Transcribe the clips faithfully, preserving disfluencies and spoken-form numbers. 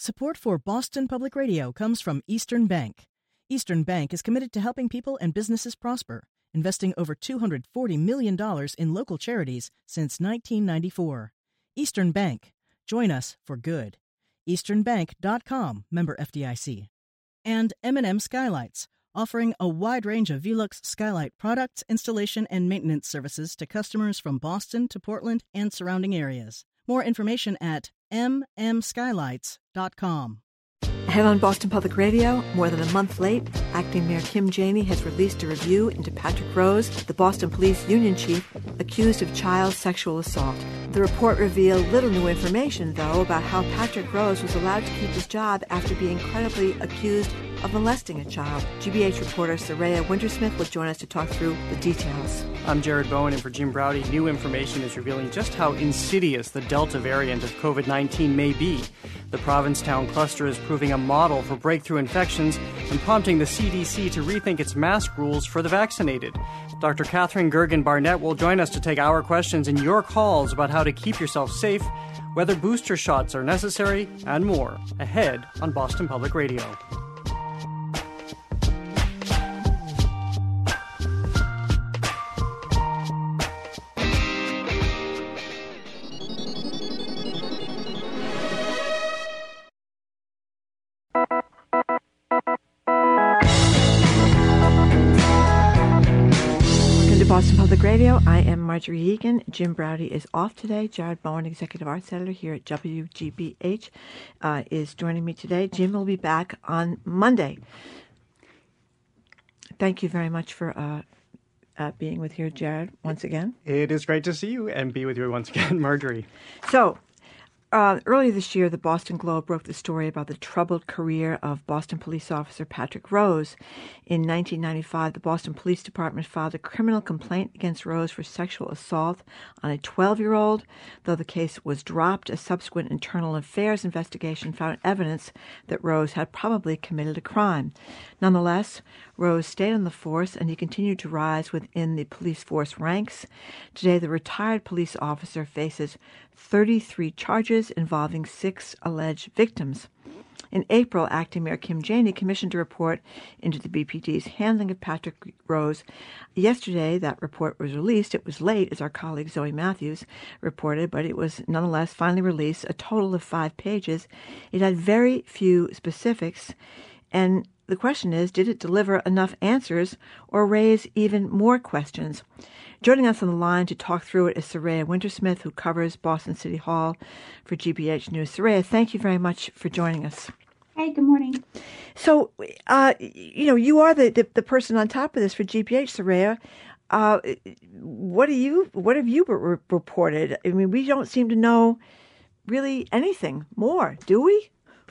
Support for Boston Public Radio comes from Eastern Bank. Eastern Bank is committed to helping people and businesses prosper, investing over two hundred forty million dollars in local charities since nineteen ninety-four. Eastern Bank. Join us for good. eastern bank dot com, member F D I C. And M and M Skylights, offering a wide range of Velux skylight products, installation, and maintenance services to customers from Boston to Portland and surrounding areas. More information at m m skylights dot com. Ahead on Boston Public Radio, more than a month late, Acting Mayor Kim Janey has released a review into Patrick Rose, the Boston Police Union Chief, accused of child sexual assault. The report revealed little new information, though, about how Patrick Rose was allowed to keep his job after being credibly accused of molesting a child. G B H reporter Saraya Wintersmith will join us to talk through the details. I'm Jared Bowen, and for Jim Browdy, new information is revealing just how insidious the Delta variant of covid nineteen may be. The Provincetown cluster is proving a model for breakthrough infections and prompting the C D C to rethink its mask rules for the vaccinated. Doctor Catherine Gergen-Barnett will join us to take our questions and your calls about how to keep yourself safe, whether booster shots are necessary, and more, ahead on Boston Public Radio. Boston Public Radio. I am Marjorie Egan. Jim Browdy is off today. Jared Bowen, Executive Arts Editor here at W G B H, uh, is joining me today. Jim will be back on Monday. Thank you very much for uh, uh, being with here, Jared, once again. It is great to see you and be with you once again, Marjorie. So, Uh, earlier this year, the Boston Globe broke the story about the troubled career of Boston police officer Patrick Rose. In nineteen ninety-five, the Boston Police Department filed a criminal complaint against Rose for sexual assault on a twelve-year-old. Though the case was dropped, a subsequent internal affairs investigation found evidence that Rose had probably committed a crime. Nonetheless, Rose stayed on the force, and he continued to rise within the police force ranks. Today, the retired police officer faces thirty-three charges involving six alleged victims. In April, Acting Mayor Kim Janey commissioned a report into the B P D's handling of Patrick Rose. Yesterday, that report was released. It was late, as our colleague Zoe Matthews reported, but it was nonetheless finally released, a total of five pages. It had very few specifics, and the question is, did it deliver enough answers or raise even more questions? Joining us on the line to talk through it is Saraya Wintersmith, who covers Boston City Hall for G B H News. Saraya, thank you very much for joining us. Hey, good morning. So, uh, you know, you are the, the, the person on top of this for G B H, Saraya. Uh, what do you, what have you re- reported? I mean, we don't seem to know really anything more, do we?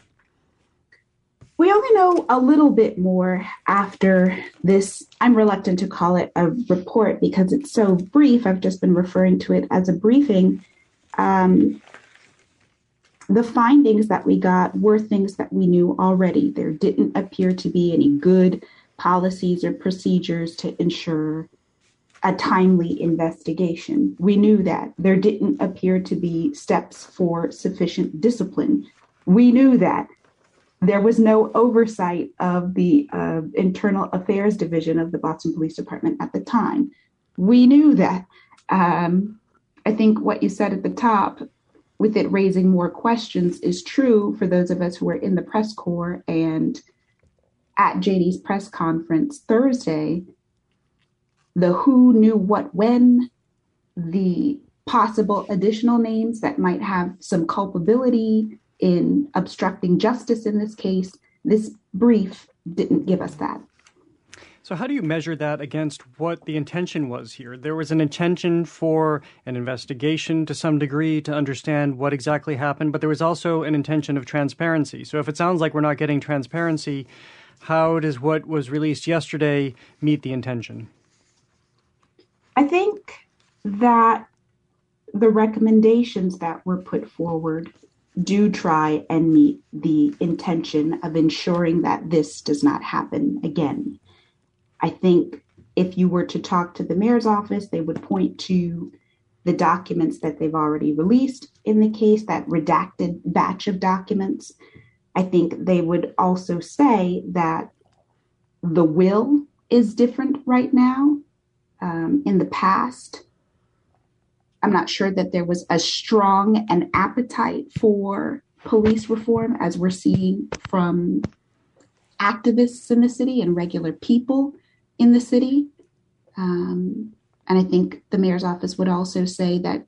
We only know a little bit more after this. I'm reluctant to call it a report because it's so brief. I've just been referring to it as a briefing. Um, the findings that we got were things that we knew already. There didn't appear to be any good policies or procedures to ensure a timely investigation. We knew that. There didn't appear to be steps for sufficient discipline. We knew that. There was no oversight of the uh, Internal Affairs Division of the Boston Police Department at the time. We knew that. Um, I think what you said at the top, with it raising more questions, is true for those of us who were in the press corps. And at J D's press conference Thursday, the who knew what when, the possible additional names that might have some culpability in obstructing justice in this case, this brief didn't give us that. So how do you measure that against what the intention was here? There was an intention for an investigation to some degree to understand what exactly happened, but there was also an intention of transparency. So if it sounds like we're not getting transparency, how does what was released yesterday meet the intention? I think that the recommendations that were put forward do try and meet the intention of ensuring that this does not happen again. I think if you were to talk to the mayor's office, they would point to the documents that they've already released in the case, that redacted batch of documents. I think they would also say that the will is different right now. Um, in the past, I'm not sure that there was as strong an appetite for police reform as we're seeing from activists in the city and regular people in the city. Um, and I think the mayor's office would also say that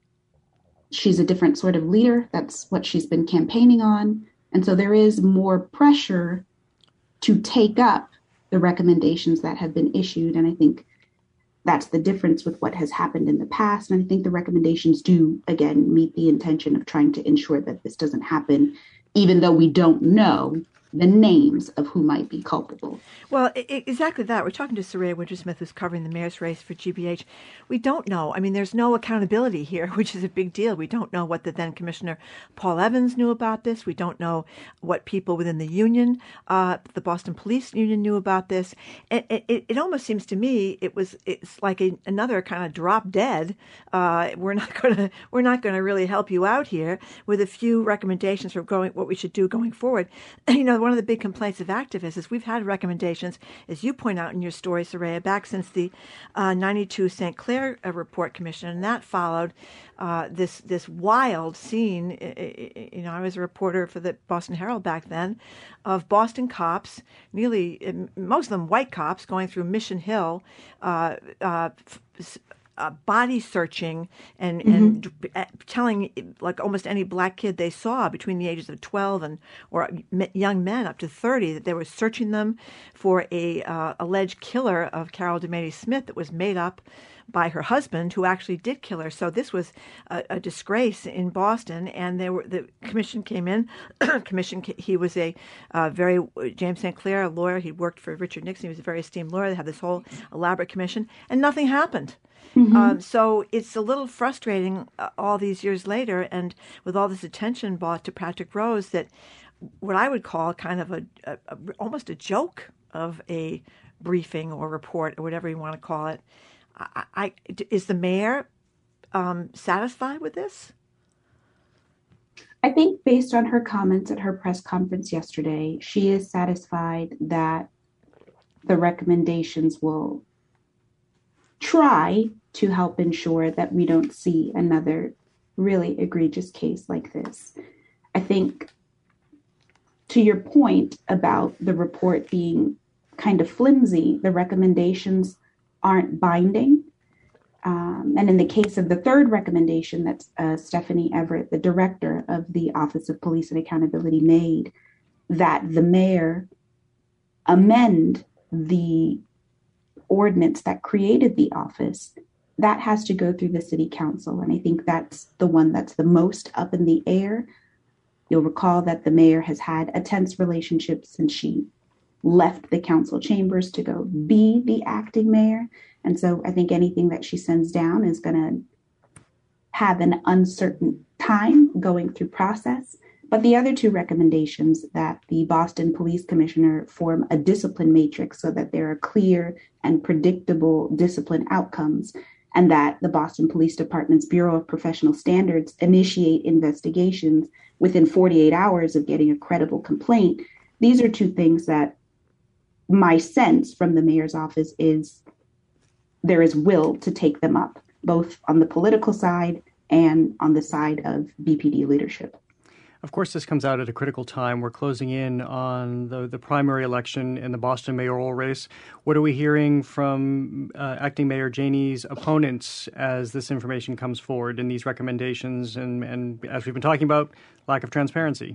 she's a different sort of leader. That's what she's been campaigning on. And so there is more pressure to take up the recommendations that have been issued. And I think that's the difference with what has happened in the past. And I think the recommendations do, again, meet the intention of trying to ensure that this doesn't happen, even though we don't know the names of who might be culpable. Well, I- exactly that. We're talking to Soraya Wintersmith, who's covering the mayor's race for G B H. We don't know. I mean, there's no accountability here, which is a big deal. We don't know what the then Commissioner Paul Evans knew about this. We don't know what people within the union, uh, the Boston Police Union, knew about this. It, it, it almost seems to me it was it's like a, another kind of drop dead. Uh, we're not going to we're not going to really help you out here with a few recommendations for going what we should do going forward. You know, one of the big complaints of activists is we've had recommendations, as you point out in your story, Soraya, back since the uh, ninety-two Saint Clair uh, Report Commission, and that followed uh, this this wild scene. You know, I was a reporter for the Boston Herald back then, of Boston cops, nearly most of them white cops, going through Mission Hill, uh, uh, f- Uh, body searching and, mm-hmm. and uh, telling like almost any black kid they saw between the ages of twelve and or young men up to thirty that they were searching them for a uh, alleged killer of Carol DeMady Smith that was made up by her husband, who actually did kill her. So this was a, a disgrace in Boston, and there were the commission came in. commission he was a uh, very James Saint Clair, a lawyer. He worked for Richard Nixon. He was a very esteemed lawyer. They had this whole elaborate commission, and nothing happened. Mm-hmm. Um, so it's a little frustrating uh, all these years later, and with all this attention brought to Patrick Rose, that what I would call kind of a, a, a almost a joke of a briefing or report or whatever you want to call it. I, I, is the mayor um, satisfied with this? I think based on her comments at her press conference yesterday, she is satisfied that the recommendations will try to help ensure that we don't see another really egregious case like this. I think to your point about the report being kind of flimsy, the recommendations aren't binding. Um, and in the case of the third recommendation that uh, Stephanie Everett, the director of the Office of Police and Accountability, made, that the mayor amend the ordinance that created the office, that has to go through the city council. And I think that's the one that's the most up in the air. You'll recall that the mayor has had a tense relationship since she left the council chambers to go be the acting mayor. And so I think anything that she sends down is going to have an uncertain time going through process. But the other two recommendations, that the Boston Police Commissioner form a discipline matrix so that there are clear and predictable discipline outcomes, and that the Boston Police Department's Bureau of Professional Standards initiate investigations within forty-eight hours of getting a credible complaint. These are two things that my sense from the mayor's office is there is will to take them up, both on the political side and on the side of B P D leadership. Of course, this comes out at a critical time. We're closing in on the, the primary election in the Boston mayoral race. What are we hearing from uh, Acting Mayor Janey's opponents as this information comes forward in these recommendations and, and as we've been talking about, lack of transparency?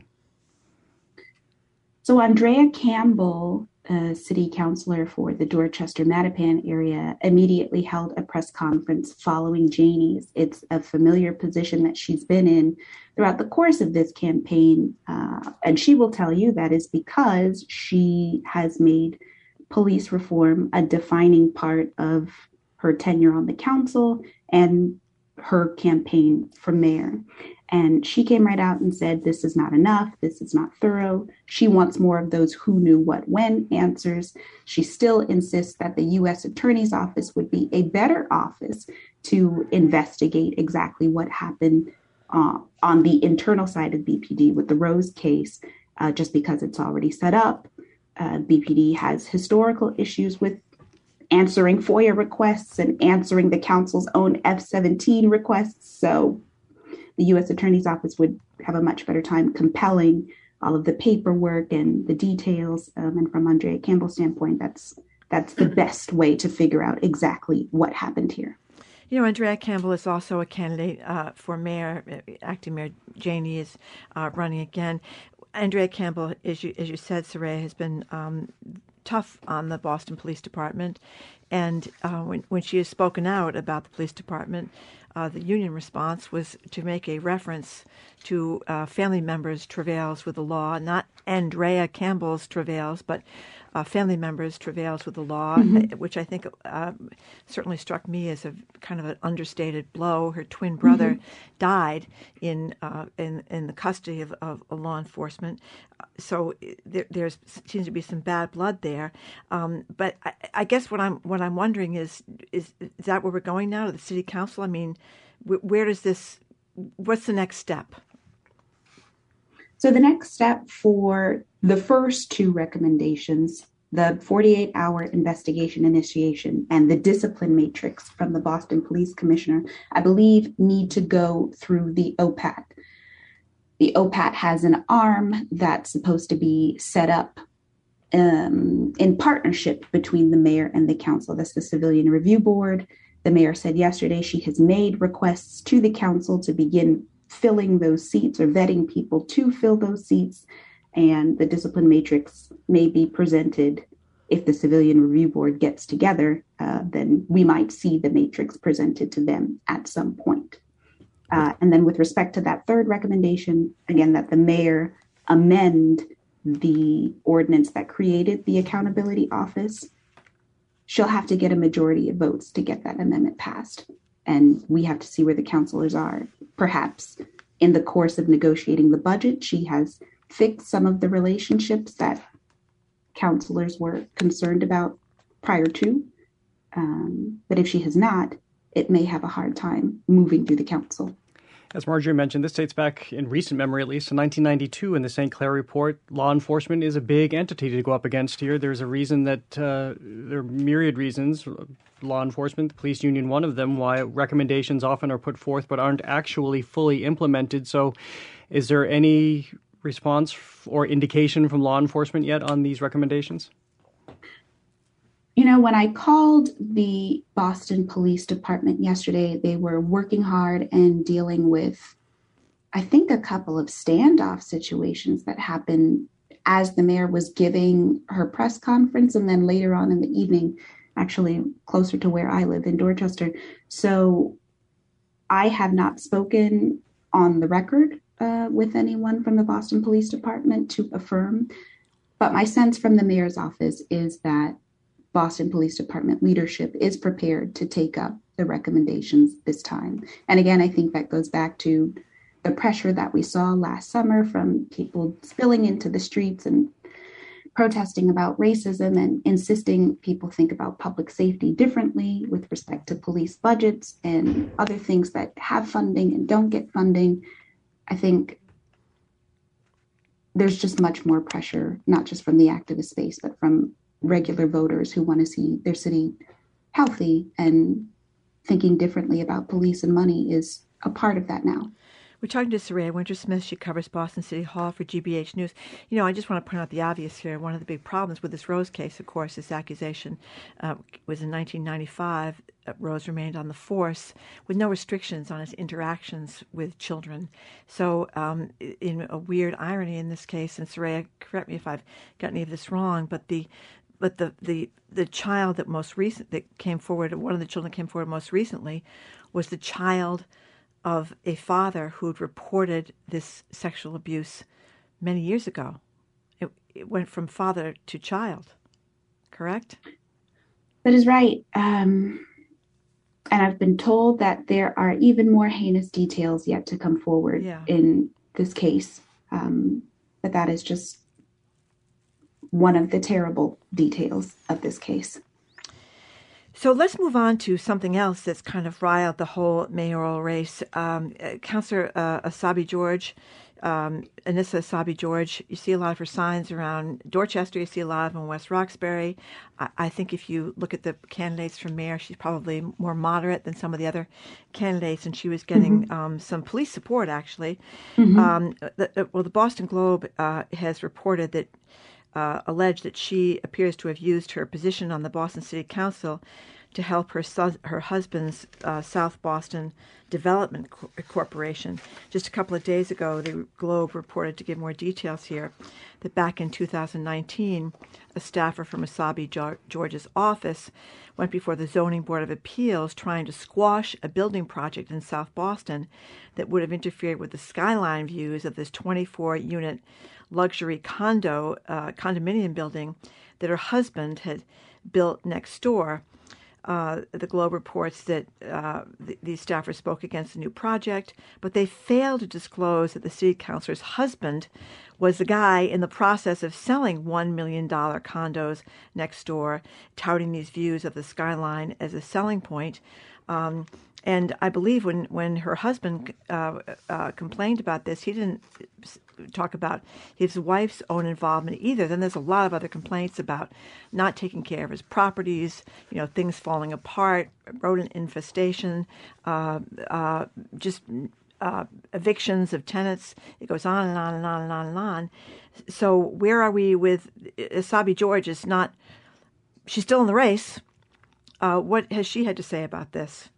So Andrea Campbell, a city councilor for the Dorchester-Mattapan area, immediately held a press conference following Janey's. It's a familiar position that she's been in throughout the course of this campaign. Uh, and she will tell you that is because she has made police reform a defining part of her tenure on the council and her campaign for mayor. And she came right out and said, this is not enough. This is not thorough. She wants more of those who knew what when answers. She still insists that the U S Attorney's Office would be a better office to investigate exactly what happened uh, on the internal side of B P D with the Rose case. uh, just because it's already set up. Uh, B P D has historical issues with answering FOIA requests and answering the council's own F seventeen requests. So the U S Attorney's Office would have a much better time compelling all of the paperwork and the details. Um, and from Andrea Campbell's standpoint, that's that's the best way to figure out exactly what happened here. You know, Andrea Campbell is also a candidate uh, for mayor. Acting Mayor Janey is uh, running again. Andrea Campbell, as you, as you said, Soraya, has been um, tough on the Boston Police Department. And uh, when, when she has spoken out about the police department, uh, the union response was to make a reference to uh, family members' travails with the law, not Andrea Campbell's travails, but uh, family members' travails with the law, mm-hmm. which I think uh, certainly struck me as a kind of an understated blow. Her twin brother mm-hmm. died in uh, in in the custody of, of law enforcement, so there there's, seems to be some bad blood there. Um, but I, I guess what I'm what I'm wondering is, is is that where we're going now, to the city council? I mean, wh- where does this? What's the next step? So the next step for the first two recommendations, the forty-eight hour investigation initiation and the discipline matrix from the Boston Police Commissioner, I believe need to go through the O P A T. The O P A T has an arm that's supposed to be set up um, in partnership between the mayor and the council. That's the Civilian Review Board. The mayor said yesterday she has made requests to the council to begin filling those seats or vetting people to fill those seats. And the discipline matrix may be presented if the Civilian Review Board gets together, uh, then we might see the matrix presented to them at some point. Uh, and then with respect to that third recommendation, again, that the mayor amend the ordinance that created the accountability office, she'll have to get a majority of votes to get that amendment passed. And we have to see where the councilors are. Perhaps in the course of negotiating the budget, she has fixed some of the relationships that councilors were concerned about prior to. Um, but if she has not, it may have a hard time moving through the council. As Marjorie mentioned, this dates back, in recent memory at least, to nineteen ninety-two in the Saint Clair Report. Law enforcement is a big entity to go up against here. There's a reason that uh, there are myriad reasons, law enforcement, the police union, one of them, why recommendations often are put forth but aren't actually fully implemented. So is there any response or indication from law enforcement yet on these recommendations? You know, when I called the Boston Police Department yesterday, they were working hard and dealing with, I think, a couple of standoff situations that happened as the mayor was giving her press conference, and then later on in the evening, actually closer to where I live in Dorchester. So I have not spoken on the record uh, with anyone from the Boston Police Department to affirm, but my sense from the mayor's office is that Boston Police Department leadership is prepared to take up the recommendations this time. And again, I think that goes back to the pressure that we saw last summer from people spilling into the streets and protesting about racism and insisting people think about public safety differently with respect to police budgets and other things that have funding and don't get funding. I think there's just much more pressure, not just from the activist space, but from regular voters who want to see their city healthy, and thinking differently about police and money is a part of that now. We're talking to Soraya Wintersmith. She covers Boston City Hall for G B H News. You know, I just want to point out the obvious here. One of the big problems with this Rose case, of course, this accusation uh, was in nineteen ninety-five. Uh, Rose remained on the force with no restrictions on his interactions with children. So um, in a weird irony in this case, and Soraya, correct me if I've got any of this wrong, but the But the, the, the child that most recent that came forward, one of the children that came forward most recently, was the child of a father who'd reported this sexual abuse many years ago. It, it went from father to child, correct? That is right. Um, and I've been told that there are even more heinous details yet to come forward yeah. in this case. Um, but that is just one of the terrible details of this case. So let's move on to something else that's kind of riled the whole mayoral race. Um, Councillor uh, Asabi George um, Anissa Essaibi-George, you see a lot of her signs around Dorchester. You see a lot of them in West Roxbury. I, I think if you look at the candidates for mayor, she's probably more moderate than some of the other candidates, and she was getting mm-hmm. um, some police support, actually. Mm-hmm. Um, the, well, the Boston Globe uh, has reported that, uh, alleged that she appears to have used her position on the Boston City Council to help her su- her husband's uh, South Boston Development Co- Corporation. Just a couple of days ago, the Globe reported, to give more details here, that back in two thousand nineteen, a staffer from Essaibi-George's office went before the Zoning Board of Appeals trying to squash a building project in South Boston that would have interfered with the skyline views of this twenty-four unit luxury condo uh, condominium building that her husband had built next door. Uh, the Globe reports that uh, the, these staffers spoke against the new project, but they failed to disclose that the city councilor's husband was the guy in the process of selling one million dollars condos next door, touting these views of the skyline as a selling point. Um, and I believe when, when her husband uh, uh, complained about this, he didn't talk about his wife's own involvement either. Then there's a lot of other complaints about not taking care of his properties, you know, things falling apart, rodent infestation, uh, uh, just uh, evictions of tenants. It goes on and on and on and on and on. So where are we with Essaibi-George? Is not, she's still in the race. Uh, what has she had to say about this?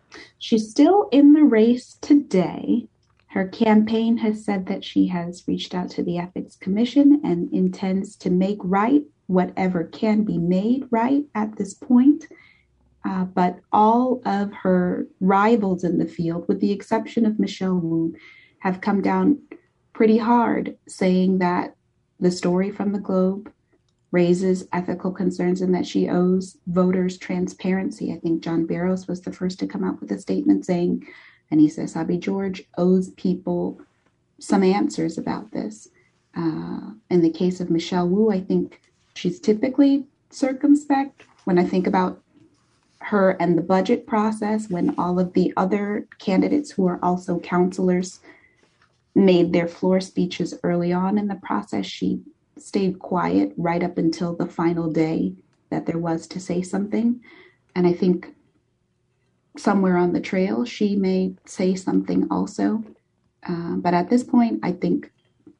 She's still in the race today. Her campaign has said that she has reached out to the Ethics Commission and intends to make right whatever can be made right at this point. Uh, but all of her rivals in the field, with the exception of Michelle Wu, have come down pretty hard, saying that the story from the Globe raises ethical concerns and that she owes voters transparency. I think John Barrows was the first to come out with a statement saying Anissa Essaibi-George owes people some answers about this. Uh, in the case of Michelle Wu, I think she's typically circumspect. When I think about her and the budget process, when all of the other candidates who are also counselors made their floor speeches early on in the process, she stayed quiet right up until the final day that there was to say something. And I think somewhere on the trail, she may say something also. Uh, but at this point, I think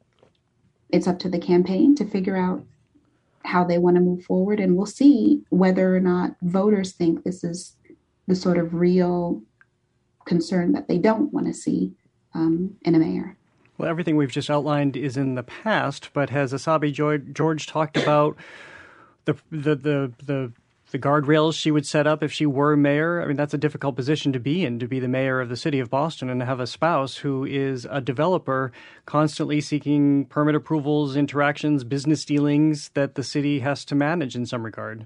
it's up to the campaign to figure out how they want to move forward. And we'll see whether or not voters think this is the sort of real concern that they don't want to see um, in a mayor. Well, everything we've just outlined is in the past, but has Essaibi-George talked about the the the the the guardrails she would set up if she were mayor? I mean, that's a difficult position to be in, to be the mayor of the city of Boston and have a spouse who is a developer constantly seeking permit approvals, interactions, business dealings that the city has to manage in some regard.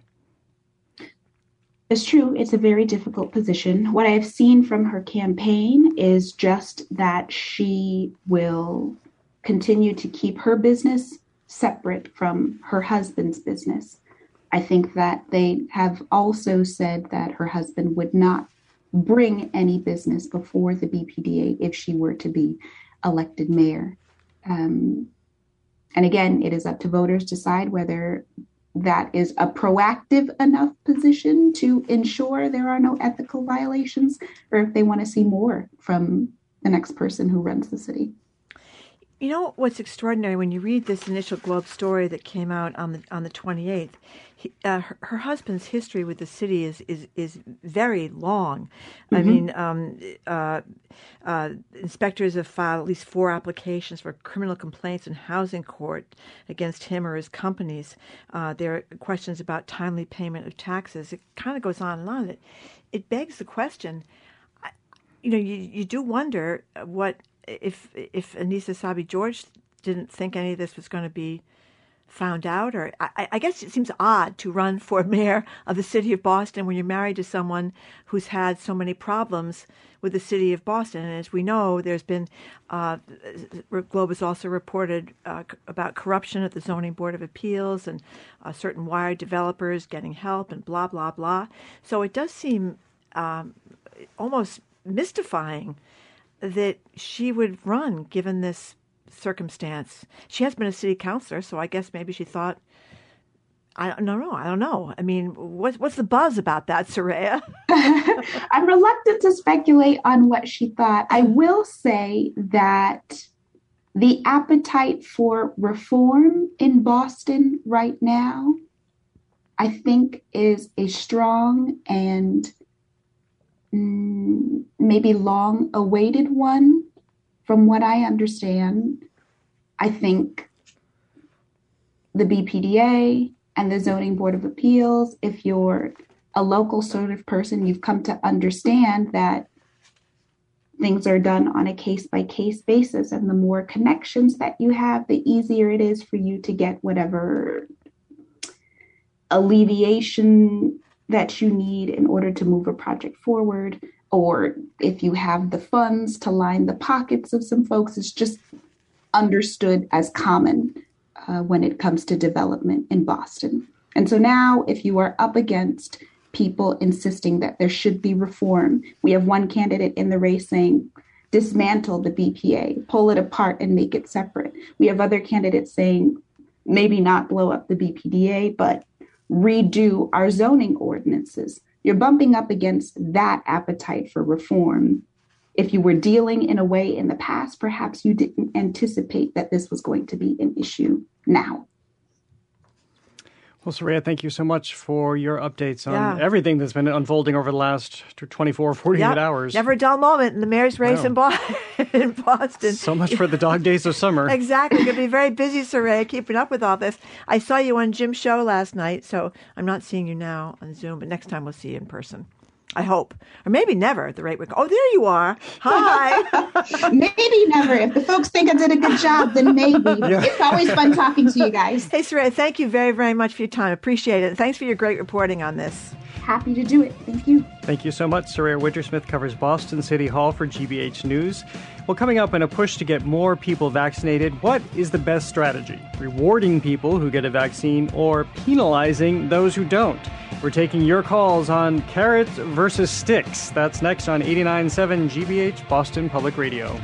It's true. It's a very difficult position. What I have seen from her campaign is just that she will continue to keep her business separate from her husband's business. I think that they have also said that her husband would not bring any business before the B P D A if she were to be elected mayor. Um, and again, it is up to voters to decide whether that is a proactive enough position to ensure there are no ethical violations, or if they want to see more from the next person who runs the city. You know what's extraordinary when you read this initial Globe story that came out on the on the twenty-eighth? He, uh, her, her husband's history with the city is is, is very long. Mm-hmm. I mean, um, uh, uh, inspectors have filed at least four applications for criminal complaints in housing court against him or his companies. Uh, there are questions about timely payment of taxes. It kind of goes on and on. It it begs the question. You know, you you do wonder what. If if Anissa Essaibi-George didn't think any of this was going to be found out, or I, I guess it seems odd to run for mayor of the city of Boston when you're married to someone who's had so many problems with the city of Boston. And as we know, there's been, uh, Globe has also reported uh, about corruption at the Zoning Board of Appeals and uh, certain wired developers getting help and blah, blah, blah. So it does seem um, almost mystifying that she would run given this circumstance. She has been a city councilor, so I guess maybe she thought, I don't know. I don't know. I mean, what's what's the buzz about that, Soraya? I'm reluctant to speculate on what she thought. I will say that the appetite for reform in Boston right now, I think, is a strong and mm, maybe long-awaited one. From what I understand, I think the B P D A and the Zoning Board of Appeals, if you're a local sort of person, you've come to understand that things are done on a case-by-case basis. And the more connections that you have, the easier it is for you to get whatever alleviation that you need in order to move a project forward. Or if you have the funds to line the pockets of some folks, it's just understood as common uh, when it comes to development in Boston. And so now if you are up against people insisting that there should be reform, we have one candidate in the race saying, dismantle the B P A, pull it apart and make it separate. We have other candidates saying, maybe not blow up the B P D A, but redo our zoning ordinances. You're bumping up against that appetite for reform. If you were dealing in a way in the past, perhaps you didn't anticipate that this was going to be an issue now. Well, Soraya, thank you so much for your updates on Yeah. everything that's been unfolding over the last twenty-four, forty-eight Yep. hours. Never a dull moment in the mayor's race Wow. in, Bo- in Boston. So much for the dog days of summer. Exactly. Going to be very busy, Soraya, keeping up with all this. I saw you on Jim's show last night, so I'm not seeing you now on Zoom, but next time we'll see you in person. I hope. Or maybe never at the rate we go. Oh, there you are. Hi. Maybe never. If the folks think I did a good job, then maybe. It's always fun talking to you guys. Hey, Soraya, thank you very, very much for your time. Appreciate it. And thanks for your great reporting on this. Happy to do it. Thank you. Thank you so much. Soraya Wintersmith covers Boston City Hall for G B H News. Well, coming up in a push to get more people vaccinated, what is the best strategy? Rewarding people who get a vaccine or penalizing those who don't? We're taking your calls on carrots versus sticks. That's next on eighty-nine point seven G B H Boston Public Radio.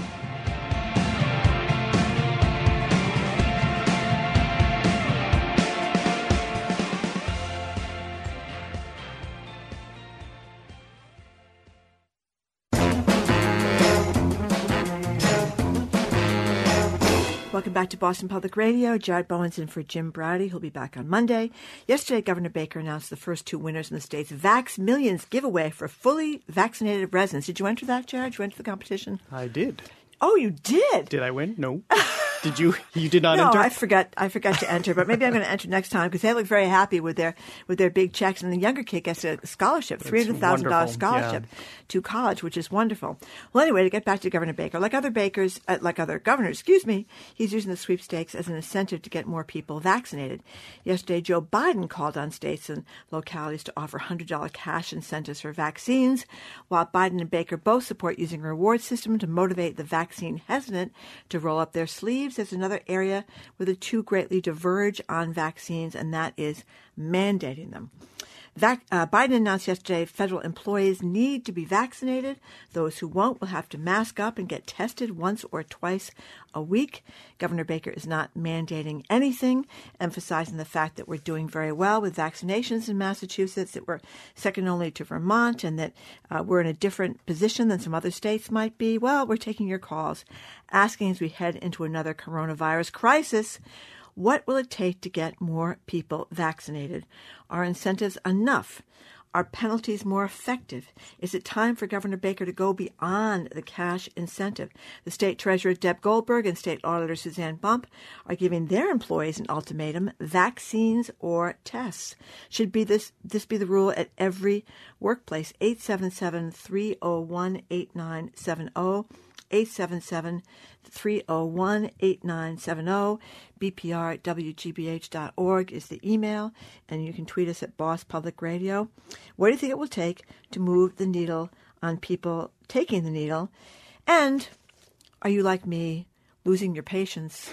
Welcome back to Boston Public Radio. Jared Bowen's in for Jim Browdy. He'll be back on Monday. Yesterday, Governor Baker announced the first two winners in the state's Vax Millions giveaway for fully vaccinated residents. Did you enter that, Jared? Did you enter the competition? I did. Oh, you did? Did I win? No. Did you? You did not no, enter? I forgot. I forgot to enter, but maybe I'm going to enter next time because they look very happy with their with their big checks. And the younger kid gets a scholarship, three hundred thousand dollars scholarship yeah. to college, which is wonderful. Well, anyway, to get back to Governor Baker, like other bakers, uh, like other governors, excuse me, he's using the sweepstakes as an incentive to get more people vaccinated. Yesterday, Joe Biden called on states and localities to offer one hundred dollars cash incentives for vaccines, while Biden and Baker both support using a reward system to motivate the vaccine hesitant to roll up their sleeves. There's another area where the two greatly diverge on vaccines, and that is mandating them. Vac- uh, Biden announced yesterday federal employees need to be vaccinated. Those who won't will have to mask up and get tested once or twice a week. Governor Baker is not mandating anything, emphasizing the fact that we're doing very well with vaccinations in Massachusetts, that we're second only to Vermont, and that uh, we're in a different position than some other states might be. Well, we're taking your calls, asking as we head into another coronavirus crisis, what will it take to get more people vaccinated? Are incentives enough? Are penalties more effective? Is it time for Governor Baker to go beyond the cash incentive? The State Treasurer Deb Goldberg and State Auditor Suzanne Bump are giving their employees an ultimatum: vaccines or tests. Should be this this be the rule at every workplace? eight seven seven, three oh one, eight nine seven oh. eight seven seven, three oh one, eight nine seven oh. B P R W G B H dot org is the email, and you can tweet us at Boss Public Radio. What do you think it will take to move the needle on people taking the needle? And are you, like me, losing your patience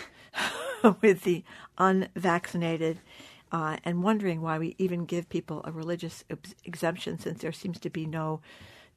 with the unvaccinated uh, and wondering why we even give people a religious ex- exemption, since there seems to be no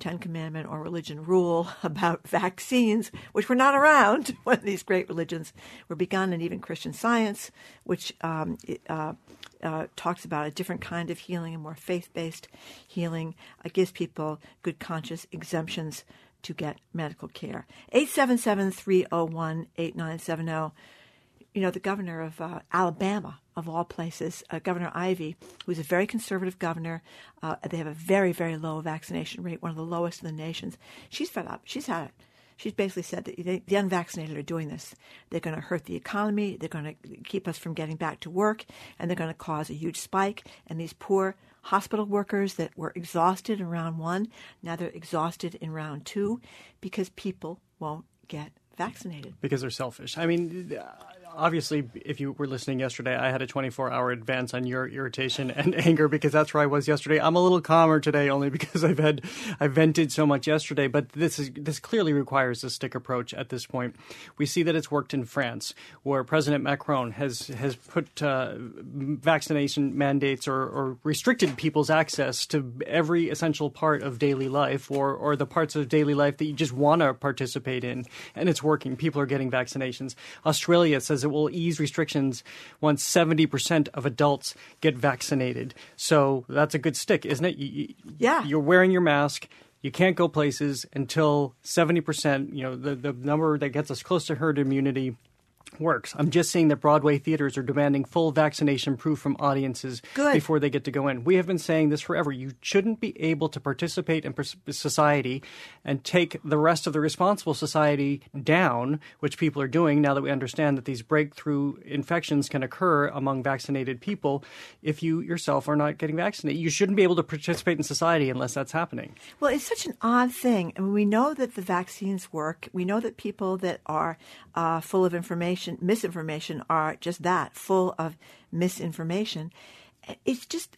Ten Commandment or religion rule about vaccines, which were not around when these great religions were begun, and even Christian Science, which um, uh, uh, talks about a different kind of healing, a more faith-based healing, uh, gives people good conscience exemptions to get medical care. eight seven seven, three oh one, eight nine seven oh. You know, the governor of uh, Alabama, of all places, uh, Governor Ivey, who's a very conservative governor. Uh, they have a very, very low vaccination rate, one of the lowest in the nations. She's fed up. She's had it. She's basically said that they, the unvaccinated are doing this. They're going to hurt the economy. They're going to keep us from getting back to work, and they're going to cause a huge spike. And these poor hospital workers that were exhausted in round one, now they're exhausted in round two because people won't get vaccinated. Because they're selfish. I mean, obviously, if you were listening yesterday, I had a twenty-four hour advance on your irritation and anger because that's where I was yesterday. I'm a little calmer today only because I've had I vented so much yesterday. But this is this clearly requires a stick approach at this point. We see that it's worked in France, where President Macron has has put uh, vaccination mandates or, or restricted people's access to every essential part of daily life, or or the parts of daily life that you just want to participate in, and it's working. People are getting vaccinations. Australia says it will ease restrictions once seventy percent of adults get vaccinated. So that's a good stick, isn't it? You, yeah. You're wearing your mask. You can't go places until seventy percent, you know, the, the number that gets us close to herd immunity works. I'm just saying that Broadway theaters are demanding full vaccination proof from audiences Good. before they get to go in. We have been saying this forever. You shouldn't be able to participate in society and take the rest of the responsible society down, which people are doing now that we understand that these breakthrough infections can occur among vaccinated people if you yourself are not getting vaccinated. You shouldn't be able to participate in society unless that's happening. Well, it's such an odd thing. I mean, we know that the vaccines work. We know that people that are uh, full of information, misinformation, are just that, full of misinformation. It's just,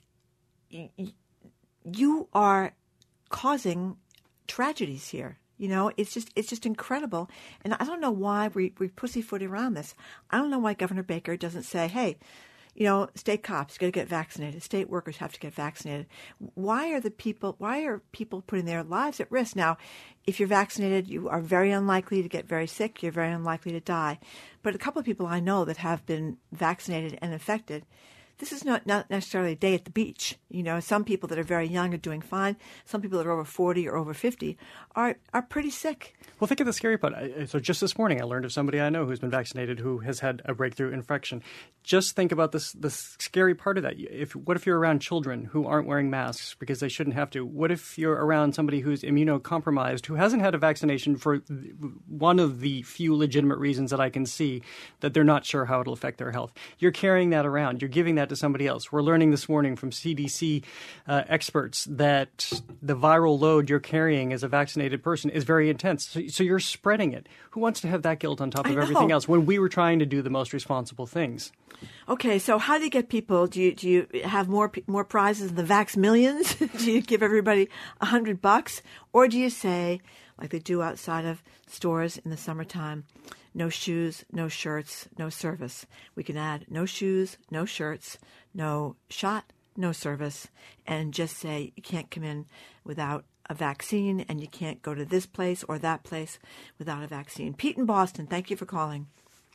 you are causing tragedies here. You know, it's just it's just incredible. And I don't know why we, we pussyfoot around this. I don't know why Governor Baker doesn't say, hey, you know, state cops got to get vaccinated. State workers have to get vaccinated. Why are the people? Why are people putting their lives at risk? Now, if you're vaccinated, you are very unlikely to get very sick. You're very unlikely to die. But a couple of people I know that have been vaccinated and infected, this is not, not necessarily a day at the beach. You know, some people that are very young are doing fine. Some people that are over forty or over fifty are are pretty sick. Well, think of the scary part. So just this morning, I learned of somebody I know who's been vaccinated who has had a breakthrough infection. Just think about this this scary part of that. If What if you're around children who aren't wearing masks because they shouldn't have to? What if you're around somebody who's immunocompromised, who hasn't had a vaccination for one of the few legitimate reasons that I can see that they're not sure how it'll affect their health? You're carrying that around. You're giving that to somebody else. We're learning this morning from C D C uh, experts that the viral load you're carrying as a vaccinated person is very intense. So, so you're spreading it. Who wants to have that guilt on top of everything else when we were trying to do the most responsible things? Okay, so how do you get people? Do you do you have more more prizes than the Vax Millions? Do you give everybody a hundred bucks, or do you say, like they do outside of stores in the summertime, no shoes, no shirts, no service? We can add no shoes, no shirts, no shot, no service, and just say you can't come in without a vaccine, and you can't go to this place or that place without a vaccine. Pete in Boston, thank you for calling.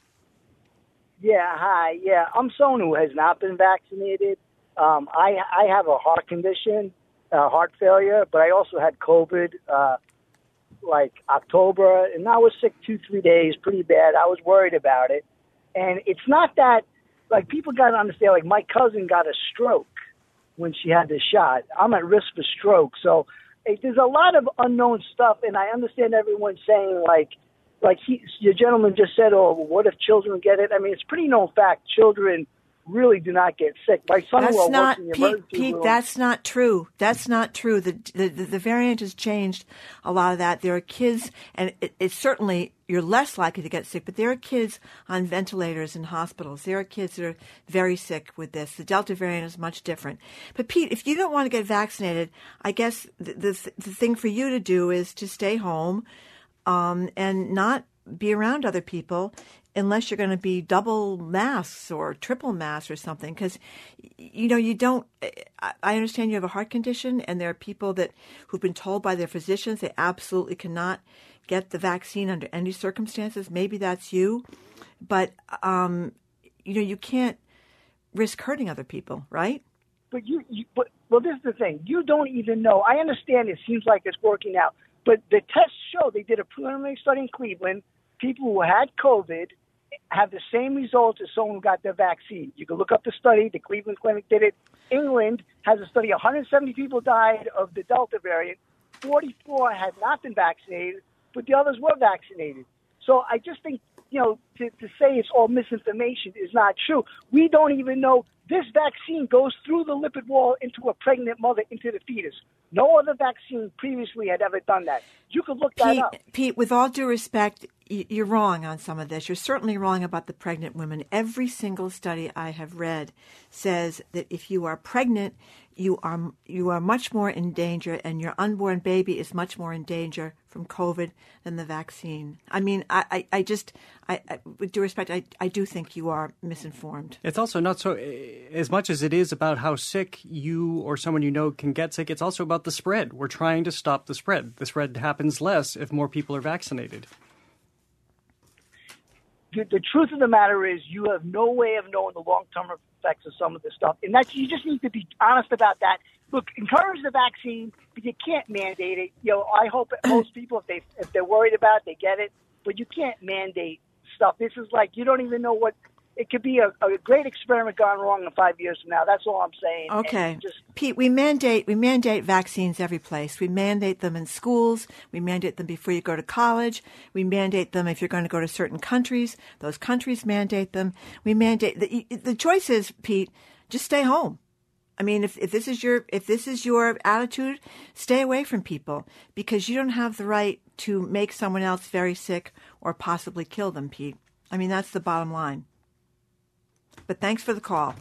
Yeah, hi. Yeah, I'm someone who has not been vaccinated. Um, I I have a heart condition, uh, heart failure, but I also had COVID uh, like October, and I was sick two, three days, pretty bad. I was worried about it. And it's not that, like, people got to understand, like, my cousin got a stroke when she had the shot. I'm at risk for stroke. So hey, there's a lot of unknown stuff, and I understand everyone saying, like, Like he, your gentleman just said, oh, what if children get it? I mean, it's pretty known fact. Children really do not get sick. My son-in-law That's not, works in the Pete, emergency Pete, room. that's not true. That's not true. The, the the variant has changed a lot of that. There are kids, and it, it's certainly, you're less likely to get sick, but there are kids on ventilators in hospitals. There are kids that are very sick with this. The Delta variant is much different. But, Pete, if you don't want to get vaccinated, I guess the, the, the thing for you to do is to stay home um, and not be around other people unless you're going to be double masks or triple masks or something. Because, you know, you don't – I understand you have a heart condition, and there are people that who've been told by their physicians they absolutely cannot get the vaccine under any circumstances. Maybe that's you. But, um, you know, you can't risk hurting other people, right? But you, you but well, this is the thing. You don't even know. I understand it seems like it's working out. But the tests show, they did a preliminary study in Cleveland. People who had COVID have the same results as someone who got their vaccine. You can look up the study. The Cleveland Clinic did it. England has a study. one hundred seventy people died of the Delta variant. forty-four had not been vaccinated, but the others were vaccinated. So I just think, you know, to, to say it's all misinformation is not true. We don't even know this vaccine goes through the lipid wall into a pregnant mother, into the fetus. No other vaccine previously had ever done that. You could look that Pete, up. Pete, with all due respect, you're wrong on some of this. You're certainly wrong about the pregnant women. Every single study I have read says that if you are pregnant, you are you are much more in danger, and your unborn baby is much more in danger from COVID than the vaccine. I mean, I, I, I just, I, I, with due respect, I, I do think you are misinformed. It's also not so, as much as it is about how sick you or someone you know can get sick, it's also about the spread. We're trying to stop the spread. The spread happens less if more people are vaccinated. The, the truth of the matter is you have no way of knowing the long-term effects of some of this stuff. And that's, you just need to be honest about that. Look, encourage the vaccine, but you can't mandate it. You know, I hope that most people, if they if they're worried about it, they get it. But you can't mandate stuff. This is like you don't even know what. It could be a, a great experiment gone wrong in five years from now. That's all I'm saying. Okay, just, Pete, we mandate we mandate vaccines every place. We mandate them in schools. We mandate them before you go to college. We mandate them if you're going to go to certain countries. Those countries mandate them. We mandate the the choice is, Pete, just stay home. I mean, if, if this is your if this is your attitude, stay away from people because you don't have the right to make someone else very sick or possibly kill them, Pete. I mean, that's the bottom line. But thanks for the call.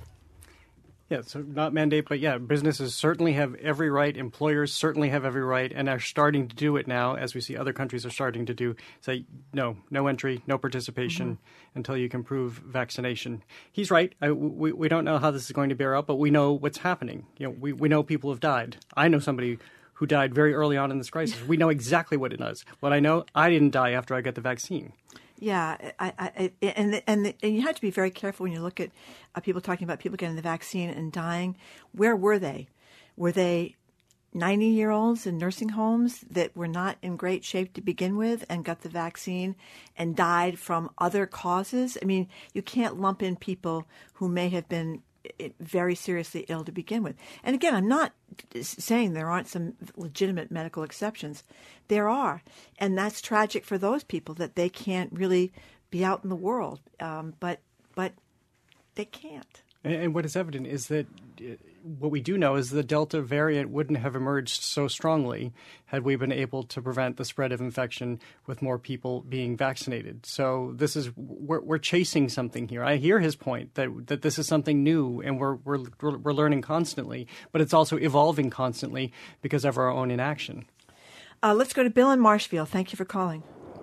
Yeah, so not mandate, but yeah, businesses certainly have every right. Employers certainly have every right and are starting to do it now, as we see other countries are starting to do. Say, no, no entry, no participation mm-hmm. until you can prove vaccination. He's right. I, we, we don't know how this is going to bear out, but we know what's happening. You know, we, we know people have died. I know somebody who died very early on in this crisis. We know exactly what it does. What I know, I didn't die after I got the vaccine. Yeah, I, I, and and and you have to be very careful when you look at uh, people talking about people getting the vaccine and dying. Where were they? Were they ninety-year-olds in nursing homes that were not in great shape to begin with and got the vaccine and died from other causes? I mean, you can't lump in people who may have been very seriously ill to begin with. And again, I'm not saying there aren't some legitimate medical exceptions. There are. And that's tragic for those people that they can't really be out in the world. Um, but but they can't. And, and what is evident is that what we do know is the Delta variant wouldn't have emerged so strongly had we been able to prevent the spread of infection with more people being vaccinated. So this is we're, we're chasing something here. I hear his point that that this is something new and we're we're we're learning constantly, but it's also evolving constantly because of our own inaction. Uh, let's go to Bill in Marshfield. Thank you for calling.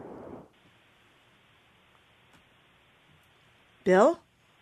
Bill?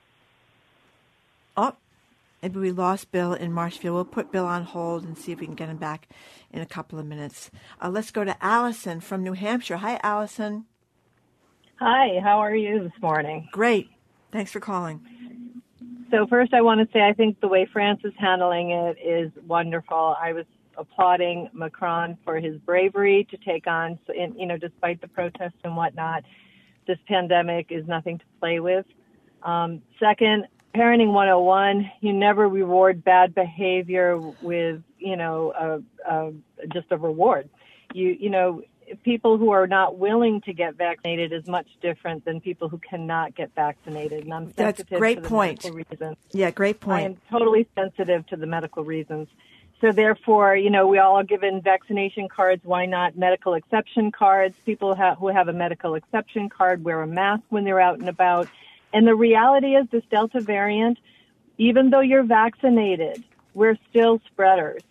Oh. Maybe we lost Bill in Marshfield. We'll put Bill on hold and see if we can get him back in a couple of minutes. Uh, let's go to Allison from New Hampshire. Hi, Allison. Hi, how are you this morning? Great. Thanks for calling. So first I want to say I think the way France is handling it is wonderful. I was applauding Macron for his bravery to take on, you know, despite the protests and whatnot, this pandemic is nothing to play with. Um, second, Parenting one oh one, you never reward bad behavior with, you know, a, a, just a reward. You, you know, people who are not willing to get vaccinated is much different than people who cannot get vaccinated. And I'm That's sensitive great to the point. medical reasons. Yeah, great point. I am totally sensitive to the medical reasons. So therefore, you know, we all are given vaccination cards. Why not medical exception cards? People ha- who have a medical exception card wear a mask when they're out and about. And the reality is this Delta variant, even though you're vaccinated, we're still spreaders.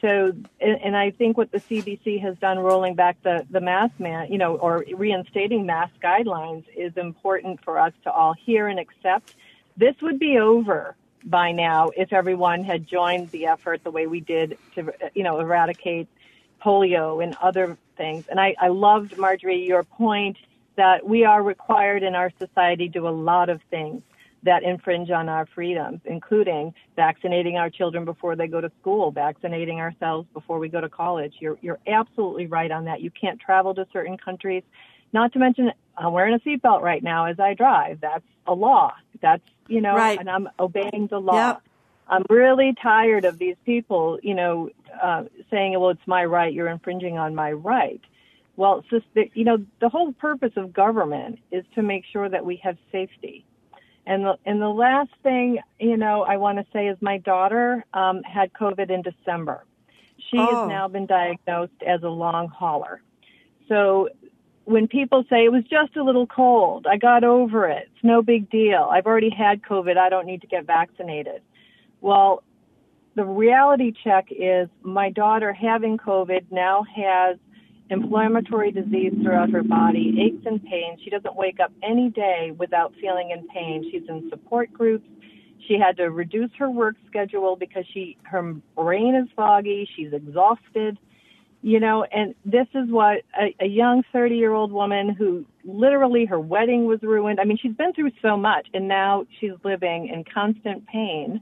so, and, and I think what the C D C has done, rolling back the, the mask man, you know, or reinstating mask guidelines, is important for us to all hear and accept. This would be over by now if everyone had joined the effort the way we did to, you know, eradicate polio and other things. And I, I loved, Marjorie, your point that we are required in our society to do a lot of things that infringe on our freedoms, including vaccinating our children before they go to school, vaccinating ourselves before we go to college. You're, you're absolutely right on that. You can't travel to certain countries. Not to mention, I'm wearing a seatbelt right now as I drive. That's a law. That's, you know, right. and I'm obeying the law. Yep. I'm really tired of these people, you know, uh, saying, well, it's my right, you're infringing on my right. Well, it's just that, you know, the whole purpose of government is to make sure that we have safety. And the, and the last thing, you know, I want to say is my daughter um, had COVID in December. She oh. has now been diagnosed as a long hauler. So when people say it was just a little cold, I got over it, it's no big deal, I've already had COVID, I don't need to get vaccinated. Well, the reality check is my daughter having COVID now has inflammatory disease throughout her body, aches and pains. She doesn't wake up any day without feeling in pain. She's in support groups. She had to reduce her work schedule because she her brain is foggy. She's exhausted, you know, and this is what a, a young thirty-year-old woman who literally her wedding was ruined. I mean, she's been through so much, and now she's living in constant pain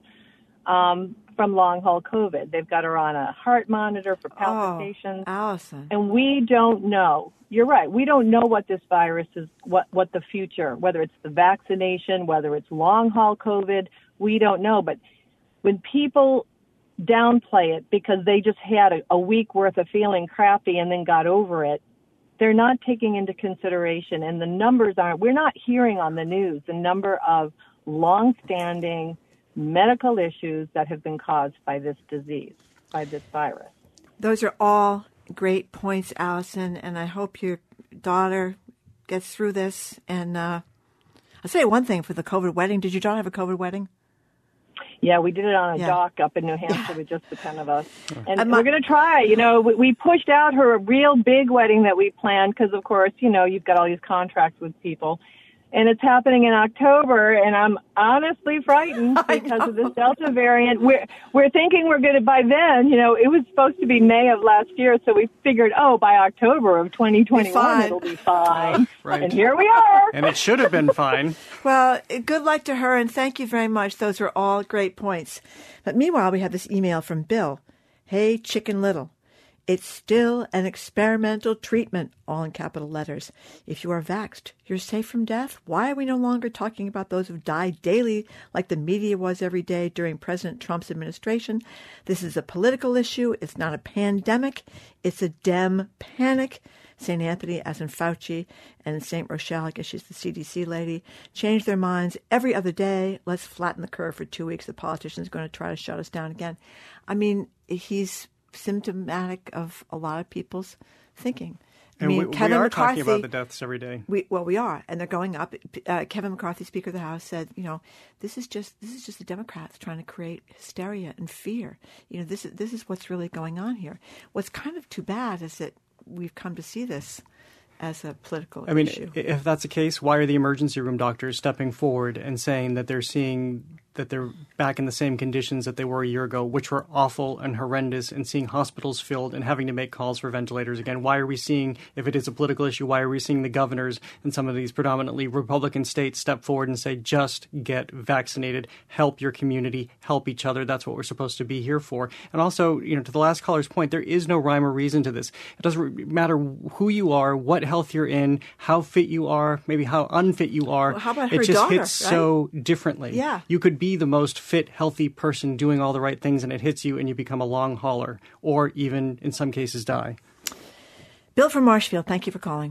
um, from long-haul COVID. They've got her on a heart monitor for palpitations. Oh, Allison. And we don't know. You're right. We don't know what this virus is, what, what the future, whether it's the vaccination, whether it's long-haul COVID, we don't know. But when people downplay it because they just had a, a week worth of feeling crappy and then got over it, they're not taking into consideration, and the numbers aren't, we're not hearing on the news the number of long-standing medical issues that have been caused by this disease, by this virus. Those are all great points, Allison, and I hope your daughter gets through this. And uh, I'll say one thing for the COVID wedding. Did your daughter have a COVID wedding? Yeah, we did it on a yeah. dock up in New Hampshire with just the ten of us. And, and my, we're going to try. You know, we, we pushed out her real big wedding that we planned because, of course, you know, you've got all these contracts with people. And it's happening in October, and I'm honestly frightened because of this Delta variant. We're we're thinking we're going to, by then, you know, it was supposed to be May of last year, so we figured, oh, by October of twenty twenty-one, it'll be fine. Right. And here we are. And it should have been fine. Well, good luck to her, and thank you very much. Those are all great points. But meanwhile, we have this email from Bill. Hey, Chicken Little. It's still an experimental treatment, all in capital letters. If you are vaxxed, you're safe from death. Why are we no longer talking about those who die daily like the media was every day during President Trump's administration? This is a political issue. It's not a pandemic. It's a Dem panic. Saint Anthony, as in Fauci, and Saint Rochelle, I guess she's the C D C lady, change their minds every other day. Let's flatten the curve for two weeks. The politician's going to try to shut us down again. I mean, he's symptomatic of a lot of people's thinking. I and mean, we, Kevin we are McCarthy, talking about the deaths every day. We, well, we are, and they're going up. Uh, Kevin McCarthy, Speaker of the House, said, "You know, this is just this is just the Democrats trying to create hysteria and fear. You know, this is this is what's really going on here. What's kind of too bad is that we've come to see this as a political I mean, issue. If that's the case, why are the emergency room doctors stepping forward and saying that they're seeing that they're back in the same conditions that they were a year ago, which were awful and horrendous, and seeing hospitals filled and having to make calls for ventilators again? Why are we seeing, if it is a political issue, why are we seeing the governors in some of these predominantly Republican states step forward and say, just get vaccinated, help your community, help each other? That's what we're supposed to be here for. And also, you know, to the last caller's point, there is no rhyme or reason to this. It doesn't matter who you are, what health you're in, how fit you are, maybe how unfit you are. Well, how about it her just daughter, hits right? so differently. Yeah. You could be the most fit, healthy person doing all the right things, and it hits you and you become a long hauler, or even in some cases die. Bill from Marshfield, thank you for calling.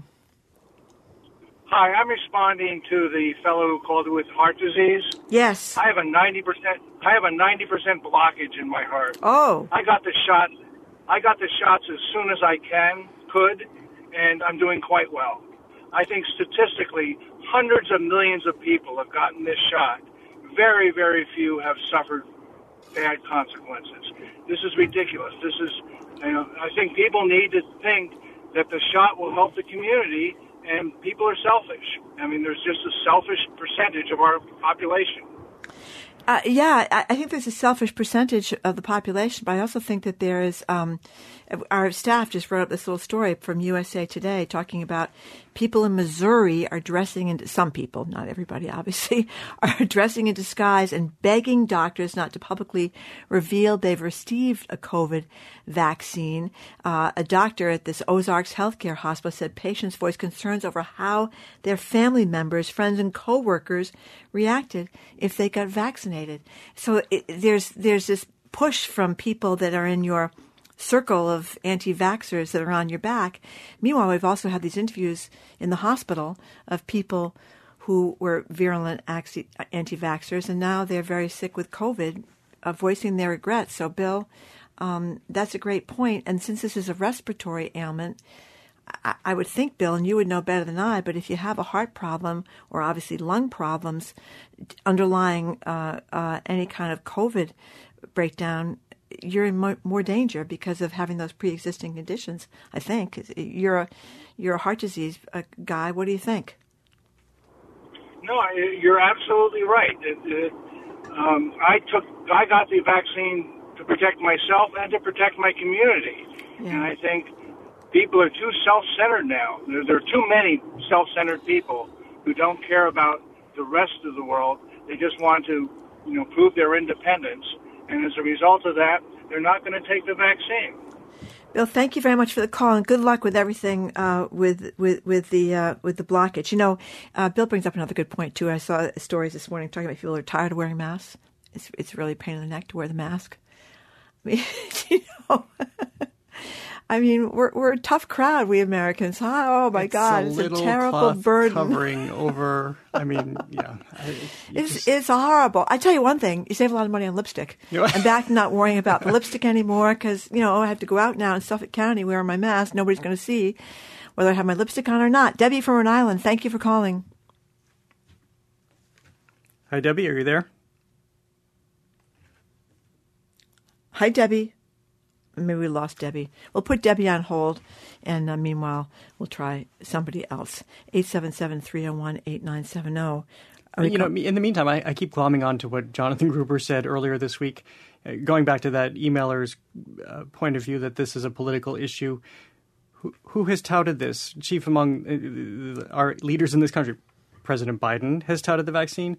Hi, I'm responding to the fellow who called with heart disease. Yes. I have a ninety percent. I have a ninety percent blockage in my heart. Oh. I got the shot. I got the shots as soon as I can, could, and I'm doing quite well. I think statistically, hundreds of millions of people have gotten this shot. Very, very few have suffered bad consequences. This is ridiculous. This is, you know, I think people need to think that the shot will help the community, and people are selfish. I mean, there's just a selfish percentage of our population. Uh, yeah, I, I think there's a selfish percentage of the population, but I also think that there is, um, our staff just wrote up this little story from U S A Today talking about people in Missouri are dressing in, some people, not everybody obviously, are dressing in disguise and begging doctors not to publicly reveal they've received a COVID vaccine. Uh, a doctor at this Ozarks Healthcare Hospital said patients voiced concerns over how their family members, friends, and coworkers reacted if they got vaccinated. So it, there's there's this push from people that are in your circle of anti-vaxxers that are on your back. Meanwhile, we've also had these interviews in the hospital of people who were virulent anti-vaxxers, and now they're very sick with COVID, uh, voicing their regrets. So, Bill, um, that's a great point. And since this is a respiratory ailment, I, I would think, Bill, and you would know better than I, but if you have a heart problem or obviously lung problems underlying uh, uh, any kind of COVID breakdown, you're in mo- more danger because of having those pre-existing conditions. I think you're a you're a heart disease uh, guy. What do you think? No, you're absolutely right. It, it, um, I took I got the vaccine to protect myself and to protect my community, yeah. And I think people are too self-centered now. There, there are too many self-centered people who don't care about the rest of the world. They just want to, you know, prove their independence. And as a result of that, they're not going to take the vaccine. Bill, thank you very much for the call, and good luck with everything uh, with with with the uh, with the blockage. You know, uh, Bill brings up another good point too. I saw stories this morning talking about people who are tired of wearing masks. It's it's really a pain in the neck to wear the mask. I mean, you know. I mean, we're we're a tough crowd, we Americans, huh? Oh my it's God, a it's a terrible burden. Covering over. I mean, yeah, it's just... it's horrible. I tell you one thing: you save a lot of money on lipstick. I'm back to not worrying about the lipstick anymore because you know I have to go out now in Suffolk County wearing my mask. Nobody's going to see whether I have my lipstick on or not. Debbie from Rhode Island, thank you for calling. Hi, Debbie. Are you there? Hi, Debbie. Maybe we lost Debbie. We'll put Debbie on hold, and uh, meanwhile, we'll try somebody else. eight seven seven, three oh one, eight nine seven oh. You know, in the meantime, I, I keep glomming on to what Jonathan Gruber said earlier this week, uh, going back to that emailer's uh, point of view that this is a political issue. Who, who has touted this? Chief among uh, our leaders in this country, President Biden has touted the vaccine.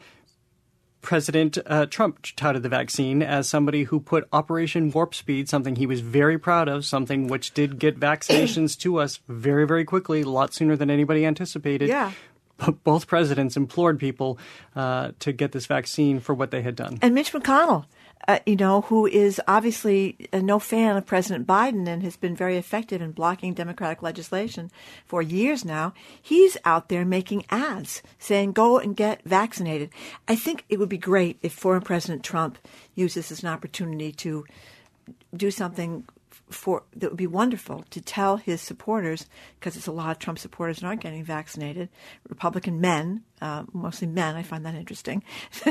President uh, Trump touted the vaccine as somebody who put Operation Warp Speed, something he was very proud of, something which did get vaccinations to us very, very quickly, a lot sooner than anybody anticipated. Yeah. But both presidents implored people uh, to get this vaccine for what they had done. And Mitch McConnell, uh, you know, who is obviously uh, no fan of President Biden and has been very effective in blocking Democratic legislation for years now, he's out there making ads saying, go and get vaccinated. I think it would be great if former President Trump used this as an opportunity to do something for that would be wonderful to tell his supporters, because it's a lot of Trump supporters that aren't getting vaccinated, Republican men, uh, mostly men, I find that interesting,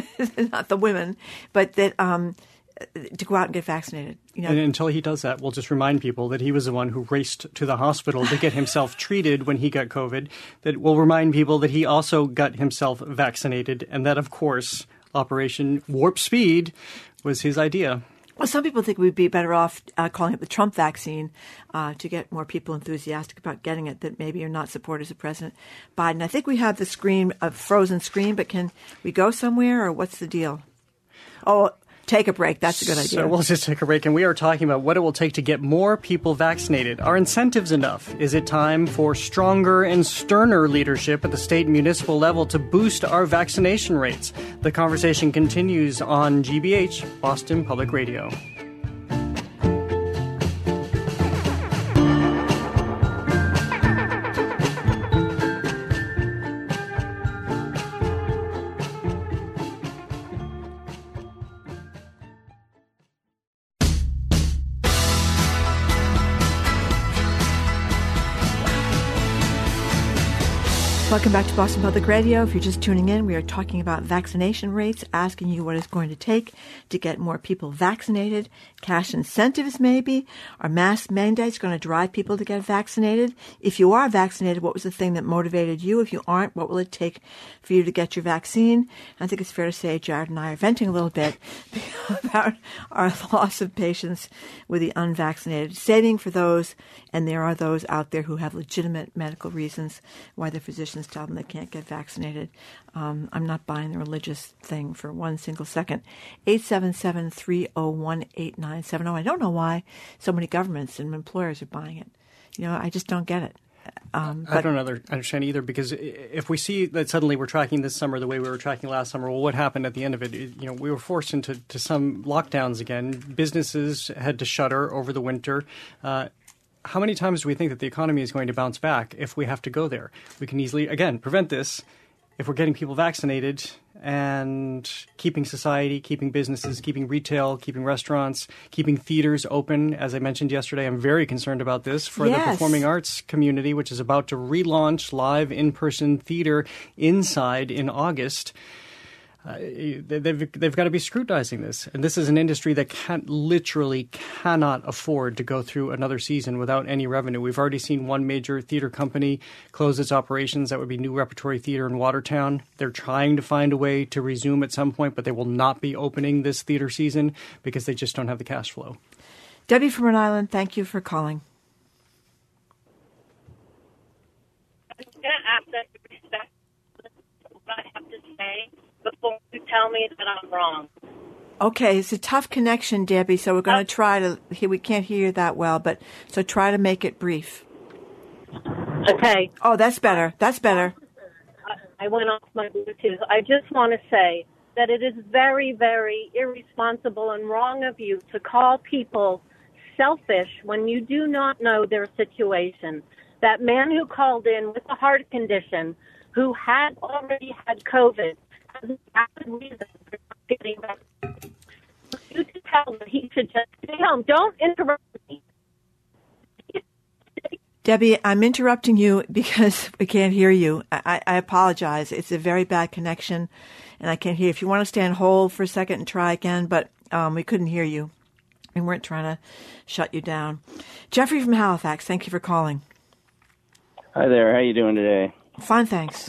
not the women, but that um, to go out and get vaccinated. You know? And until he does that, we'll just remind people that he was the one who raced to the hospital to get himself treated when he got COVID, that we'll remind people that he also got himself vaccinated, and that, of course, Operation Warp Speed was his idea. Well, some people think we'd be better off uh, calling it the Trump vaccine uh, to get more people enthusiastic about getting it that maybe are not supporters of President Biden. I think we have the screen, a frozen screen, but can we go somewhere or what's the deal? Oh, take a break. That's a good idea. So we'll just take a break, and we are talking about what it will take to get more people vaccinated. Are incentives enough? Is it time for stronger and sterner leadership at the state and municipal level to boost our vaccination rates? The conversation continues on G B H, Boston Public Radio. Welcome back to Boston Public Radio. If you're just tuning in, we are talking about vaccination rates, asking you what it's going to take to get more people vaccinated, cash incentives maybe. Are mask mandates going to drive people to get vaccinated? If you are vaccinated, what was the thing that motivated you? If you aren't, what will it take for you to get your vaccine? I think it's fair to say Jared and I are venting a little bit about our loss of patients with the unvaccinated, saving for those, and there are those out there who have legitimate medical reasons why their physicians tell them they can't get vaccinated. Um, I'm not buying the religious thing for one single second. eight seven seven, three oh one, eight nine seven oh. I don't know why so many governments and employers are buying it. You know, I just don't get it. Um, I don't understand either, because if we see that suddenly we're tracking this summer the way we were tracking last summer, well, what happened at the end of it? You know, we were forced into to some lockdowns again. Businesses had to shutter over the winter. Uh, how many times do we think that the economy is going to bounce back if we have to go there? We can easily, again, prevent this if we're getting people vaccinated and keeping society, keeping businesses, keeping retail, keeping restaurants, keeping theaters open. As I mentioned yesterday, I'm very concerned about this for yes. the performing arts community, which is about to relaunch live in-person theater inside in August. Uh, they've they've got to be scrutinizing this, and this is an industry that can literally cannot afford to go through another season without any revenue. We've already seen one major theater company close its operations. That would be New Repertory Theater in Watertown. They're trying to find a way to resume at some point, but they will not be opening this theater season because they just don't have the cash flow. Debbie from Rhode Island, thank you for calling. I'm going to ask that you respect what I have to say before you tell me that I'm wrong. Okay, it's a tough connection, Debbie, so we're going to try to, we can't hear you that well, but so try to make it brief. Okay. Oh, that's better. That's better. I went off my Bluetooth. I just want to say that it is very, very irresponsible and wrong of you to call people selfish when you do not know their situation. That man who called in with a heart condition, who had already had COVID, has a valid reason for not getting vaccinated. You can tell that he should just stay home. Don't interrupt me. Debbie, I'm interrupting you because we can't hear you. I, I apologize. It's a very bad connection, and I can't hear you. If you want to stay on hold for a second and try again, but um, we couldn't hear you. We weren't trying to shut you down. Jeffrey from Halifax, thank you for calling. Hi there. How you doing today? Fine, thanks.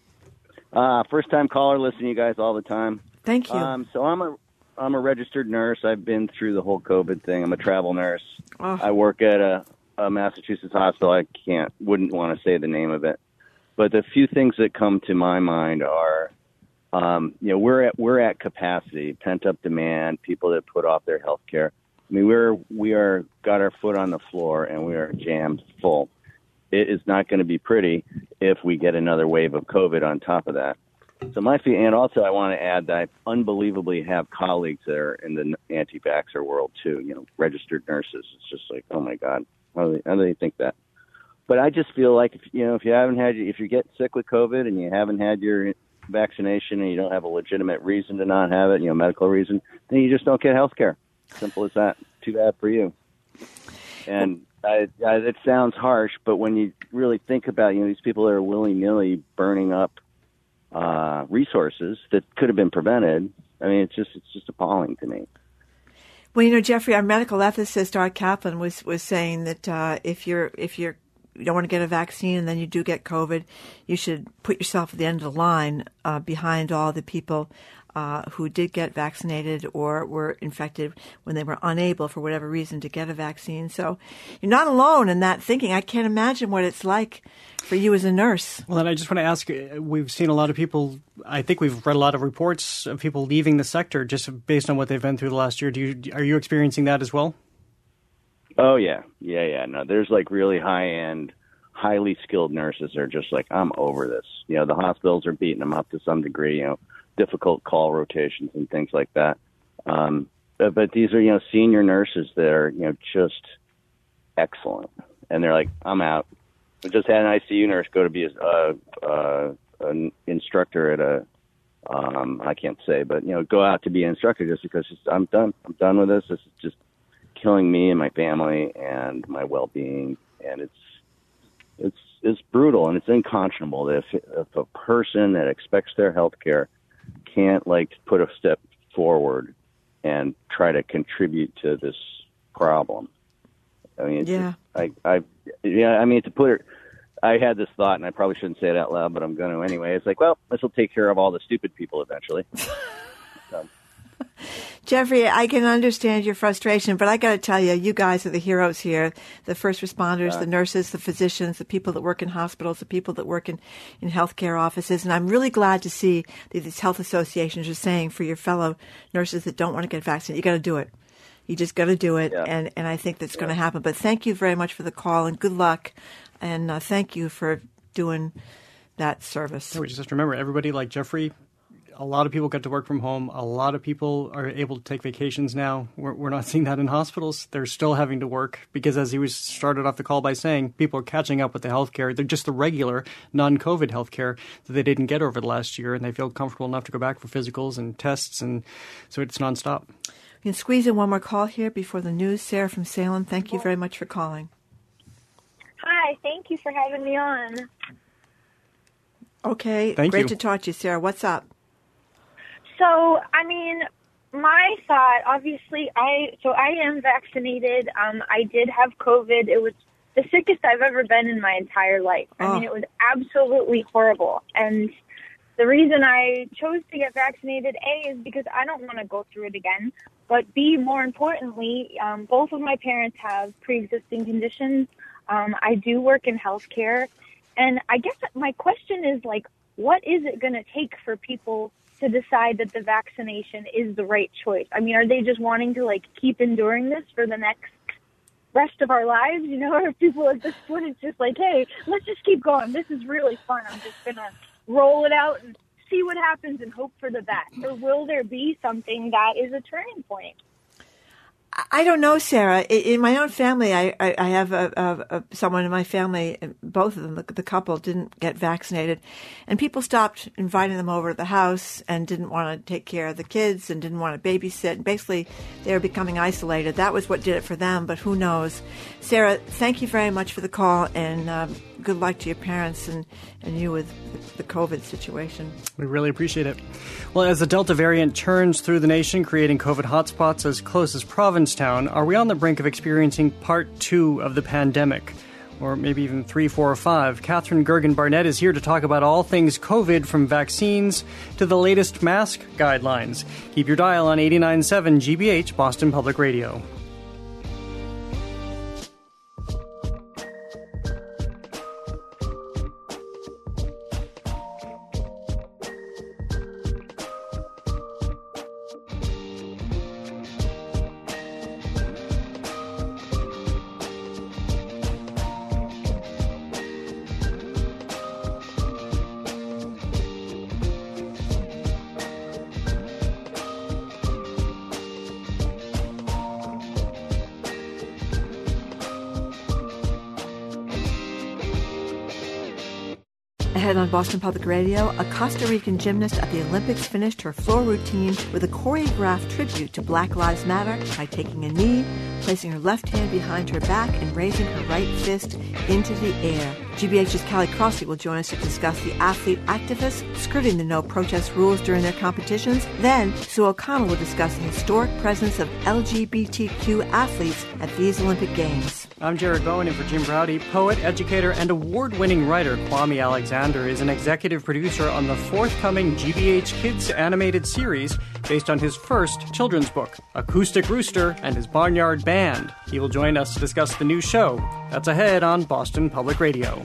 Uh, first-time caller, listen to you guys all the time. Thank you. Um, so I'm a I'm a registered nurse. I've been through the whole COVID thing. I'm a travel nurse. Oh. I work at a, a Massachusetts hospital. I can't, wouldn't want to say the name of it. But the few things that come to my mind are, um, you know, we're at we're at capacity, pent-up demand, people that put off their health care. I mean, we're we are got our foot on the floor and we are jammed full. It is not going to be pretty if we get another wave of COVID on top of that. So my fee, and also I want to add that I unbelievably have colleagues that are in the anti-vaxxer world too. You know, registered nurses. It's just like, oh my God, how do they, how do they think that? But I just feel like if you know if you haven't had if you get sick with COVID and you haven't had your vaccination and you don't have a legitimate reason to not have it, you know, medical reason, then you just don't get health care. Simple as that. Too bad for you. And I, I, it sounds harsh, but when you really think about, you know, these people that are willy-nilly burning up uh, resources that could have been prevented, I mean, it's just it's just appalling to me. Well, you know, Jeffrey, our medical ethicist Art Kaplan was was saying that uh, if you're if you're you don't want to get a vaccine and then you do get COVID, you should put yourself at the end of the line uh, behind all the people uh, who did get vaccinated or were infected when they were unable for whatever reason to get a vaccine. So you're not alone in that thinking. I can't imagine what it's like for you as a nurse. Well, and I just want to ask, we've seen a lot of people, I think we've read a lot of reports of people leaving the sector just based on what they've been through the last year. Do you, are you experiencing that as well? Oh, yeah. Yeah, yeah. No, there's like really high-end, highly skilled nurses that are just like, I'm over this. You know, the hospitals are beating them up to some degree, you know, difficult call rotations and things like that. Um, but, but these are, you know, senior nurses that are, you know, just excellent. And they're like, I'm out. I just had an I C U nurse go to be a, uh, uh, an instructor at a, um, I can't say, but, you know, go out to be an instructor just because it's, I'm done. I'm done with this. This is just killing me and my family and my well-being. And it's, it's, it's brutal and it's unconscionable that if, if a person that expects their health care can't like put a step forward and try to contribute to this problem. I mean, it's yeah, just, I, I, yeah, I mean, to put it, I had this thought, and I probably shouldn't say it out loud, but I'm going to anyway. It's like, well, this will take care of all the stupid people eventually. So. Jeffrey, I can understand your frustration, but I got to tell you, you guys are the heroes here. The first responders, uh, the nurses, the physicians, the people that work in hospitals, the people that work in, in healthcare offices. And I'm really glad to see that these health associations are saying for your fellow nurses that don't want to get vaccinated, you got to do it. You just got to do it. Yeah. And, and I think that's yeah. going to happen. But thank you very much for the call and good luck. And uh, thank you for doing that service. Yeah, we just have to remember, everybody like Jeffrey, a lot of people get to work from home. A lot of people are able to take vacations now. We're, we're not seeing that in hospitals. They're still having to work because, as he was started off the call by saying, people are catching up with the healthcare. They're just the regular non-COVID healthcare that they didn't get over the last year, and they feel comfortable enough to go back for physicals and tests, and so it's nonstop. We can squeeze in one more call here before the news. Sarah from Salem, thank you very much for calling. Hi, thank you for having me on. Okay, thank great you. to talk to you, Sarah. What's up? So, I mean, my thought, obviously, I so I am vaccinated. Um, I did have COVID. It was the sickest I've ever been in my entire life. I oh. mean, it was absolutely horrible. And the reason I chose to get vaccinated, A, is because I don't want to go through it again. But B, more importantly, um, both of my parents have pre-existing conditions. Um, I do work in healthcare. And I guess my question is, like, what is it going to take for people to decide that the vaccination is the right choice? I mean, are they just wanting to, like, keep enduring this for the next rest of our lives? You know, or people at this point, it's just like, hey, let's just keep going. This is really fun. I'm just going to roll it out and see what happens and hope for the best. Or will there be something that is a turning point? I don't know, Sarah. In my own family, I, I, I have a, a, a, someone in my family, both of them, the, the couple, didn't get vaccinated. And people stopped inviting them over to the house and didn't want to take care of the kids and didn't want to babysit. And basically, they were becoming isolated. That was what did it for them, but who knows. Sarah, thank you very much for the call, and um, good luck to your parents and, and you with the COVID situation. We really appreciate it. Well, as the Delta variant churns through the nation, creating COVID hotspots as close as Provincetown, are we on the brink of experiencing part two of the pandemic? Or maybe even three, four, or five? Catherine Gergen-Barnett is here to talk about all things COVID, from vaccines to the latest mask guidelines. Keep your dial on eighty-nine point seven G B H, Boston Public Radio. Ahead on Boston Public Radio, a Costa Rican gymnast at the Olympics finished her floor routine with a choreographed tribute to Black Lives Matter by taking a knee, placing her left hand behind her back, and raising her right fist into the air. G B H's Callie Crossley will join us to discuss the athlete activists skirting the no-protest rules during their competitions. Then, Sue O'Connell will discuss the historic presence of L G B T Q athletes at these Olympic Games. I'm Jared Bowen, and for Jim Browdy, poet, educator, and award-winning writer Kwame Alexander is an executive producer on the forthcoming G B H Kids animated series based on his first children's book, Acoustic Rooster and His Barnyard Band. He will join us to discuss the new show. That's ahead on Boston Public Radio.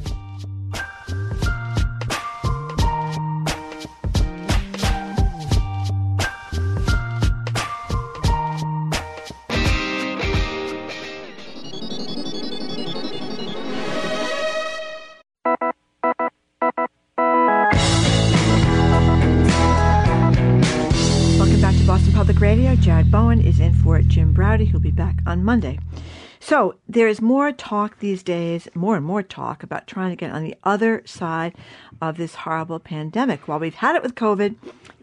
Radio. Jared Bowen is in for Jim Browdy, who'll be back on Monday. So there is more talk these days, more and more talk about trying to get on the other side of this horrible pandemic. While we've had it with COVID,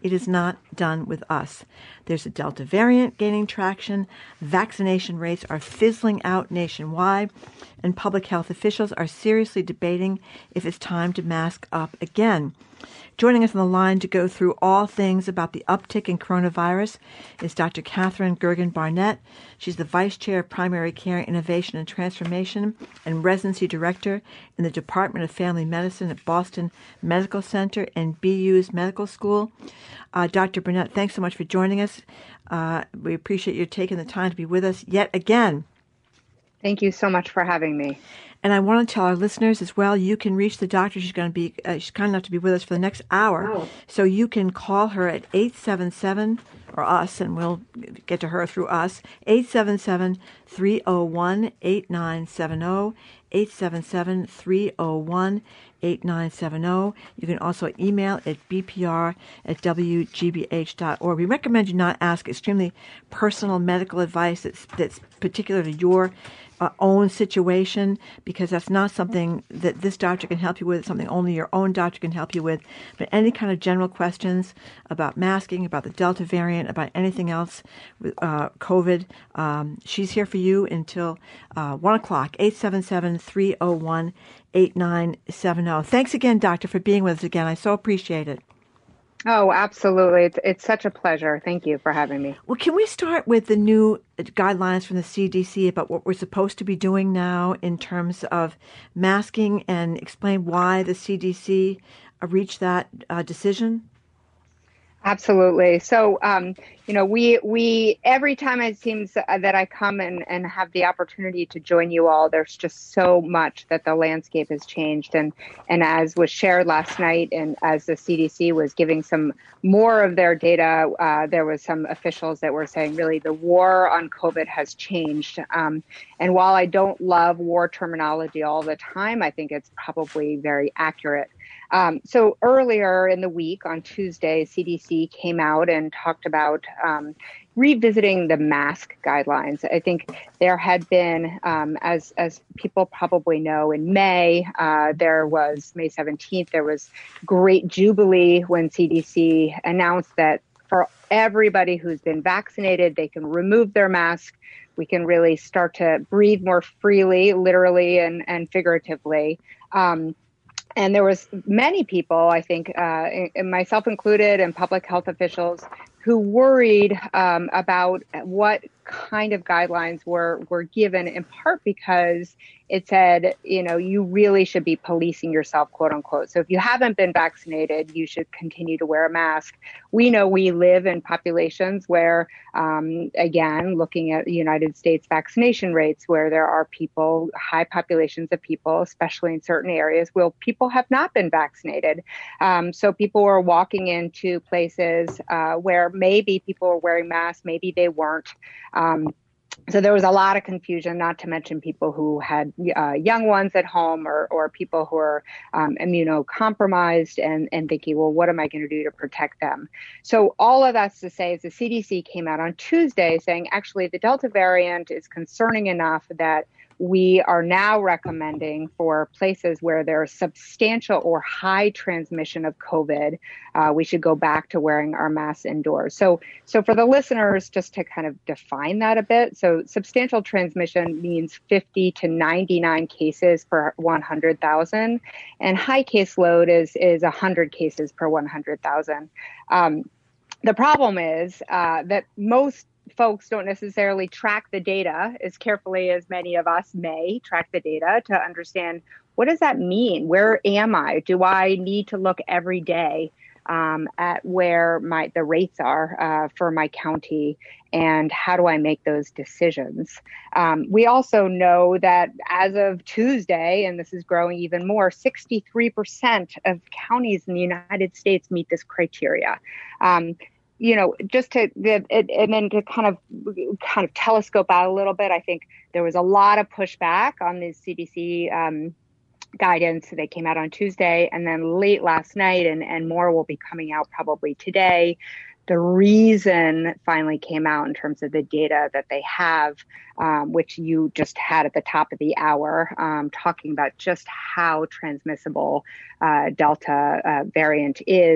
It is not done with us. There's a Delta variant gaining traction. Vaccination rates are fizzling out nationwide, and public health officials are seriously debating if it's time to mask up again. Joining us on the line to go through all things about the uptick in coronavirus is Doctor Catherine Gergen Barnett. She's the Vice Chair of Primary Care Innovation and Transformation and Residency Director in the Department of Family Medicine at Boston Medical Center and B U's Medical School. Uh, Doctor Barnett, thanks so much for joining us. Uh, we appreciate you taking the time to be with us yet again. Thank you so much for having me. And I want to tell our listeners as well, you can reach the doctor. She's going to be, uh, she's kind enough to be with us for the next hour. Oh. So you can call her at eight seven seven, or us, and we'll get to her through us, eight seven seven, three oh one, eight nine seven oh, eight seven seven, three oh one, eight nine seven oh. You can also email at b p r at w g b h dot org. We recommend you not ask extremely personal medical advice that's, that's particular to your Uh, own situation, because that's not something that this doctor can help you with. It's something only your own doctor can help you with. But any kind of general questions about masking, about the Delta variant, about anything else with uh, COVID, um, she's here for you until uh, one o'clock, eight seven seven, three oh one, eight nine seven oh. Thanks again, doctor, for being with us again. I so appreciate it. Oh, absolutely. It's, it's such a pleasure. Thank you for having me. Well, can we start with the new guidelines from the C D C about what we're supposed to be doing now in terms of masking, and explain why the C D C reached that uh, decision? Absolutely. So, um, you know, we we every time it seems that I come and, and have the opportunity to join you all, there's just so much that the landscape has changed. And and as was shared last night, and as the C D C was giving some more of their data, uh, there was some officials that were saying, really, the war on COVID has changed. Um, and while I don't love war terminology all the time, I think it's probably very accurate. Um, so earlier in the week, on Tuesday, C D C came out and talked about um, revisiting the mask guidelines. I think there had been, um, as as people probably know, in May, uh, there was May seventeenth, there was great jubilee when C D C announced that for everybody who's been vaccinated, they can remove their mask. We can really start to breathe more freely, literally and, and figuratively. Um, And there was many people, I think, uh, myself included, and public health officials who worried um, about what kind of guidelines were, were given, in part because it said, you know, you really should be policing yourself, quote unquote. So if you haven't been vaccinated, you should continue to wear a mask. We know we live in populations where, um, again, looking at the United States vaccination rates, where there are people, high populations of people, especially in certain areas, where people have not been vaccinated. Um, so people were walking into places uh, where maybe people were wearing masks, maybe they weren't. Um, so there was a lot of confusion, not to mention people who had uh, young ones at home, or, or people who are um, immunocompromised and, and thinking, well, what am I going to do to protect them? So all of that's to say is the C D C came out on Tuesday saying, actually, the Delta variant is concerning enough that we are now recommending for places where there's substantial or high transmission of COVID, uh, we should go back to wearing our masks indoors. So, so for the listeners, just to kind of define that a bit, so substantial transmission means fifty to ninety-nine cases per one hundred thousand, and high caseload is is one hundred cases per one hundred thousand. Um, the problem is uh, that most folks don't necessarily track the data as carefully as many of us may track the data to understand, what does that mean? Where am I? Do I need to look every day um, at where my the rates are uh, for my county, and how do I make those decisions? Um, we also know that as of Tuesday, and this is growing even more, sixty-three percent of counties in the United States meet this criteria. Um, You know, just to and then to kind of kind of telescope out a little bit, I think there was a lot of pushback on the C D C um, guidance that came out on Tuesday, and then late last night, and, and more will be coming out probably today. The reason finally came out in terms of the data that they have, um, which you just had at the top of the hour, um, talking about just how transmissible uh, Delta uh, variant is.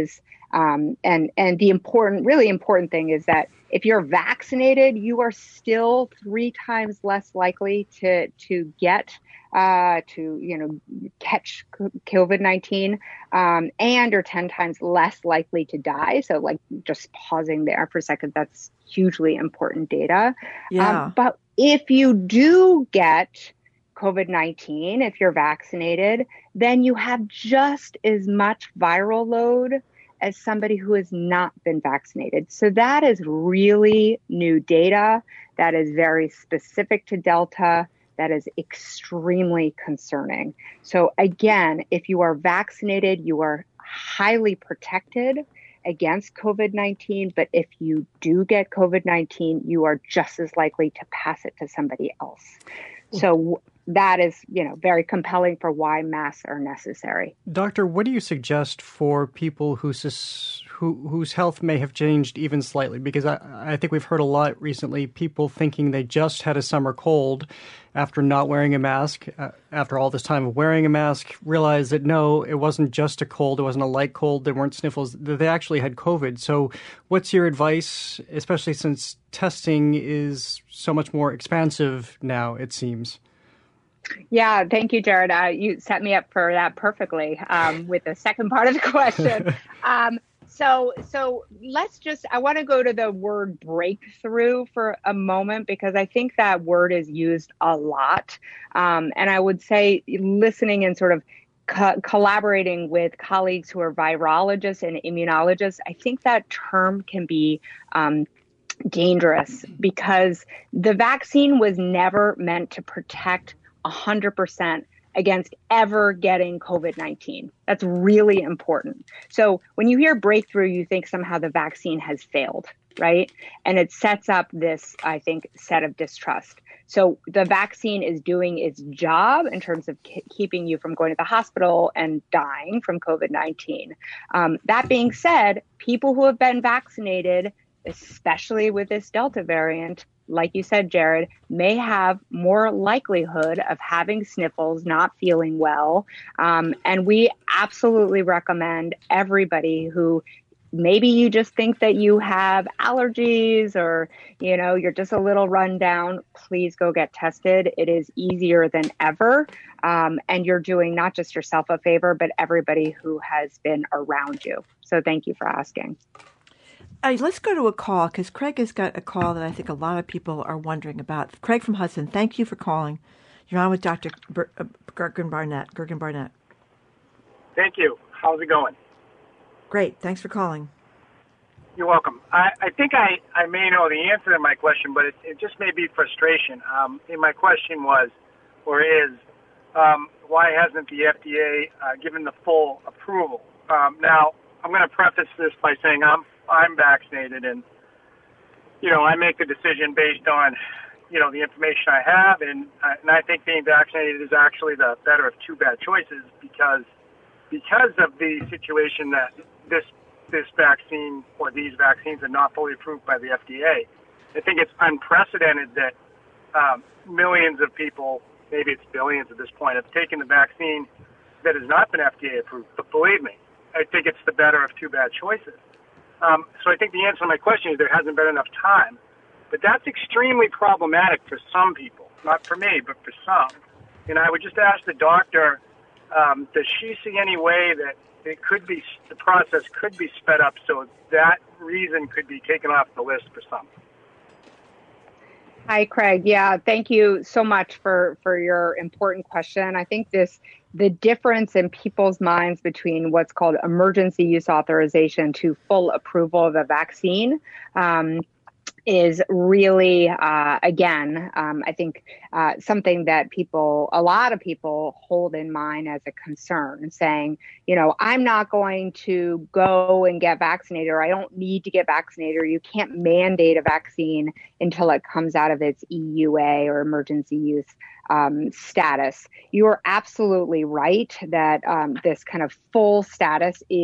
Um, and, and the important, really important thing is that if you're vaccinated, you are still three times less likely to, to get uh, to, you know, catch COVID nineteen, um, and are ten times less likely to die. So like just pausing there for a second, that's hugely important data. Yeah. Um, but if you do get COVID nineteen, if you're vaccinated, then you have just as much viral load as somebody who has not been vaccinated. So that is really new data. That is very specific to Delta. That is extremely concerning. So again, if you are vaccinated, you are highly protected against COVID nineteen. But if you do get COVID nineteen, you are just as likely to pass it to somebody else. So that is, you know, very compelling for why masks are necessary. Doctor, what do you suggest for people who sus- who whose health may have changed even slightly? Because I, I think we've heard a lot recently, people thinking they just had a summer cold after not wearing a mask, uh, after all this time of wearing a mask, realize that no, it wasn't just a cold, it wasn't a light cold, there weren't sniffles, they actually had COVID. So what's your advice, especially since testing is so much more expansive now, it seems? Yeah, thank you, Jared. Uh, you set me up for that perfectly um, with the second part of the question. um, so, so let's just, I want to go to the word breakthrough for a moment, because I think that word is used a lot. Um, and I would say listening and sort of co- collaborating with colleagues who are virologists and immunologists, I think that term can be um, dangerous, because the vaccine was never meant to protect one hundred percent against ever getting COVID nineteen. That's really important. So when you hear breakthrough, you think somehow the vaccine has failed, right? And it sets up this, I think, set of distrust. So the vaccine is doing its job in terms of k- keeping you from going to the hospital and dying from COVID nineteen. Um, that being said, people who have been vaccinated, especially with this Delta variant, like you said, Jared, may have more likelihood of having sniffles, not feeling well. Um, and we absolutely recommend everybody who maybe you just think that you have allergies or, you know, you're just a little run down, please go get tested. It is easier than ever. Um, and you're doing not just yourself a favor, but everybody who has been around you. So thank you for asking. Uh, let's go to a call, because Craig has got a call that I think a lot of people are wondering about. Craig from Hudson, thank you for calling. You're on with Doctor Ber- uh, Gergen Barnett. Gergen Barnett. Thank you. How's it going? Great. Thanks for calling. You're welcome. I, I think I, I may know the answer to my question, but it, it just may be frustration. Um, and my question was, or is, um, why hasn't the F D A uh, given the full approval? Um, now, I'm going to preface this by saying I'm I'm vaccinated, and, you know, I make the decision based on, you know, the information I have, and, uh, and I think being vaccinated is actually the better of two bad choices, because because of the situation that this this vaccine or these vaccines are not fully approved by the F D A. I think it's unprecedented that um, millions of people, maybe it's billions at this point, have taken the vaccine that has not been F D A approved. But believe me, I think it's the better of two bad choices. Um, so I think the answer to my question is there hasn't been enough time. But that's extremely problematic for some people, not for me, but for some. And I would just ask the doctor, um, does she see any way that it could be, the process could be sped up so that reason could be taken off the list for some? Hi, Craig. Yeah, thank you so much for, for your important question. I think this the difference in people's minds between what's called emergency use authorization to full approval of a vaccine um, is really, uh, again, um, I think uh, something that people, a lot of people hold in mind as a concern, saying, you know, I'm not going to go and get vaccinated, or I don't need to get vaccinated, or you can't mandate a vaccine until it comes out of its E U A or emergency use um, status. You are absolutely right that um, this kind of full status is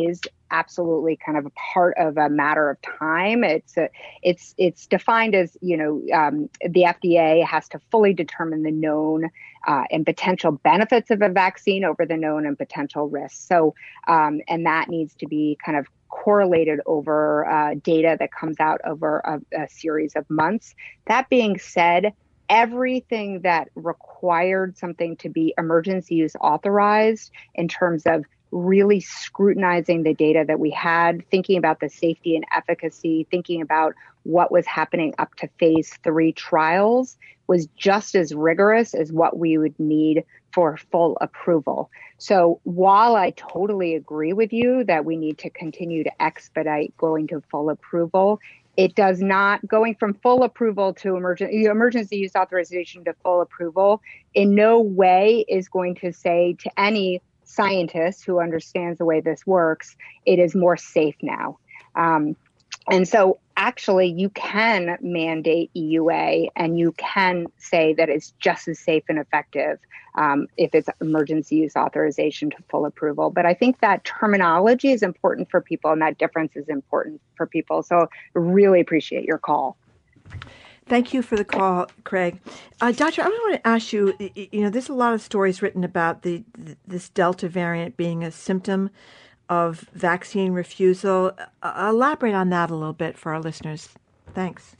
absolutely kind of a part of a matter of time. It's a, it's it's defined as, you know, um, the F D A has to fully determine the known uh, and potential benefits of a vaccine over the known and potential risks. So, um, and that needs to be kind of correlated over uh, data that comes out over a, a series of months. That being said, everything that required something to be emergency use authorized in terms of really scrutinizing the data that we had, thinking about the safety and efficacy, thinking about what was happening up to phase three trials was just as rigorous as what we would need for full approval. So while I totally agree with you that we need to continue to expedite going to full approval, it does not, going from full approval to emergency emergency use authorization to full approval in no way is going to say to any scientist who understands the way this works, it is more safe now. Um, and so actually you can mandate E U A and you can say that it's just as safe and effective um, if it's emergency use authorization to full approval. But I think that terminology is important for people and that difference is important for people. So really appreciate your call. Thank you for the call, Craig. Uh, Doctor, I want to ask you, you know, there's a lot of stories written about the this Delta variant being a symptom of vaccine refusal. Uh, elaborate on that a little bit for our listeners. Thanks.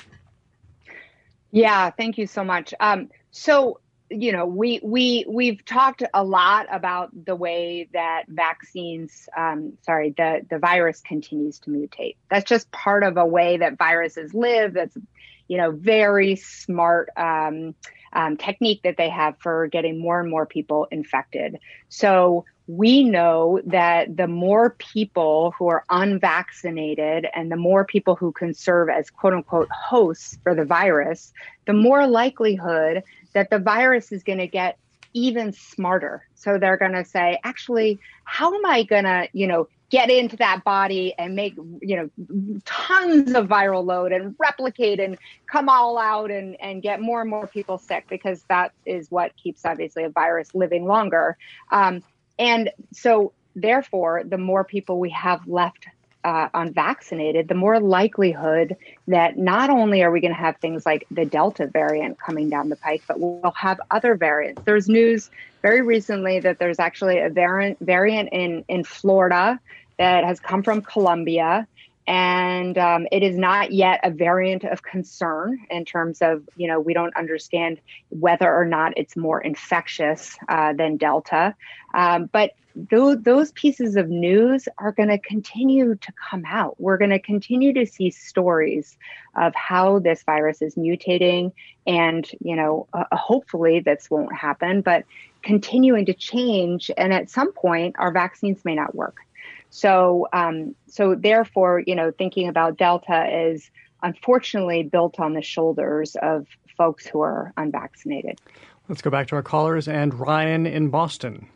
Yeah, thank you so much. Um, so, you know, we, we, we've talked a lot about the way that vaccines, um, sorry, the, the virus continues to mutate. That's just part of a way that viruses live. That's, you know, very smart um, um, technique that they have for getting more and more people infected. So we know that the more people who are unvaccinated and the more people who can serve as quote unquote hosts for the virus, the more likelihood that the virus is going to get even smarter. So they're going to say, actually, how am I going to, you know, get into that body and make, you know, tons of viral load and replicate and come all out and, and get more and more people sick, because that is what keeps obviously a virus living longer. Um, and so therefore, the more people we have left uh, unvaccinated, the more likelihood that not only are we going to have things like the Delta variant coming down the pike, but we'll have other variants. There's news very recently that there's actually a variant variant in, in Florida that has come from Colombia. And um, it is not yet a variant of concern in terms of, you know, we don't understand whether or not it's more infectious uh, than Delta. Um, but those, those pieces of news are going to continue to come out. We're going to continue to see stories of how this virus is mutating. And, you know, uh, hopefully this won't happen, but continuing to change. And at some point, our vaccines may not work. So, um, so therefore, you know, thinking about Delta is unfortunately built on the shoulders of folks who are unvaccinated. Let's go back to our callers and Ryan in Boston.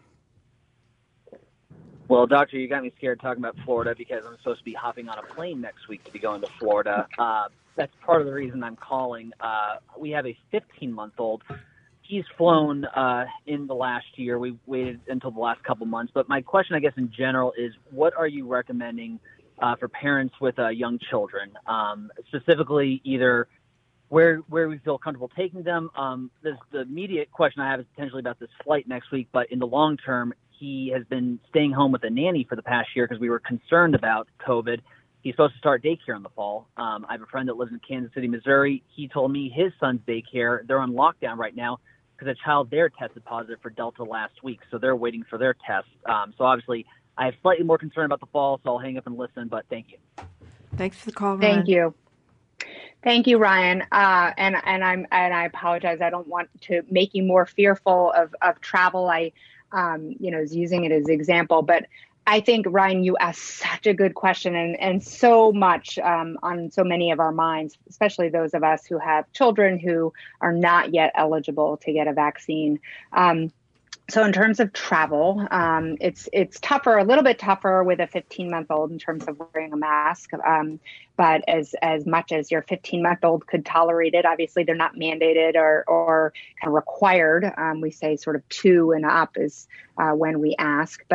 Well, Doctor, you got me scared talking about Florida because I'm supposed to be hopping on a plane next week to be going to Florida. Uh, that's part of the reason I'm calling. Uh, we have a fifteen-month-old. He's flown uh, in the last year. We waited until the last couple months. But my question, I guess, in general is, what are you recommending uh, for parents with uh, young children? Um, specifically, either where where we feel comfortable taking them. Um, this, the immediate question I have is potentially about this flight next week. But in the long term, he has been staying home with a nanny for the past year because we were concerned about COVID. He's supposed to start daycare in the fall. Um, I have a friend that lives in Kansas City, Missouri. He told me his son's daycare, they're on lockdown right now, because a child there tested positive for Delta last week, so they're waiting for their test. Um, so obviously, I have slightly more concern about the fall, so I'll hang up and listen, but thank you. Thanks for the call, Ryan. Thank you. Thank you, Ryan. Uh, and and I'm and I apologize. I don't want to make you more fearful of, of travel. I, um, you know, was using it as an example, but I think, Ryan, you asked such a good question and, and so much um, on so many of our minds, especially those of us who have children who are not yet eligible to get a vaccine. Um, so in terms of travel, um, it's it's tougher, a little bit tougher with a fifteen-month-old in terms of wearing a mask. Um, but as as much as your fifteen-month-old could tolerate it, obviously they're not mandated or, or kind of required. Um, we say sort of two and up is uh, when we ask. But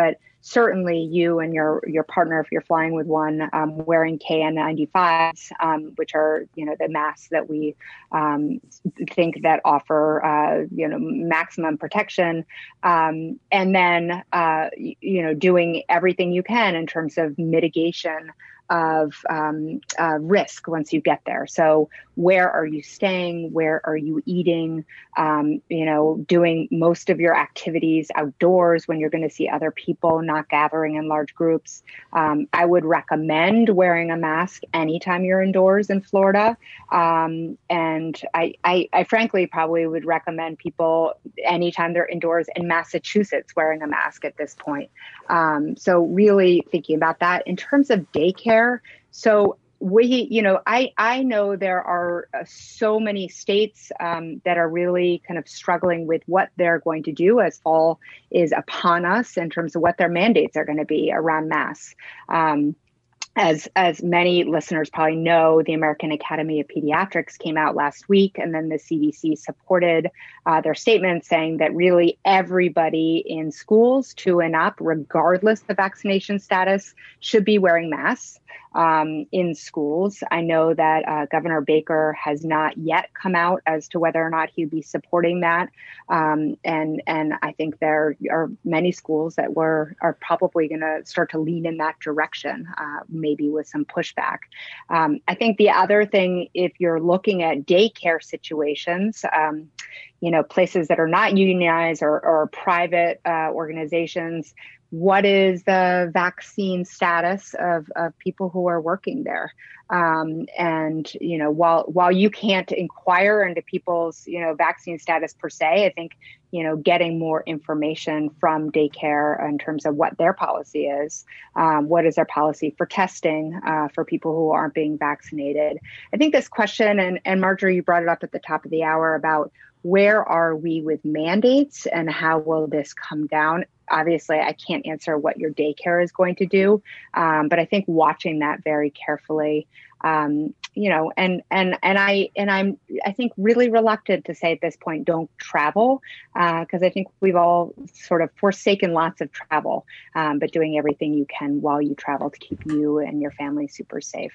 certainly you and your your partner, if you're flying with one, um, wearing K N ninety-fives, um, which are, you know, the masks that we um, think that offer, uh, you know, maximum protection. Um, and then, uh, you know, doing everything you can in terms of mitigation of um, uh, risk once you get there. So where are you staying? Where are you eating? Um, you know, doing most of your activities outdoors when you're going to see other people, not gathering in large groups. Um, I would recommend wearing a mask anytime you're indoors in Florida. Um, and I, I, I frankly probably would recommend people anytime they're indoors in Massachusetts wearing a mask at this point. Um, so really thinking about that. In terms of daycare, so we, you know, I, I know there are uh, so many states um, that are really kind of struggling with what they're going to do as fall is upon us in terms of what their mandates are going to be around masks. Um, As as many listeners probably know, the American Academy of Pediatrics came out last week, and then the C D C supported uh, their statement saying that really everybody in schools two and up, regardless of vaccination status, should be wearing masks um, in schools. I know that uh, Governor Baker has not yet come out as to whether or not he'd be supporting that. Um, and and I think there are many schools that were are probably going to start to lean in that direction, uh, maybe with some pushback. Um, I think the other thing, if you're looking at daycare situations, um, you know, places that are not unionized or, or private uh, organizations, what is the vaccine status of, of people who are working there? Um, and, you know, while while you can't inquire into people's, you know, vaccine status per se, I think, you know, getting more information from daycare in terms of what their policy is, um, what is their policy for testing uh, for people who aren't being vaccinated. I think this question, and, and Marjorie, you brought it up at the top of the hour about where are we with mandates and how will this come down? Obviously, I can't answer what your daycare is going to do, um, but I think watching that very carefully, um, you know, and and and I and I'm I think really reluctant to say at this point, don't travel, because uh, I think we've all sort of forsaken lots of travel, um, but doing everything you can while you travel to keep you and your family super safe.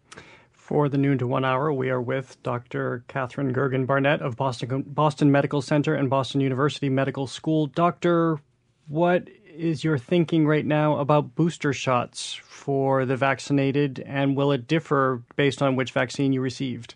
For the noon to one hour, we are with Doctor Katherine Gergen Barnett of Boston Boston Medical Center and Boston University Medical School. Doctor, what is your thinking right now about booster shots for the vaccinated, and will it differ based on which vaccine you received?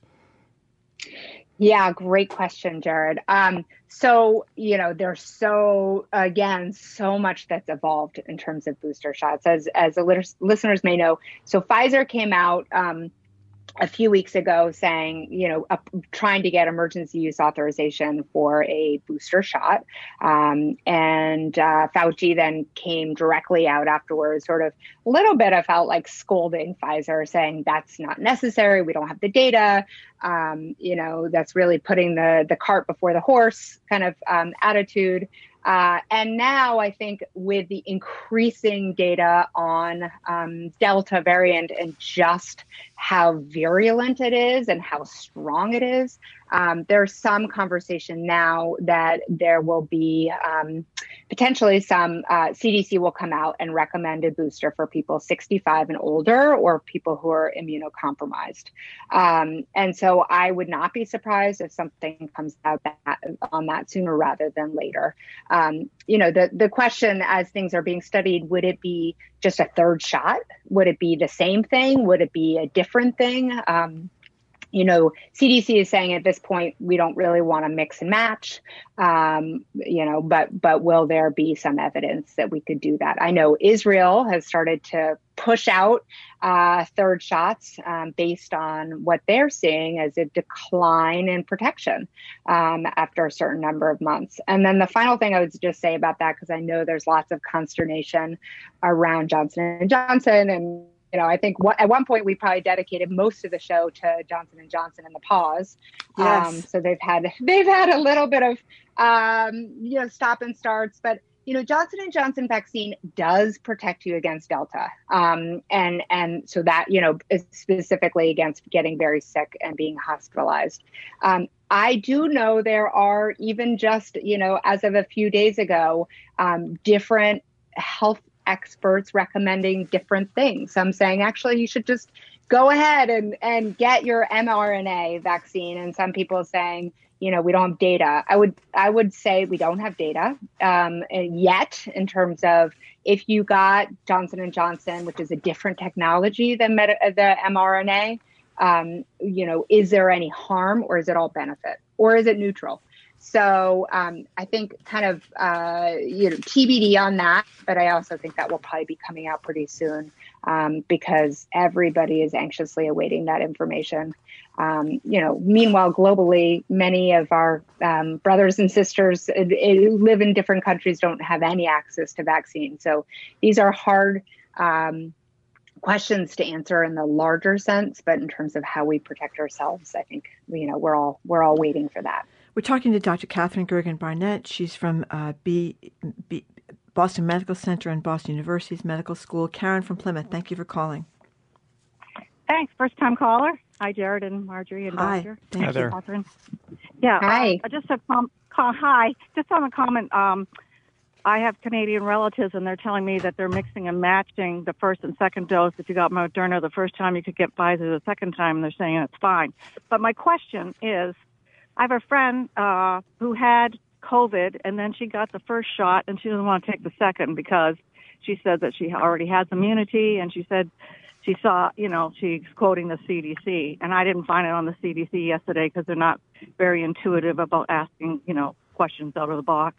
Yeah, great question, Jared. Um, so, you know, there's so, again, so much that's evolved in terms of booster shots. As, as the lit- listeners may know, so Pfizer came out um, a few weeks ago saying, you know, uh, trying to get emergency use authorization for a booster shot. Um, and uh, Fauci then came directly out afterwards, sort of a little bit, I felt like scolding Pfizer, saying that's not necessary. We don't have the data. Um, you know, that's really putting the, the cart before the horse kind of um, attitude. Uh, and now I think with the increasing data on um, Delta variant and just how virulent it is and how strong it is, um, there's some conversation now that there will be um, potentially some uh, C D C will come out and recommend a booster for people sixty-five and older or people who are immunocompromised. Um, and so I would not be surprised if something comes out that, on that sooner rather than later. Um, you know, the, the question as things are being studied, would it be just a third shot? Would it be the same thing? Would it be a different thing? Um, you know, C D C is saying at this point, we don't really want to mix and match, um, you know, but but will there be some evidence that we could do that? I know Israel has started to push out uh, third shots um, based on what they're seeing as a decline in protection um, after a certain number of months. And then the final thing I would just say about that, because I know there's lots of consternation around Johnson and Johnson, and you know, I think what, at one point we probably dedicated most of the show to Johnson and Johnson and the pause. Yes. Um, so they've had they've had a little bit of um, you know stop and starts, but you know, Johnson and Johnson vaccine does protect you against Delta, um, and and so that you know is specifically against getting very sick and being hospitalized. Um, I do know there are even just you know as of a few days ago, um, different health experts recommending different things. Some saying, actually, you should just go ahead and, and get your mRNA vaccine. And some people saying, you know, we don't have data. I would I would say we don't have data um, yet in terms of if you got Johnson and Johnson, which is a different technology than meta, the mRNA, um, you know, is there any harm or is it all benefit or is it neutral? So um, I think kind of, uh, you know, T B D on that, but I also think that will probably be coming out pretty soon um, because everybody is anxiously awaiting that information. Um, you know, meanwhile, globally, many of our um, brothers and sisters uh, who live in different countries don't have any access to vaccines. So these are hard um, questions to answer in the larger sense, but in terms of how we protect ourselves, I think, you know, we're all we're all waiting for that. We're talking to Doctor Catherine Gergen Barnett. She's from uh, B, B, Boston Medical Center and Boston University's Medical School. Karen from Plymouth, thank you for calling. Thanks. First time caller. Hi, Jared and Marjorie and Hi. Doctor. Thank Hi you. there. Catherine. Yeah. Hi. Uh, just a com- com- hi. Just on a comment. Um, I have Canadian relatives, and they're telling me that they're mixing and matching the first and second dose. If you got Moderna the first time, you could get Pfizer the second time. And they're saying it's fine. But my question is, I have a friend uh, who had COVID, and then she got the first shot, and she doesn't want to take the second because she said that she already has immunity, and she said she saw, you know, she's quoting the C D C, and I didn't find it on the C D C yesterday because they're not very intuitive about asking, you know, questions out of the box.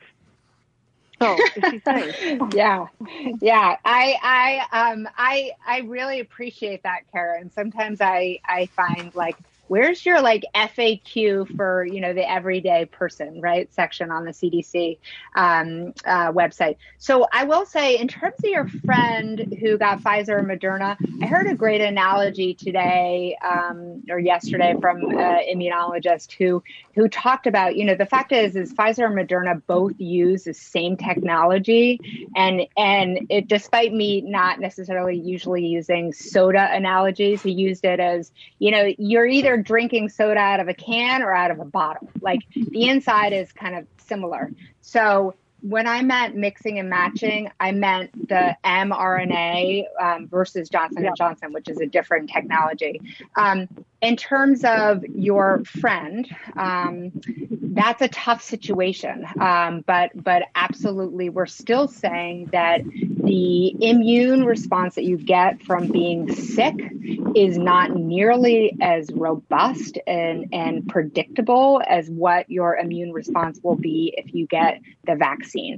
So, is she safe? yeah, yeah. I, I, um, I, I really appreciate that, Karen. Sometimes I, I find like, where's your like F A Q for, you know, the everyday person, right? Section on the C D C um, uh, website. So I will say, in terms of your friend who got Pfizer or Moderna, I heard a great analogy today um, or yesterday from an immunologist who who talked about, you know, the fact is, is Pfizer and Moderna both use the same technology, and and it, despite me not necessarily usually using soda analogies, he used it as, you know, you're either drinking soda out of a can or out of a bottle. Like the inside is kind of similar. So when I meant mixing and matching, I meant the mRNA um, versus Johnson yeah. and Johnson, which is a different technology. Um, in terms of your friend, um, that's a tough situation. Um, but but absolutely, we're still saying that the immune response that you get from being sick is not nearly as robust and, and predictable as what your immune response will be if you get the vaccine.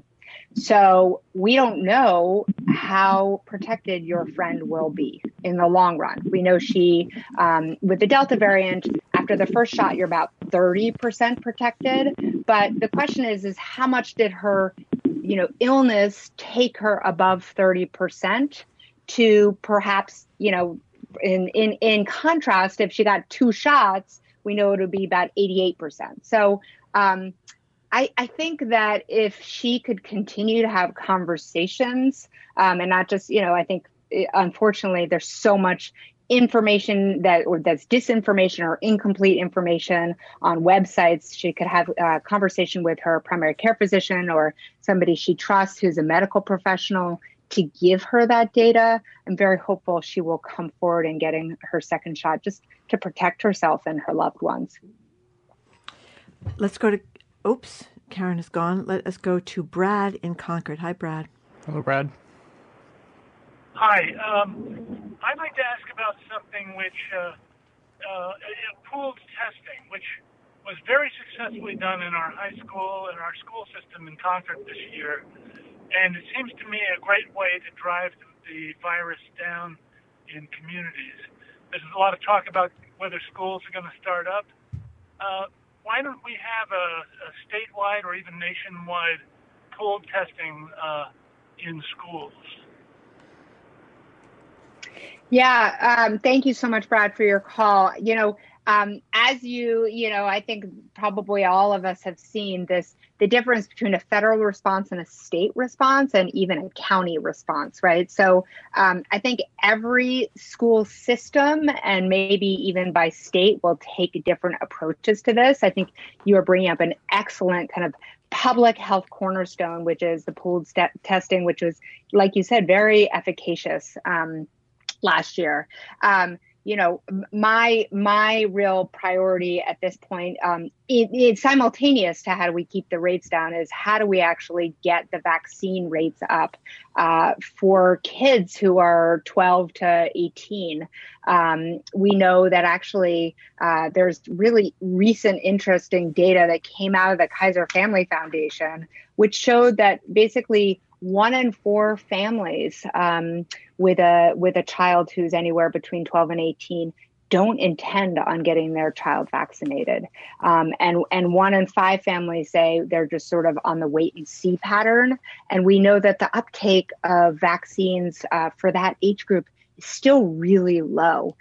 So we don't know how protected your friend will be in the long run. We know she, um, with the Delta variant, after the first shot, you're about thirty percent protected. But the question is, is how much did her, you know, illness take her above thirty percent to perhaps, you know, in, in, in contrast, if she got two shots, we know it would be about eighty-eight percent. So, um, I, I think that if she could continue to have conversations um, and not just, you know, I think, unfortunately, there's so much information that or that's disinformation or incomplete information on websites. She could have a conversation with her primary care physician or somebody she trusts who's a medical professional to give her that data. I'm very hopeful she will come forward in getting her second shot just to protect herself and her loved ones. Let's go to Oops, Karen is gone. Let us go to Brad in Concord. Hi, Brad. Hello, Brad. Hi. Um, I'd like to ask about something which uh, uh, pooled testing, which was very successfully done in our high school and our school system in Concord this year. And it seems to me a great way to drive the virus down in communities. There's a lot of talk about whether schools are going to start up. Uh, Why don't we have a, a statewide or even nationwide pooled testing uh, in schools? Yeah, um, thank you so much, Brad, for your call. You know, um, as you, you know, I think probably all of us have seen this, the difference between a federal response and a state response and even a county response, right? So um, I think every school system and maybe even by state will take different approaches to this. I think you are bringing up an excellent kind of public health cornerstone, which is the pooled st- testing, which was, like you said, very efficacious um, last year. Um, you know, my my real priority at this point, um, it, it's simultaneous to how do we keep the rates down, is how do we actually get the vaccine rates up uh, for kids who are twelve to eighteen. Um, we know that actually uh, there's really recent interesting data that came out of the Kaiser Family Foundation, which showed that basically one in four families um, with a with a child who's anywhere between twelve and eighteen don't intend on getting their child vaccinated. Um, and, and one in five families say they're just sort of on the wait and see pattern. And we know that the uptake of vaccines uh, for that age group is still really low.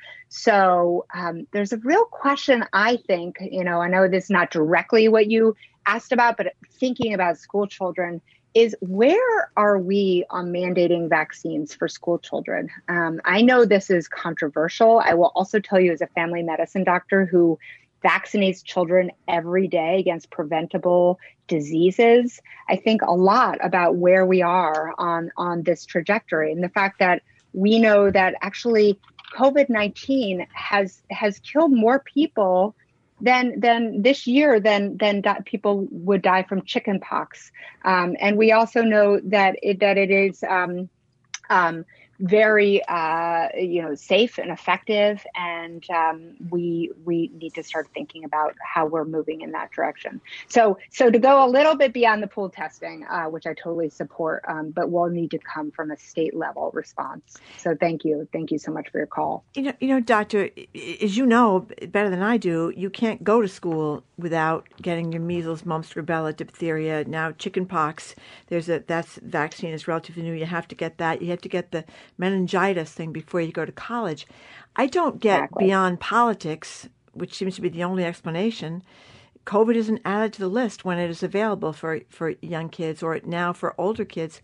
So um, there's a real question, I think, you know, I know this is not directly what you asked about, but thinking about school children, is where are we on mandating vaccines for school children? Um, I know this is controversial. I will also tell you, as a family medicine doctor who vaccinates children every day against preventable diseases, I think a lot about where we are on, on this trajectory, and the fact that we know that actually COVID nineteen has has killed more people Then, then this year, then, then di- people would die from chickenpox, um, and we also know that it, that it is um, um, very, uh, you know, safe and effective, and um, we we need to start thinking about how we're moving in that direction. So, so to go a little bit beyond the pool testing, uh, which I totally support, um, but will need to come from a state level response. So, thank you, thank you so much for your call. You know, you know, Doctor, as you know better than I do, you can't go to school without getting your measles, mumps, rubella, diphtheria, now chickenpox. There's a that's vaccine is relatively new. You have to get that. You have to get the meningitis thing before you go to college. I don't get exactly. beyond politics, which seems to be the only explanation. COVID isn't added to the list when it is available for, for young kids, or now for older kids.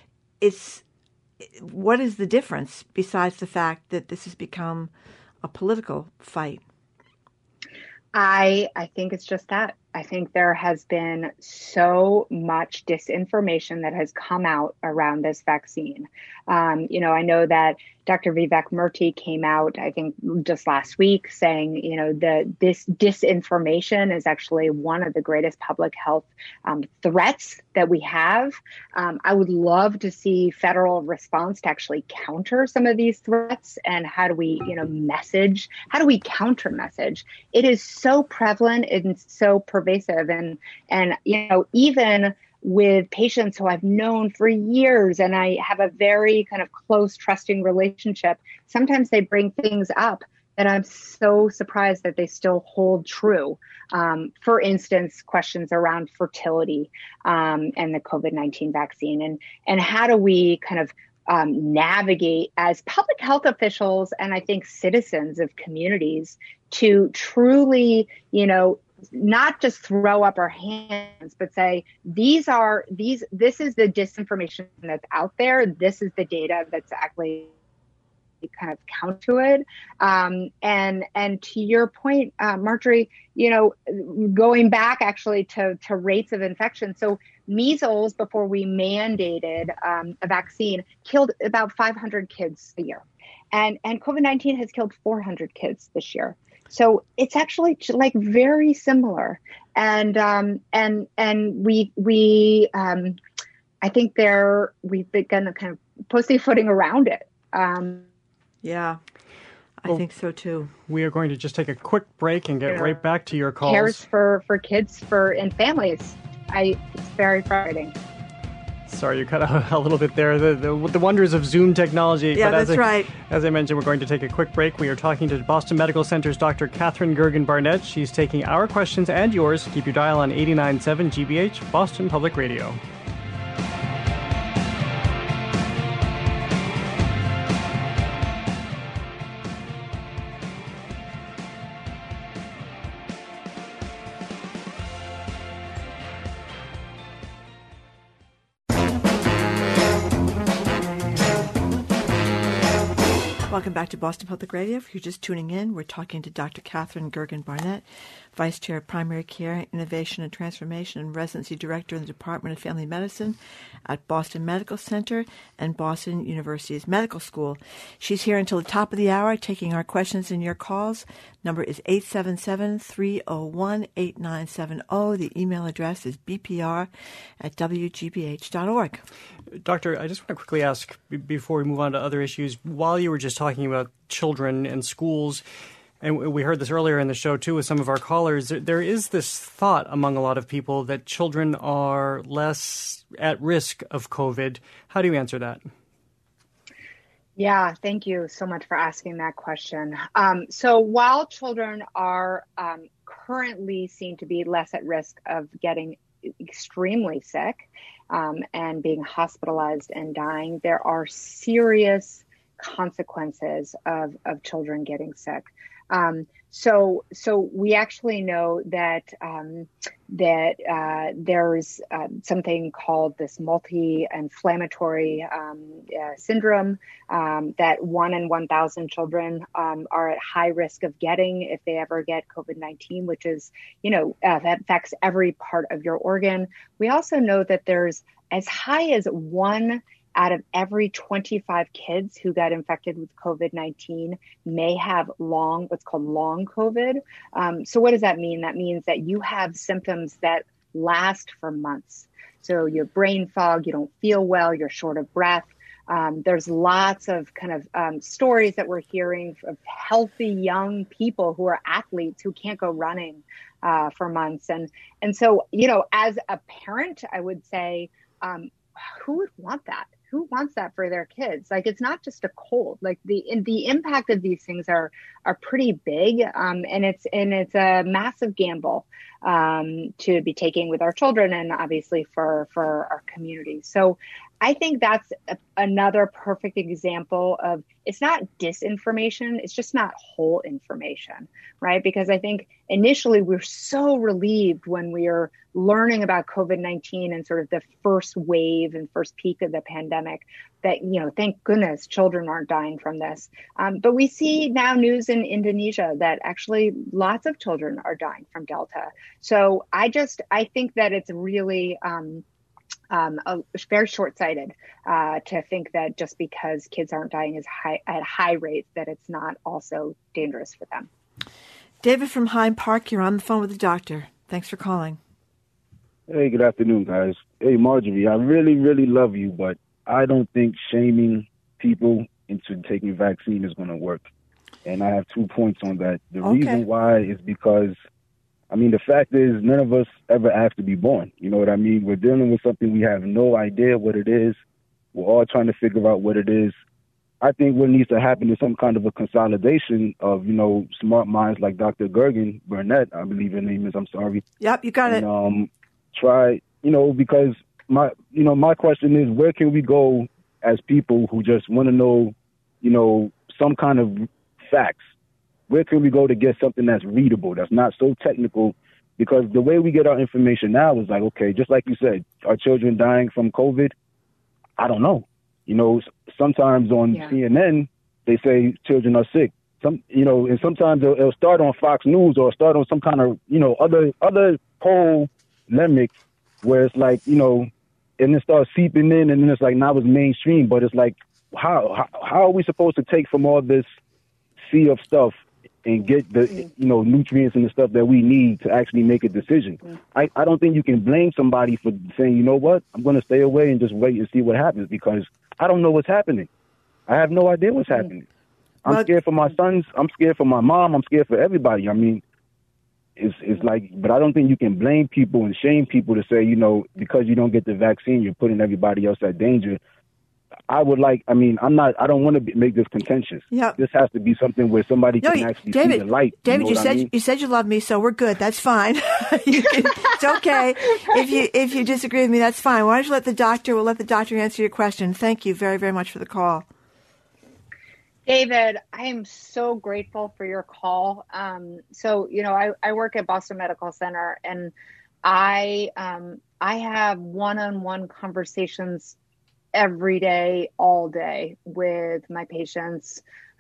It's what is the difference besides the fact that this has become a political fight? I I think it's just that. I think there has been so much disinformation that has come out around this vaccine. Um, you know, I know that Doctor Vivek Murthy came out, I think, just last week saying, you know, the this disinformation is actually one of the greatest public health um, threats that we have. Um, I would love to see federal response to actually counter some of these threats. And how do we, you know, message? How do we counter message? It is so prevalent and so pervasive. And, and you know, even with patients who I've known for years and I have a very kind of close, trusting relationship, sometimes they bring things up that I'm so surprised that they still hold true. Um, for instance, questions around fertility um, and the COVID nineteen vaccine. And, and how do we kind of um, navigate as public health officials and I think citizens of communities to truly, you know, not just throw up our hands, but say, these are these, this is the disinformation that's out there. This is the data that's actually kind of count to it. Um, and, and to your point, uh, Marjorie, you know, going back actually to, to rates of infection. So measles, before we mandated um, a vaccine, killed about five hundred kids a year. And, and COVID nineteen has killed four hundred kids this year. So it's actually like very similar, and um, and and we we um, I think there we've begun to kind of pussyfooting around it. Um, yeah, I well, think so too. We are going to just take a quick break and get yeah. right back to your calls. Cares for for kids for and families. I it's very frustrating. Sorry, you cut out a little bit there. The, the, the wonders of Zoom technology. Yeah, but that's as I, right. As I mentioned, we're going to take a quick break. We are talking to Boston Medical Center's Doctor Katherine Gergen-Barnett. She's taking our questions and yours. Keep your dial on eighty-nine point seven G B H, Boston Public Radio. Welcome back to Boston Public Radio. If you're just tuning in, we're talking to Doctor Katherine Gergen-Barnett, Vice Chair of Primary Care, Innovation and Transformation, and Residency Director in the Department of Family Medicine at Boston Medical Center and Boston University's Medical School. She's here until the top of the hour taking our questions and your calls. Number is eight seven seven, three oh one, eight nine seven oh. The email address is b p r at w g b h dot org. Doctor, I just want to quickly ask, before we move on to other issues, while you were just talking about children and schools, and we heard this earlier in the show, too, with some of our callers, there is this thought among a lot of people that children are less at risk of COVID. How do you answer that? Yeah, thank you so much for asking that question. Um, so while children are um, currently seen to be less at risk of getting extremely sick um, and being hospitalized and dying, there are serious consequences of, of children getting sick. Um, so, so we actually know that um, that uh, there's uh, something called this multi-inflammatory um, uh, syndrome um, that one in one thousand children um, are at high risk of getting if they ever get COVID nineteen, which is, you know, uh, that affects every part of your organ. We also know that there's as high as one out of every twenty-five kids who got infected with COVID nineteen may have long, what's called long COVID. Um, so what does that mean? That means that you have symptoms that last for months. So you have brain fog, you don't feel well, you're short of breath. Um, there's lots of kind of um, stories that we're hearing of healthy young people who are athletes who can't go running uh, for months. And, and so, you know, as a parent, I would say, um, who would want that? Who wants that for their kids? Like, it's not just a cold. Like the the impact of these things are are pretty big, um, and it's and it's a massive gamble um, to be taking with our children, and obviously for for our community. So, I think that's a, another perfect example of it's not disinformation; it's just not whole information, right? Because I think initially we're so relieved when we are learning about COVID nineteen and sort of the first wave and first peak of the pandemic that, you know, thank goodness children aren't dying from this. Um, but we see now news in Indonesia that actually lots of children are dying from Delta. So I just, I think that it's really um, um, a, very short-sighted uh, to think that just because kids aren't dying as high, at high rates, that it's not also dangerous for them. David from Hyde Park, you're on the phone with the doctor. Thanks for calling. Hey, good afternoon, guys. Hey, Marjorie, I really, really love you, but I don't think shaming people into taking vaccine is going to work. And I have two points on that. The Okay. reason why is because, I mean, the fact is none of us ever asked to be born. You know what I mean? We're dealing with something we have no idea what it is. We're all trying to figure out what it is. I think what needs to happen is some kind of a consolidation of, you know, smart minds like Doctor Gergen Burnett, I believe her name is, I'm sorry. Yep, you got and, it. Um, try, you know, because my, you know, my question is, where can we go as people who just want to know, you know, some kind of facts? Where can we go to get something that's readable, that's not so technical? Because the way we get our information now is like, okay, just like you said, are children dying from COVID? I don't know. You know, sometimes on Yeah. C N N, they say children are sick. Some, you know, and sometimes it'll, it'll start on Fox News or start on some kind of, you know, other, other poll polemic where it's like, you know, and it starts seeping in, and then it's like now it's mainstream. But it's like, how how, how are we supposed to take from all this sea of stuff and get the mm. you know nutrients and the stuff that we need to actually make a decision? Mm. I, I don't think you can blame somebody for saying, you know what, I'm going to stay away and just wait and see what happens, because I don't know what's happening. I have no idea what's mm. happening. I'm but, scared for my sons. I'm scared for my mom. I'm scared for everybody. I mean, It's, it's like, but I don't think you can blame people and shame people to say, you know, because you don't get the vaccine, you're putting everybody else at danger. I would like, I mean, I'm not, I don't want to be, make this contentious. Yeah. This has to be something where somebody no, can actually David, see the light. David, you, know you said I mean? you said you love me, so we're good. That's fine. you can, it's okay if you if you disagree with me. That's fine. Why don't you let the doctor? We'll let the doctor answer your question. Thank you very very much for the call. David, I am so grateful for your call. Um, so, you know, I, I work at Boston Medical Center, and I um, I have one-on-one conversations every day, all day with my patients,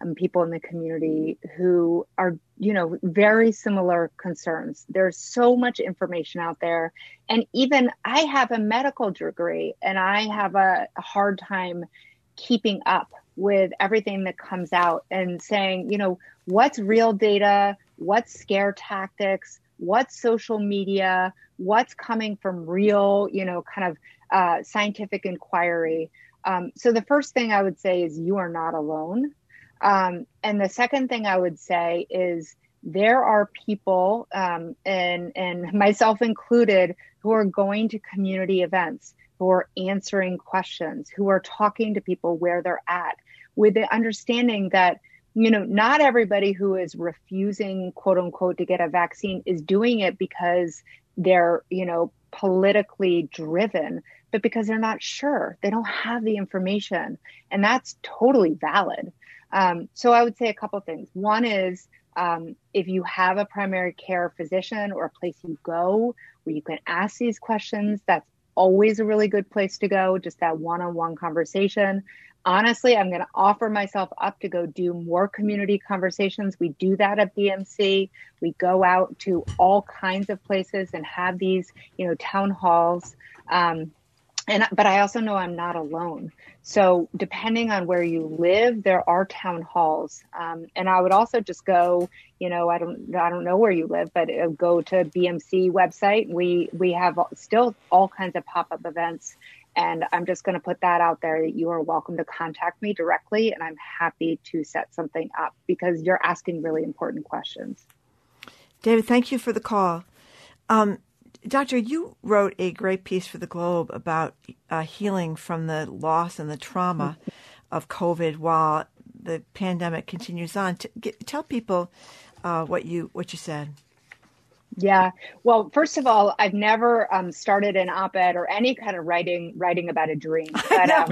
and people in the community who are, you know, very similar concerns. There's so much information out there. And even I have a medical degree and I have a, a hard time keeping up with everything that comes out and saying, you know, what's real data, what's scare tactics, what's social media, what's coming from real, you know, kind of uh, scientific inquiry. Um, so the first thing I would say is you are not alone. Um, and the second thing I would say is there are people, um, and, and myself included, who are going to community events, who are answering questions, who are talking to people where they're at, with the understanding that, you know, not everybody who is refusing, quote unquote, to get a vaccine is doing it because they're, you know, politically driven, but because they're not sure. They don't have the information. And that's totally valid. Um, so I would say a couple of things. One is, um, if you have a primary care physician or a place you go where you can ask these questions, that's always a really good place to go, just that one-on-one conversation. Honestly, I'm going to offer myself up to go do more community conversations. We do that at B M C. We go out to all kinds of places and have these, you know, town halls. Um, and but I also know I'm not alone. So depending on where you live, there are town halls. Um, and I would also just go, you know, I don't I don't know where you live, but uh, go to B M C website. We we have still all kinds of pop-up events. And I'm just going to put that out there. You are welcome to contact me directly, and I'm happy to set something up because you're asking really important questions. David, thank you for the call. Um, Doctor, you wrote a great piece for the Globe about uh, healing from the loss and the trauma of COVID while the pandemic continues on. T- get, tell people uh, what you what you said. Yeah. Well, first of all, I've never um, started an op-ed or any kind of writing writing about a dream. But um,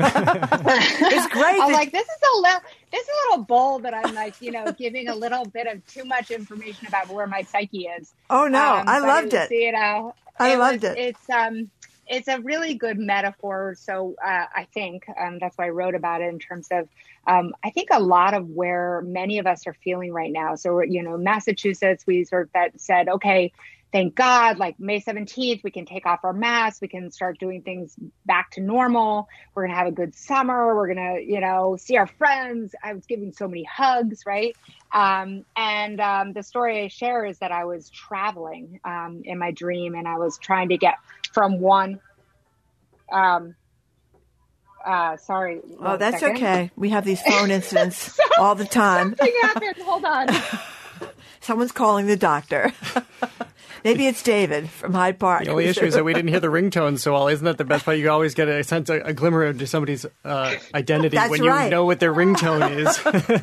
it's great. I'm like, this is a little this is a little bold that I'm like, you know, giving a little bit of too much information about where my psyche is. Oh no, um, I loved it. Was, it. You know, I it loved was, it. It's um, it's a really good metaphor. So uh, I think um, that's why I wrote about it in terms of. Um, I think a lot of where many of us are feeling right now. So, you know, Massachusetts, we sort of that said, okay, thank God, like May seventeenth, we can take off our masks. We can start doing things back to normal. We're going to have a good summer. We're going to, you know, see our friends. I was giving so many hugs, right? Um, and um, the story I share is that I was traveling um, in my dream and I was trying to get from one um Uh, sorry. Oh, that's second. okay. We have these phone incidents all the time. Something happened. Hold on. Someone's calling the doctor. Maybe it's David from Hyde Park. The only issue is that we didn't hear the ringtone so well. Isn't that the best part? You always get a sense, a, a glimmer of somebody's uh, identity That's when right. you know what their ringtone is.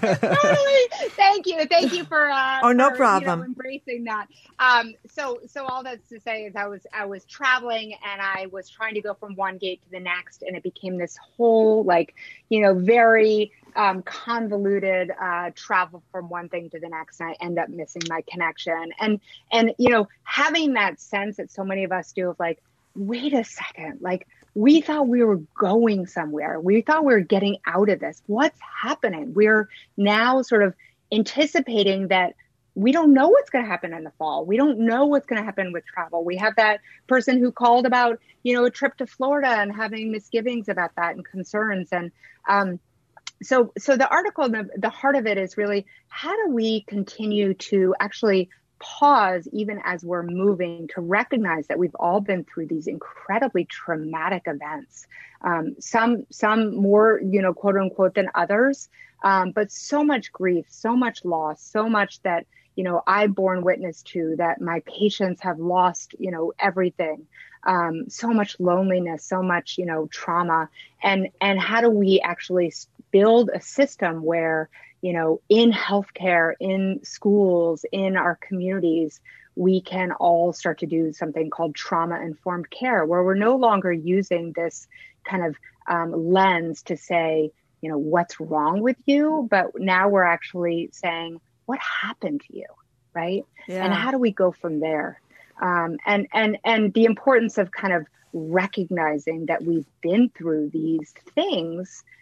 Totally. Thank you. Thank you for uh, oh, no for, problem. You know, embracing that. Um, so, so all that's to say is I was I was traveling and I was trying to go from one gate to the next, and it became this whole like you know very um, convoluted uh, travel from one thing to the next, and I end up missing my connection. And and you know having that sense that so many of us do of like, wait a second, like. We thought we were going somewhere. We thought we were getting out of this. What's happening? We're now sort of anticipating that we don't know what's going to happen in the fall. We don't know what's going to happen with travel. We have that person who called about, you know, a trip to Florida and having misgivings about that and concerns. And um, so, so the article, the, the heart of it is really, how do we continue to actually pause even as we're moving to recognize that we've all been through these incredibly traumatic events, um, some some more, you know, quote unquote than others, um, but so much grief, so much loss, so much that, you know, I've borne witness to, that my patients have lost, you know, everything, um, so much loneliness, so much, you know, trauma. And, and how do we actually build a system where, you know, in healthcare, in schools, in our communities, we can all start to do something called trauma-informed care, where we're no longer using this kind of um, lens to say, you know, what's wrong with you, but now we're actually saying, what happened to you, right? Yeah. And how do we go from there? Um, and and and the importance of kind of recognizing that we've been through these things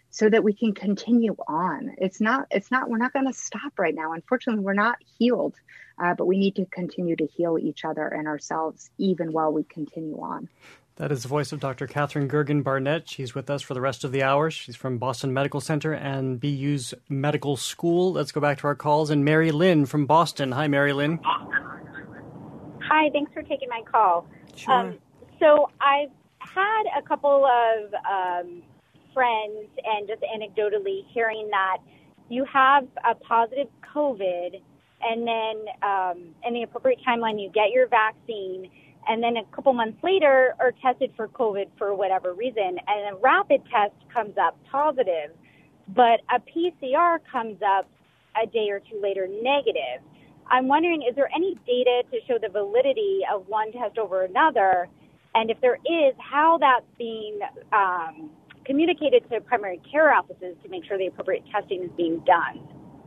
so that we can continue on. It's not, it's not, we're not going to stop right now. Unfortunately, we're not healed, uh, but we need to continue to heal each other and ourselves even while we continue on. That is the voice of Doctor Katherine Gergen Barnett. She's with us for the rest of the hour. She's from Boston Medical Center and B U's Medical School. Let's go back to our calls. And Mary Lynn from Boston. Hi, Mary Lynn. Hi, thanks for taking my call. Sure. Um, so I've had a couple of um, friends and just anecdotally hearing that you have a positive COVID and then um, in the appropriate timeline you get your vaccine, and then a couple months later are tested for COVID for whatever reason, and a rapid test comes up positive, but a P C R comes up a day or two later negative. I'm wondering, is there any data to show the validity of one test over another? And if there is, how that's being um, communicated to primary care offices to make sure the appropriate testing is being done?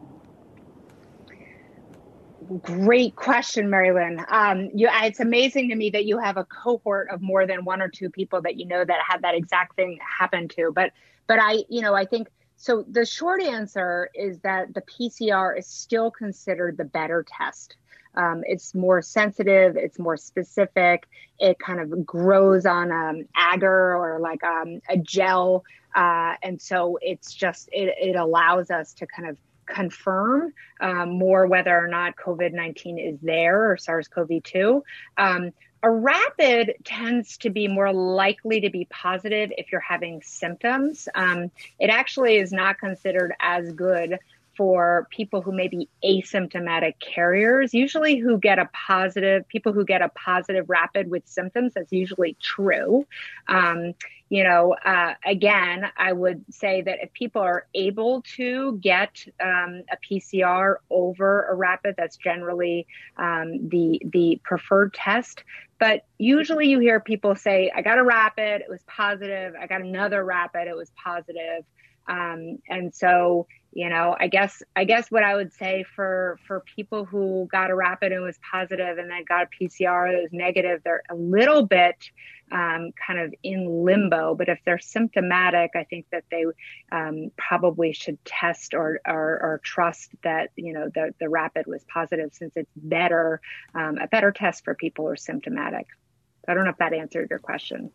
Great question, Mary Lynn. Um, you, it's amazing to me that you have a cohort of more than one or two people that you know that had that exact thing happen to. But, but I, you know, I think, so the short answer is that the P C R is still considered the better test. Um, it's more sensitive, it's more specific, it kind of grows on um, agar or like um, a gel. Uh, and so it's just, it, it allows us to kind of confirm um, more whether or not COVID nineteen is there or SARS-C o V two. Um, a rapid tends to be more likely to be positive if you're having symptoms. Um, it actually is not considered as good for people who may be asymptomatic carriers, usually who get a positive, people who get a positive rapid with symptoms. That's usually true. Um, you know, uh, again, I would say that if people are able to get um, a P C R over a rapid, that's generally um, the the preferred test. But usually you hear people say, I got a rapid, it was positive. I got another rapid, it was positive. Um, and so, you know, I guess, I guess what I would say for, for people who got a rapid and was positive and then got a P C R that was negative, they're a little bit um, kind of in limbo. But if they're symptomatic, I think that they um, probably should test or, or, or trust that, you know, the, the rapid was positive, since it's better, um, a better test for people who are symptomatic. I don't know if that answered your question.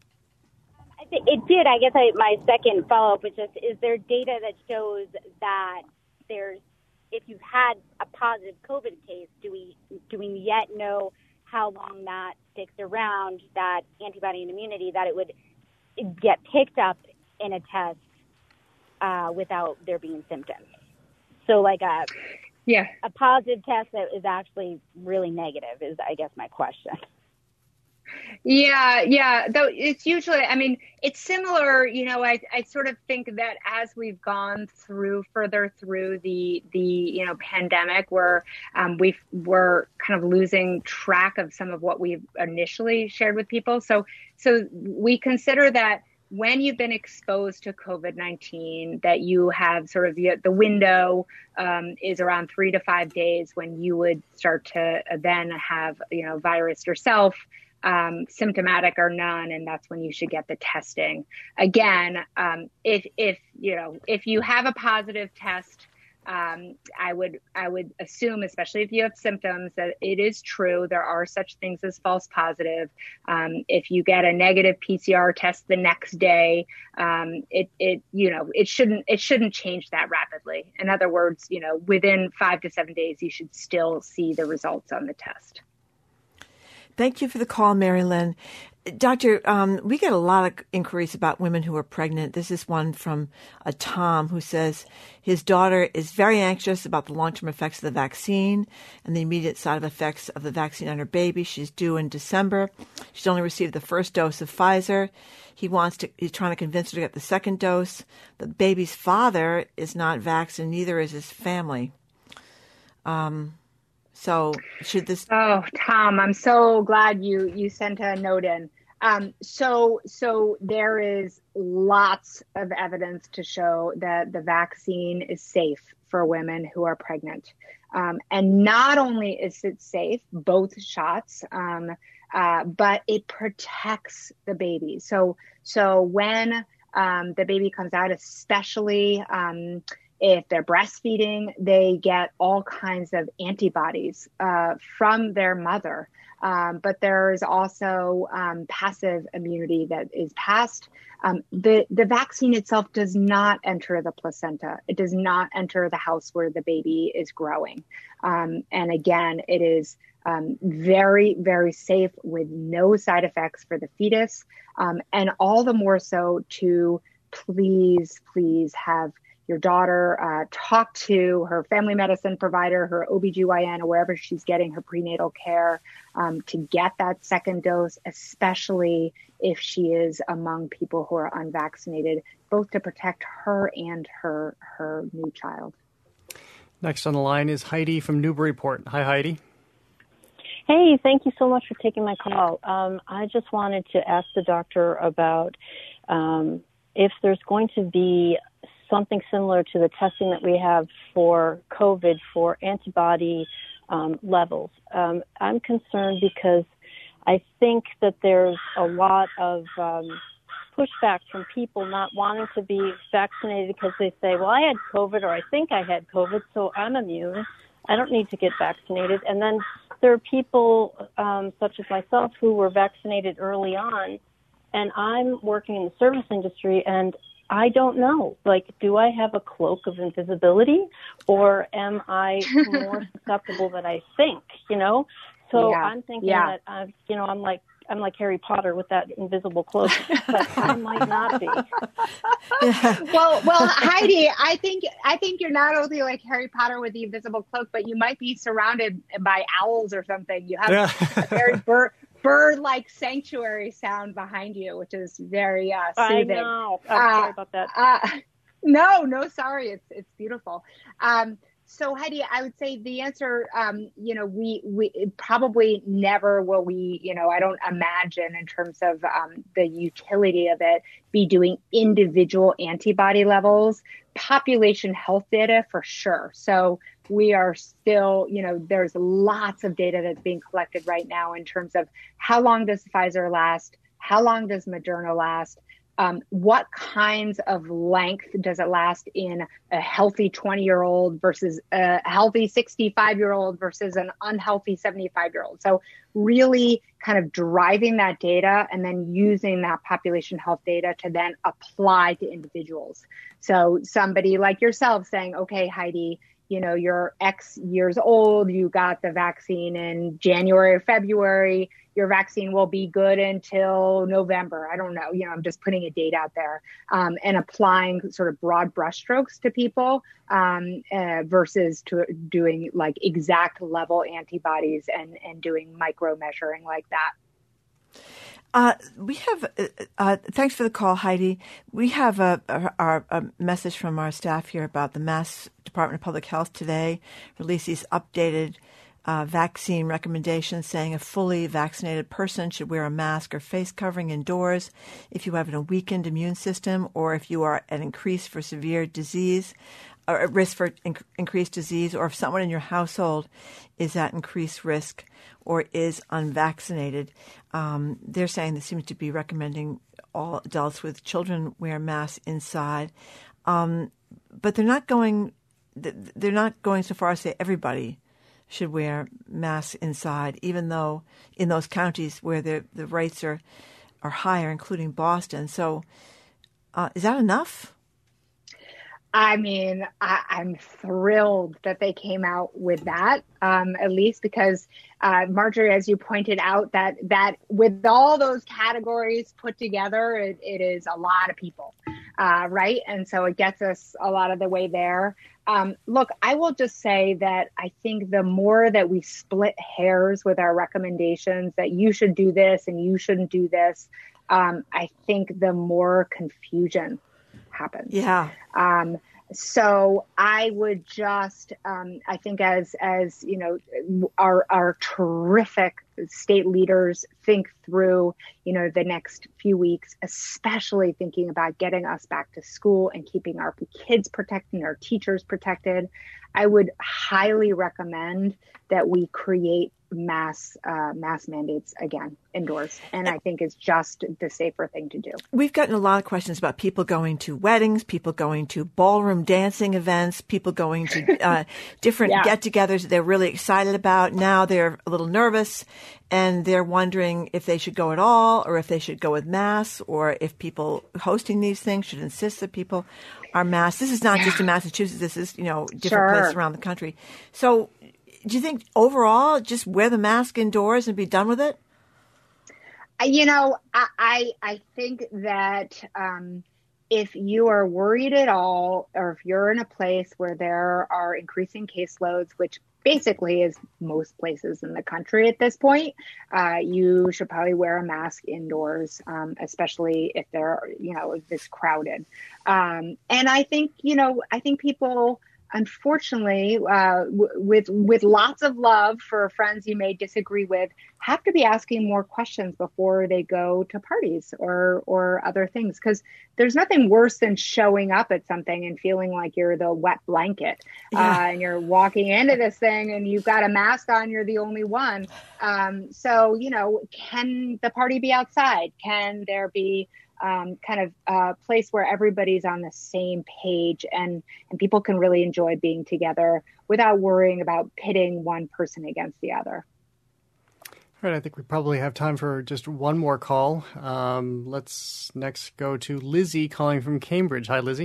It did. I guess I, my second follow-up was just, is there data that shows that there's, if you've had a positive COVID case, do we do we yet know how long that sticks around, that antibody and immunity, that it would get picked up in a test uh, without there being symptoms? So like a, yeah. a positive test that is actually really negative is, I guess, my question. Yeah, yeah. Though it's usually, I mean, it's similar. You know, I I sort of think that as we've gone through further through the the you know pandemic, where um, we we're kind of losing track of some of what we've initially shared with people. So so we consider that when you've been exposed to COVID nineteen, that you have sort of the, the window um, is around three to five days when you would start to then have you know virus yourself. Um, symptomatic or none, and that's when you should get the testing. Again, um, if if you know if you have a positive test, um, I would I would assume, especially if you have symptoms, that it is true. There are such things as false positive. Um, if you get a negative P C R test the next day, um, it it you know it shouldn't it shouldn't change that rapidly. In other words, you know within five to seven days, you should still see the results on the test. Thank you for the call, Mary Lynn. Doctor, um, we get a lot of inquiries about women who are pregnant. This is one from a Tom who says his daughter is very anxious about the long-term effects of the vaccine and the immediate side effects of the vaccine on her baby. She's due in December. She's only received the first dose of Pfizer. He wants to, he's trying to convince her to get the second dose. The baby's father is not vaccinated, neither is his family. Um, So should this? Oh, Tom, I'm so glad you you sent a note in. Um, so so there is lots of evidence to show that the vaccine is safe for women who are pregnant. Um, and not only is it safe, both shots, um, uh, but it protects the baby. So so when um, the baby comes out, especially um, if they're breastfeeding, they get all kinds of antibodies uh, from their mother. Um, but there is also um, passive immunity that is passed. Um, the, the vaccine itself does not enter the placenta. It does not enter the house where the baby is growing. Um, and again, it is um, very, very safe with no side effects for the fetus. Um, and all the more so to please, please have your daughter uh, talk to her family medicine provider, her O B G Y N, or wherever she's getting her prenatal care um, to get that second dose, especially if she is among people who are unvaccinated, both to protect her and her her new child. Next on the line is Heidi from Newburyport. Hi, Heidi. Hey, thank you so much for taking my call. Um, I just wanted to ask the doctor about um, if there's going to be something similar to the testing that we have for COVID for antibody um, levels. Um, I'm concerned because I think that there's a lot of um, pushback from people not wanting to be vaccinated because they say, well, I had COVID or I think I had COVID, so I'm immune. I don't need to get vaccinated. And then there are people um, such as myself who were vaccinated early on, and I'm working in the service industry, and I don't know. Like, do I have a cloak of invisibility, or am I more susceptible than I think? You know, so yeah. I'm thinking yeah. that I'm, you know, I'm like I'm like Harry Potter with that invisible cloak, but I might not be. well, well, Heidi, I think I think you're not only like Harry Potter with the invisible cloak, but you might be surrounded by owls or something. You have yeah. a very bird. bird-like sanctuary sound behind you, which is very uh, soothing. I know. I'm uh, sorry about that. Uh, no, no, sorry. It's it's beautiful. Um, so Heidi, I would say the answer, um, you know, we we probably never will we, you know, I don't imagine in terms of um, the utility of it, be doing individual antibody levels. Population health data for sure. So we are still, you know, there's lots of data that's being collected right now in terms of how long does Pfizer last? How long does Moderna last? Um, what kinds of length does it last in a healthy twenty-year-old versus a healthy sixty-five-year-old versus an unhealthy seventy-five-year-old? So really kind of driving that data and then using that population health data to then apply to individuals. So somebody like yourself saying, okay, Heidi, you know, you're X years old, you got the vaccine in January or February, your vaccine will be good until November. I don't know, you know, I'm just putting a date out there um, and applying sort of broad brushstrokes to people um, uh, versus to doing like exact level antibodies and, and doing micro measuring like that. Uh, we have, uh, uh, thanks for the call, Heidi. We have a, a, a message from our staff here about the Mass Department of Public Health today released these updated uh, vaccine recommendations saying a fully vaccinated person should wear a mask or face covering indoors if you have a weakened immune system or if you are at increased for severe disease or at risk for inc- increased disease, or if someone in your household is at increased risk or is unvaccinated. Um, they're saying this seems to be recommending all adults with children wear masks inside. Um, but they're not going they're not going so far as to say everybody should wear masks inside, even though in those counties where the the rates are, are higher, including Boston. So uh, is that enough? I mean, I, I'm thrilled that they came out with that, um, at least because, uh, Marjorie, as you pointed out, that that with all those categories put together, it, it is a lot of people, uh, right? And so it gets us a lot of the way there. Um, look, I will just say that I think the more that we split hairs with our recommendations that you should do this and you shouldn't do this, um, I think the more confusion happens. Yeah. Um, so I would just, um, I think as, as, you know, our, our terrific state leaders think through, you know, the next few weeks, especially thinking about getting us back to school and keeping our kids protected and our teachers protected, I would highly recommend that we create mass uh, mass mandates again indoors, and I think it's just the safer thing to do. We've gotten a lot of questions about people going to weddings, people going to ballroom dancing events, people going to uh, different Yeah. get-togethers that they're really excited about. Now they're a little nervous, and they're wondering if they should go at all, or if they should go with masks, or if people hosting these things should insist that people are masked. This is not just in Massachusetts. This is, you know, different Sure. places around the country. So do you think overall just wear the mask indoors and be done with it? You know, I I, I think that um, if you are worried at all, or if you're in a place where there are increasing caseloads, which basically is most places in the country at this point, uh, you should probably wear a mask indoors, um, especially if they're, you know, if it's crowded. Um, and I think, you know, I think people, unfortunately, uh, w- with with lots of love for friends you may disagree with, have to be asking more questions before they go to parties or or other things. Because there's nothing worse than showing up at something and feeling like you're the wet blanket, Yeah. uh, and you're walking into this thing and you've got a mask on, you're the only one. Um, so, you know, can the party be outside? Can there be Um, kind of a place where everybody's on the same page and, and people can really enjoy being together without worrying about pitting one person against the other. All right, I think we probably have time for just one more call. Um, let's next go to Lizzie calling from Cambridge. Hi, Lizzie.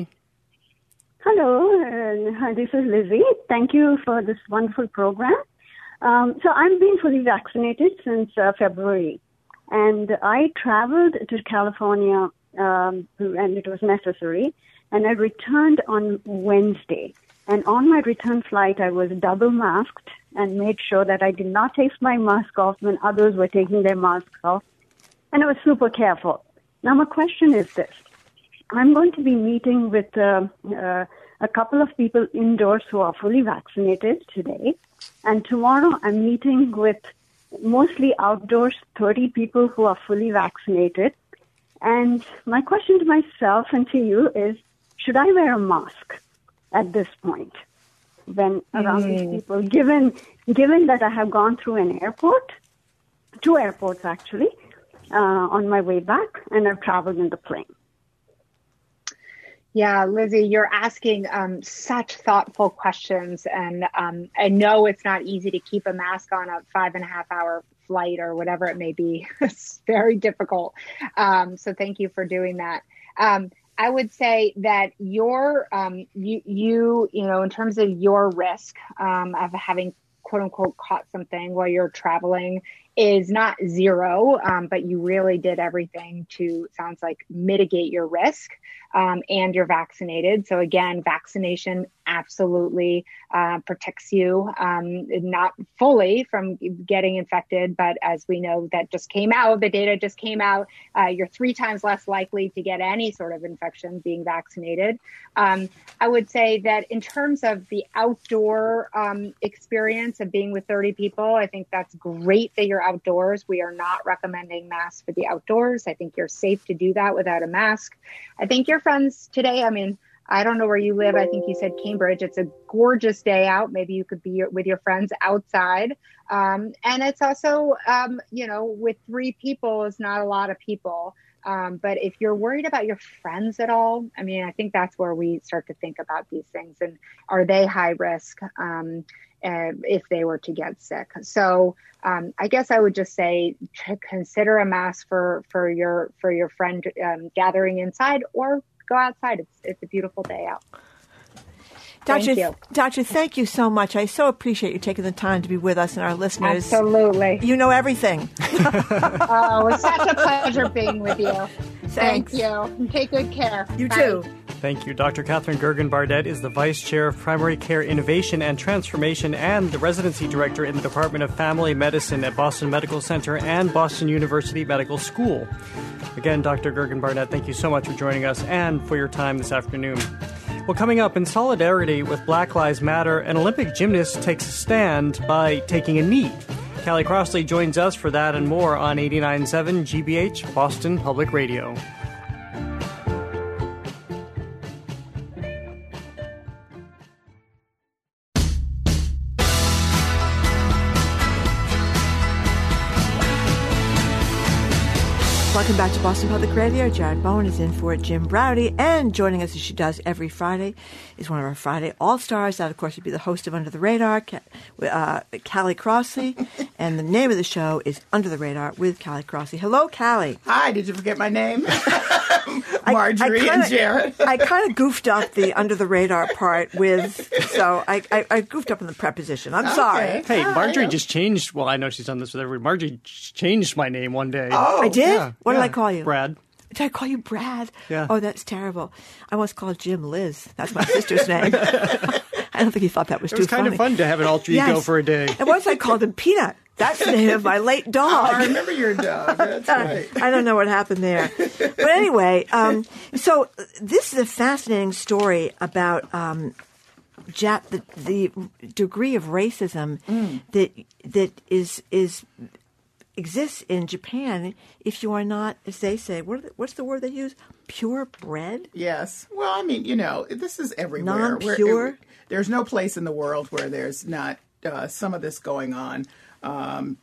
Hello, uh, hi, this is Lizzie. Thank you for this wonderful program. Um, so I've been fully vaccinated since uh, February. And I traveled to California, um, and it was necessary, and I returned on Wednesday. And on my return flight, I was double masked and made sure that I did not take my mask off when others were taking their masks off. And I was super careful. Now, my question is this. I'm going to be meeting with uh, uh, a couple of people indoors who are fully vaccinated today. And tomorrow, I'm meeting with mostly outdoors, thirty people who are fully vaccinated. And my question to myself and to you is, should I wear a mask at this point when around Mm. these people, given given that I have gone through an airport, two airports actually, uh, on my way back, and I've traveled in the plane? Yeah, Lizzie, you're asking um, such thoughtful questions. And um, I know it's not easy to keep a mask on a five and a half hour flight or whatever it may be. It's very difficult. Um, so thank you for doing that. Um, I would say that your, um, you, you, you know, in terms of your risk um, of having quote unquote caught something while you're traveling is not zero, um, but you really did everything to, sounds like, mitigate your risk, um, and you're vaccinated. So again, vaccination absolutely uh, protects you, um, not fully from getting infected, but as we know, that just came out, the data just came out, uh, you're three times less likely to get any sort of infection being vaccinated. Um, I would say that in terms of the outdoor um, experience of being with thirty people, I think that's great that you're outdoors. We are not recommending masks for the outdoors. I think you're safe to do that without a mask. I think your friends today, I mean, I don't know where you live. I think you said Cambridge. It's a gorgeous day out. Maybe you could be with your friends outside. Um, and it's also, um, you know, with three people is not a lot of people. Um, but if you're worried about your friends at all, I mean, I think that's where we start to think about these things. And are they high risk um, uh, if they were to get sick? So um, I guess I would just say to consider a mask for, for your for your friend um, gathering inside, or go outside. It's it's a beautiful day out. Doctor, Thank you. Doctor, thank you so much. I so appreciate you taking the time to be with us and our listeners. Absolutely. You know everything. Oh, it's such a pleasure being with you. Thanks. Thank you. Take good care. You Bye. too. Thank you. Doctor Catherine Gergen-Bardet is the Vice Chair of Primary Care Innovation and Transformation and the Residency Director in the Department of Family Medicine at Boston Medical Center and Boston University Medical School. Again, Doctor Gergen-Bardet, thank you so much for joining us and for your time this afternoon. Well, coming up, in solidarity with Black Lives Matter, an Olympic gymnast takes a stand by taking a knee. Callie Crossley joins us for that and more on eighty-nine point seven G B H, Boston Public Radio. Welcome back to Boston Public Radio. Jared Bowen is in for Jim Browdy, and joining us as she does every Friday is one of our Friday All-Stars. That, of course, would be the host of Under the Radar, uh, Callie Crossley, and the name of the show is Under the Radar with Callie Crossley. Hello, Callie. Hi, did you forget my name? Marjorie I, I kinda, and Jared. I kind of goofed up the Under the Radar part with, so I, I, I goofed up in the preposition. I'm Okay. sorry. Hey, Marjorie just changed. Well, I know she's done this with everybody. Marjorie changed my name one day. Oh, I did? Yeah, What yeah. did I call you? Brad. Did I call you Brad? Yeah. Oh, that's terrible. I once called Jim Liz. That's my sister's name. I don't think he thought that was It too was kind funny. of fun to have an alter ego Yes. for a day. And once I called him Peanut. That's the name of my late dog. Oh, I remember your dog. That's right. I don't know what happened there. But anyway, um, so this is a fascinating story about um, Jap- the, the degree of racism Mm. that that is is exists in Japan if you are not, as they say, what are the, what's the word they use? Purebred? Yes. Well, I mean, you know, this is everywhere. Where Non-pure? it- there's no place in the world where there's not uh, some of this going on um,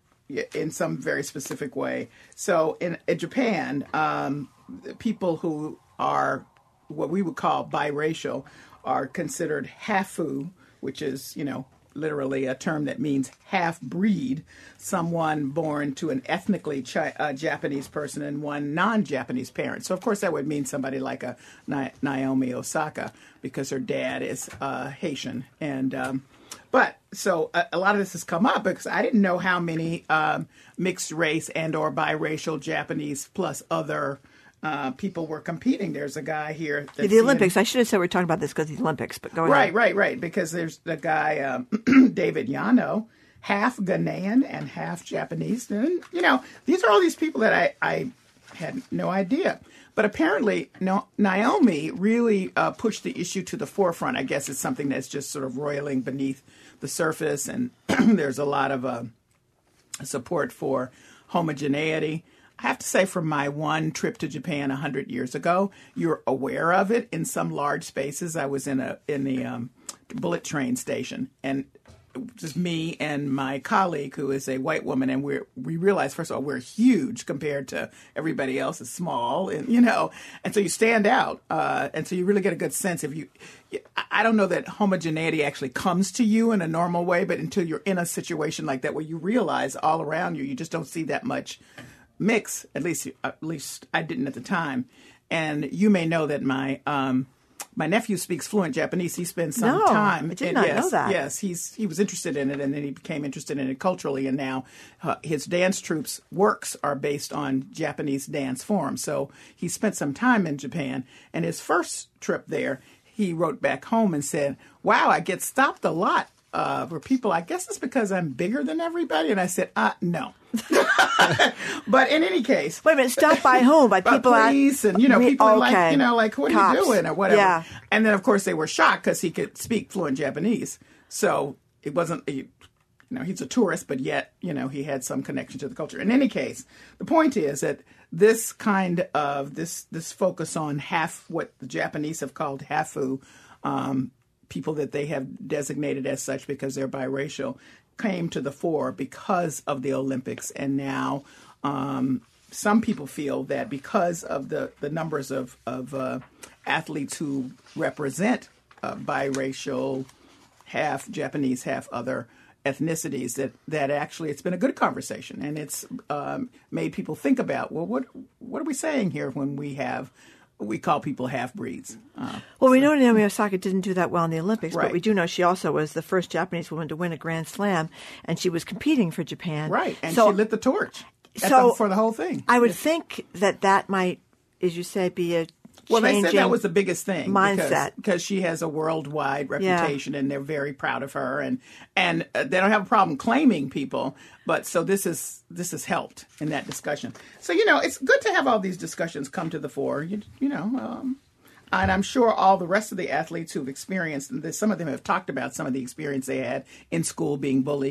in some very specific way. So in, in Japan, um, people who are what we would call biracial are considered hafu, which is, you know, literally a term that means half-breed, someone born to an ethnically chi- uh, Japanese person and one non-Japanese parent. So, of course, that would mean somebody like a Na- Naomi Osaka because her dad is uh, Haitian. And um, but so a, a lot of this has come up because I didn't know how many um, mixed race and or biracial Japanese plus other Uh, people were competing. There's a guy here. That's The Olympics. I should have said we're talking about this because of the Olympics, but go ahead. Right, right, right. Because there's the guy, um, David Yano, half Ghanaian and half Japanese. And, you know, these are all these people that I, I had no idea. But apparently, no, Naomi really uh, pushed the issue to the forefront. I guess it's something that's just sort of roiling beneath the surface. And there's a lot of uh, support for homogeneity. I have to say, from my one trip to Japan a hundred years ago, you're aware of it in some large spaces. I was in a in the um, bullet train station, and it was just me and my colleague, who is a white woman, and we we realized, first of all, we're huge compared to everybody else is small, and you know, and so you stand out, uh, and so you really get a good sense if you. I don't know that homogeneity actually comes to you in a normal way, but until you're in a situation like that where you realize all around you, you just don't see that much mix. At least, at least I didn't at the time. And you may know that my um, my nephew speaks fluent Japanese. He spent some No, time. I did and not yes, know that. Yes, he's he was interested in it, and then he became interested in it culturally. And now uh, his dance troupe's works are based on Japanese dance forms. So he spent some time in Japan. And his first trip there, he wrote back home and said, "Wow, I get stopped a lot." Uh, for people, I guess it's because I'm bigger than everybody. And I said, uh, no. But in any case. Wait a minute, stop by whom? By people by police and, you know, Me- people are okay. like, you know, like, what Cops. are you doing or whatever. Yeah. And then, of course, they were shocked because he could speak fluent Japanese. So it wasn't, you know, he's a tourist, but yet, you know, he had some connection to the culture. In any case, the point is that this kind of, this, this focus on half, what the Japanese have called hafu, um, people that they have designated as such because they're biracial, came to the fore because of the Olympics. And now um, some people feel that because of the, the numbers of, of uh, athletes who represent uh, biracial, half Japanese, half other ethnicities, that, that actually it's been a good conversation. And it's um, made people think about, well, what what are we saying here when we have we call people half-breeds? Uh, Well, we know Naomi Osaka didn't do that well in the Olympics, Right. but we do know she also was the first Japanese woman to win a Grand Slam, and she was competing for Japan. Right, and so, she lit the torch at so the, for the whole thing. I would think that that might, as you say, be a Well, they changing said that was the biggest thing. mindset. Because, because she has a worldwide Yeah. reputation, and they're very proud of her. And and uh, they don't have a problem claiming people. But so this is this has helped in that discussion. So, you know, it's good to have all these discussions come to the fore, you, you know. Um, and I'm sure all the rest of the athletes who've experienced this, some of them have talked about some of the experience they had in school being bullied.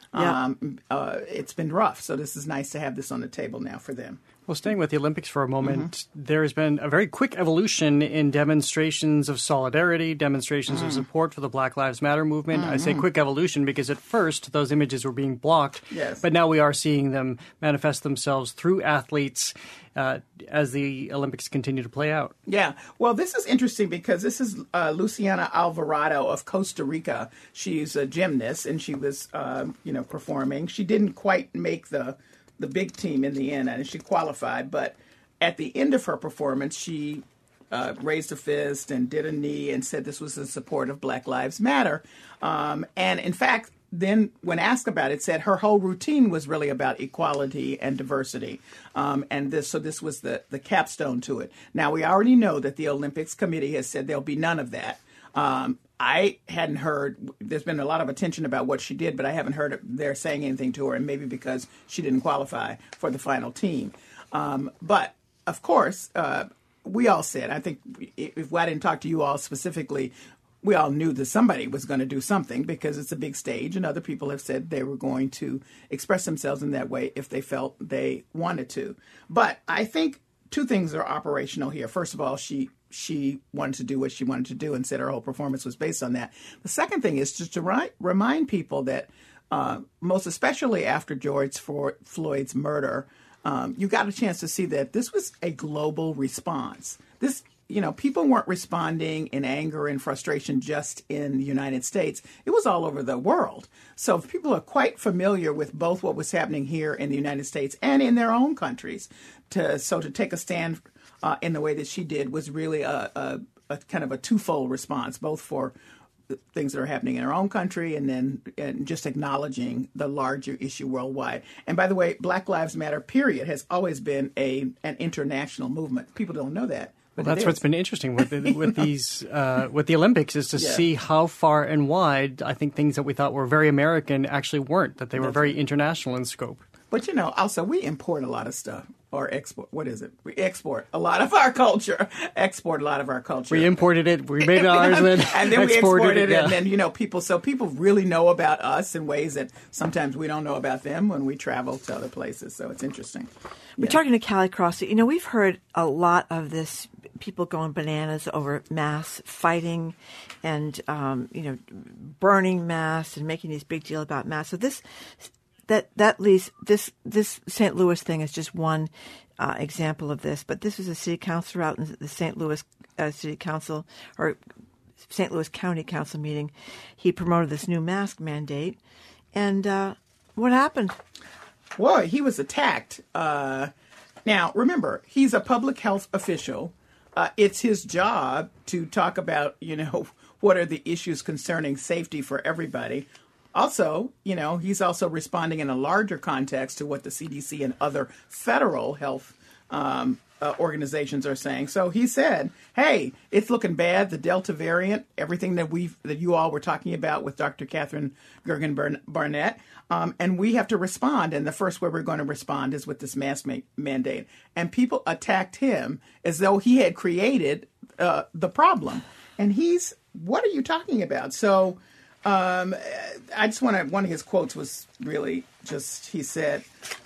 Yeah. Um, uh, it's been rough. So this is nice to have this on the table now for them. Well, staying with the Olympics for a moment, mm-hmm. there has been a very quick evolution in demonstrations of solidarity, demonstrations mm. of support for the Black Lives Matter movement. Mm-hmm. I say quick evolution because at first those images were being blocked, yes. but now we are seeing them manifest themselves through athletes uh, as the Olympics continue to play out. Yeah. Well, this is interesting because this is uh, Luciana Alvarado of Costa Rica. She's a gymnast, and she was, uh, you know, performing. She didn't quite make the the big team in the end, and she qualified. But at the end of her performance, she uh, raised a fist and did a knee and said this was in support of Black Lives Matter. Um, and in fact, then when asked about it, said her whole routine was really about equality and diversity. Um, and this, so this was the, the capstone to it. Now, we already know that the Olympics Committee has said there'll be none of that. Um, I hadn't heard, there's been a lot of attention about what she did, but I haven't heard they're saying anything to her, and maybe because she didn't qualify for the final team. Um, but, of course, uh, we all said, I think if I didn't talk to you all specifically, we all knew that somebody was going to do something because it's a big stage, and other people have said they were going to express themselves in that way if they felt they wanted to. But I think two things are operational here. First of all, she she wanted to do what she wanted to do and said her whole performance was based on that. The second thing is just to ri- remind people that uh, most especially after George Floyd's murder, um, you got a chance to see that this was a global response. This, you know, people weren't responding in anger and frustration just in the United States. It was all over the world. So if people are quite familiar with both what was happening here in the United States and in their own countries, to so to take a stand Uh, in the way that she did was really a, a, a kind of a twofold response, both for things that are happening in our own country and then and just acknowledging the larger issue worldwide. And by the way, Black Lives Matter, period, has always been a an international movement. People don't know that. Well, that's what's been interesting with the, with these uh, with the Olympics is to yeah. see how far and wide I think things that we thought were very American actually weren't, that they were that's very right. international in scope. But, you know, also we import a lot of stuff. Or export, what is it? We export a lot of our culture, export a lot of our culture. We imported it, we made it ours, and, and then we exported exported it, yeah. and then, you know, people, so people really know about us in ways that sometimes we don't know about them when we travel to other places. So it's interesting. We're yeah. talking to Callie Crossley. You know, we've heard a lot of this, people going bananas over masks, fighting and, um, you know, burning masks and making these big deal about masks. So this... That that leads this this Saint Louis thing is just one uh, example of this. But this was a city councilor out in the Saint Louis uh, City Council or Saint Louis County Council meeting. He promoted this new mask mandate, and uh, what happened? Well, he was attacked. Uh, now, remember, he's a public health official. Uh, it's his job to talk about, you know, what are the issues concerning safety for everybody. Also, you know, he's also responding in a larger context to what the C D C and other federal health um, uh, organizations are saying. So he said, hey, it's looking bad. The Delta variant, everything that we that you all were talking about with Doctor Catherine Gergen Barnett, um, and we have to respond. And the first way we're going to respond is with this mask ma- mandate. And people attacked him as though he had created uh, the problem. And he's, what are you talking about? So... Um, I just want to, one of his quotes was really just, he said,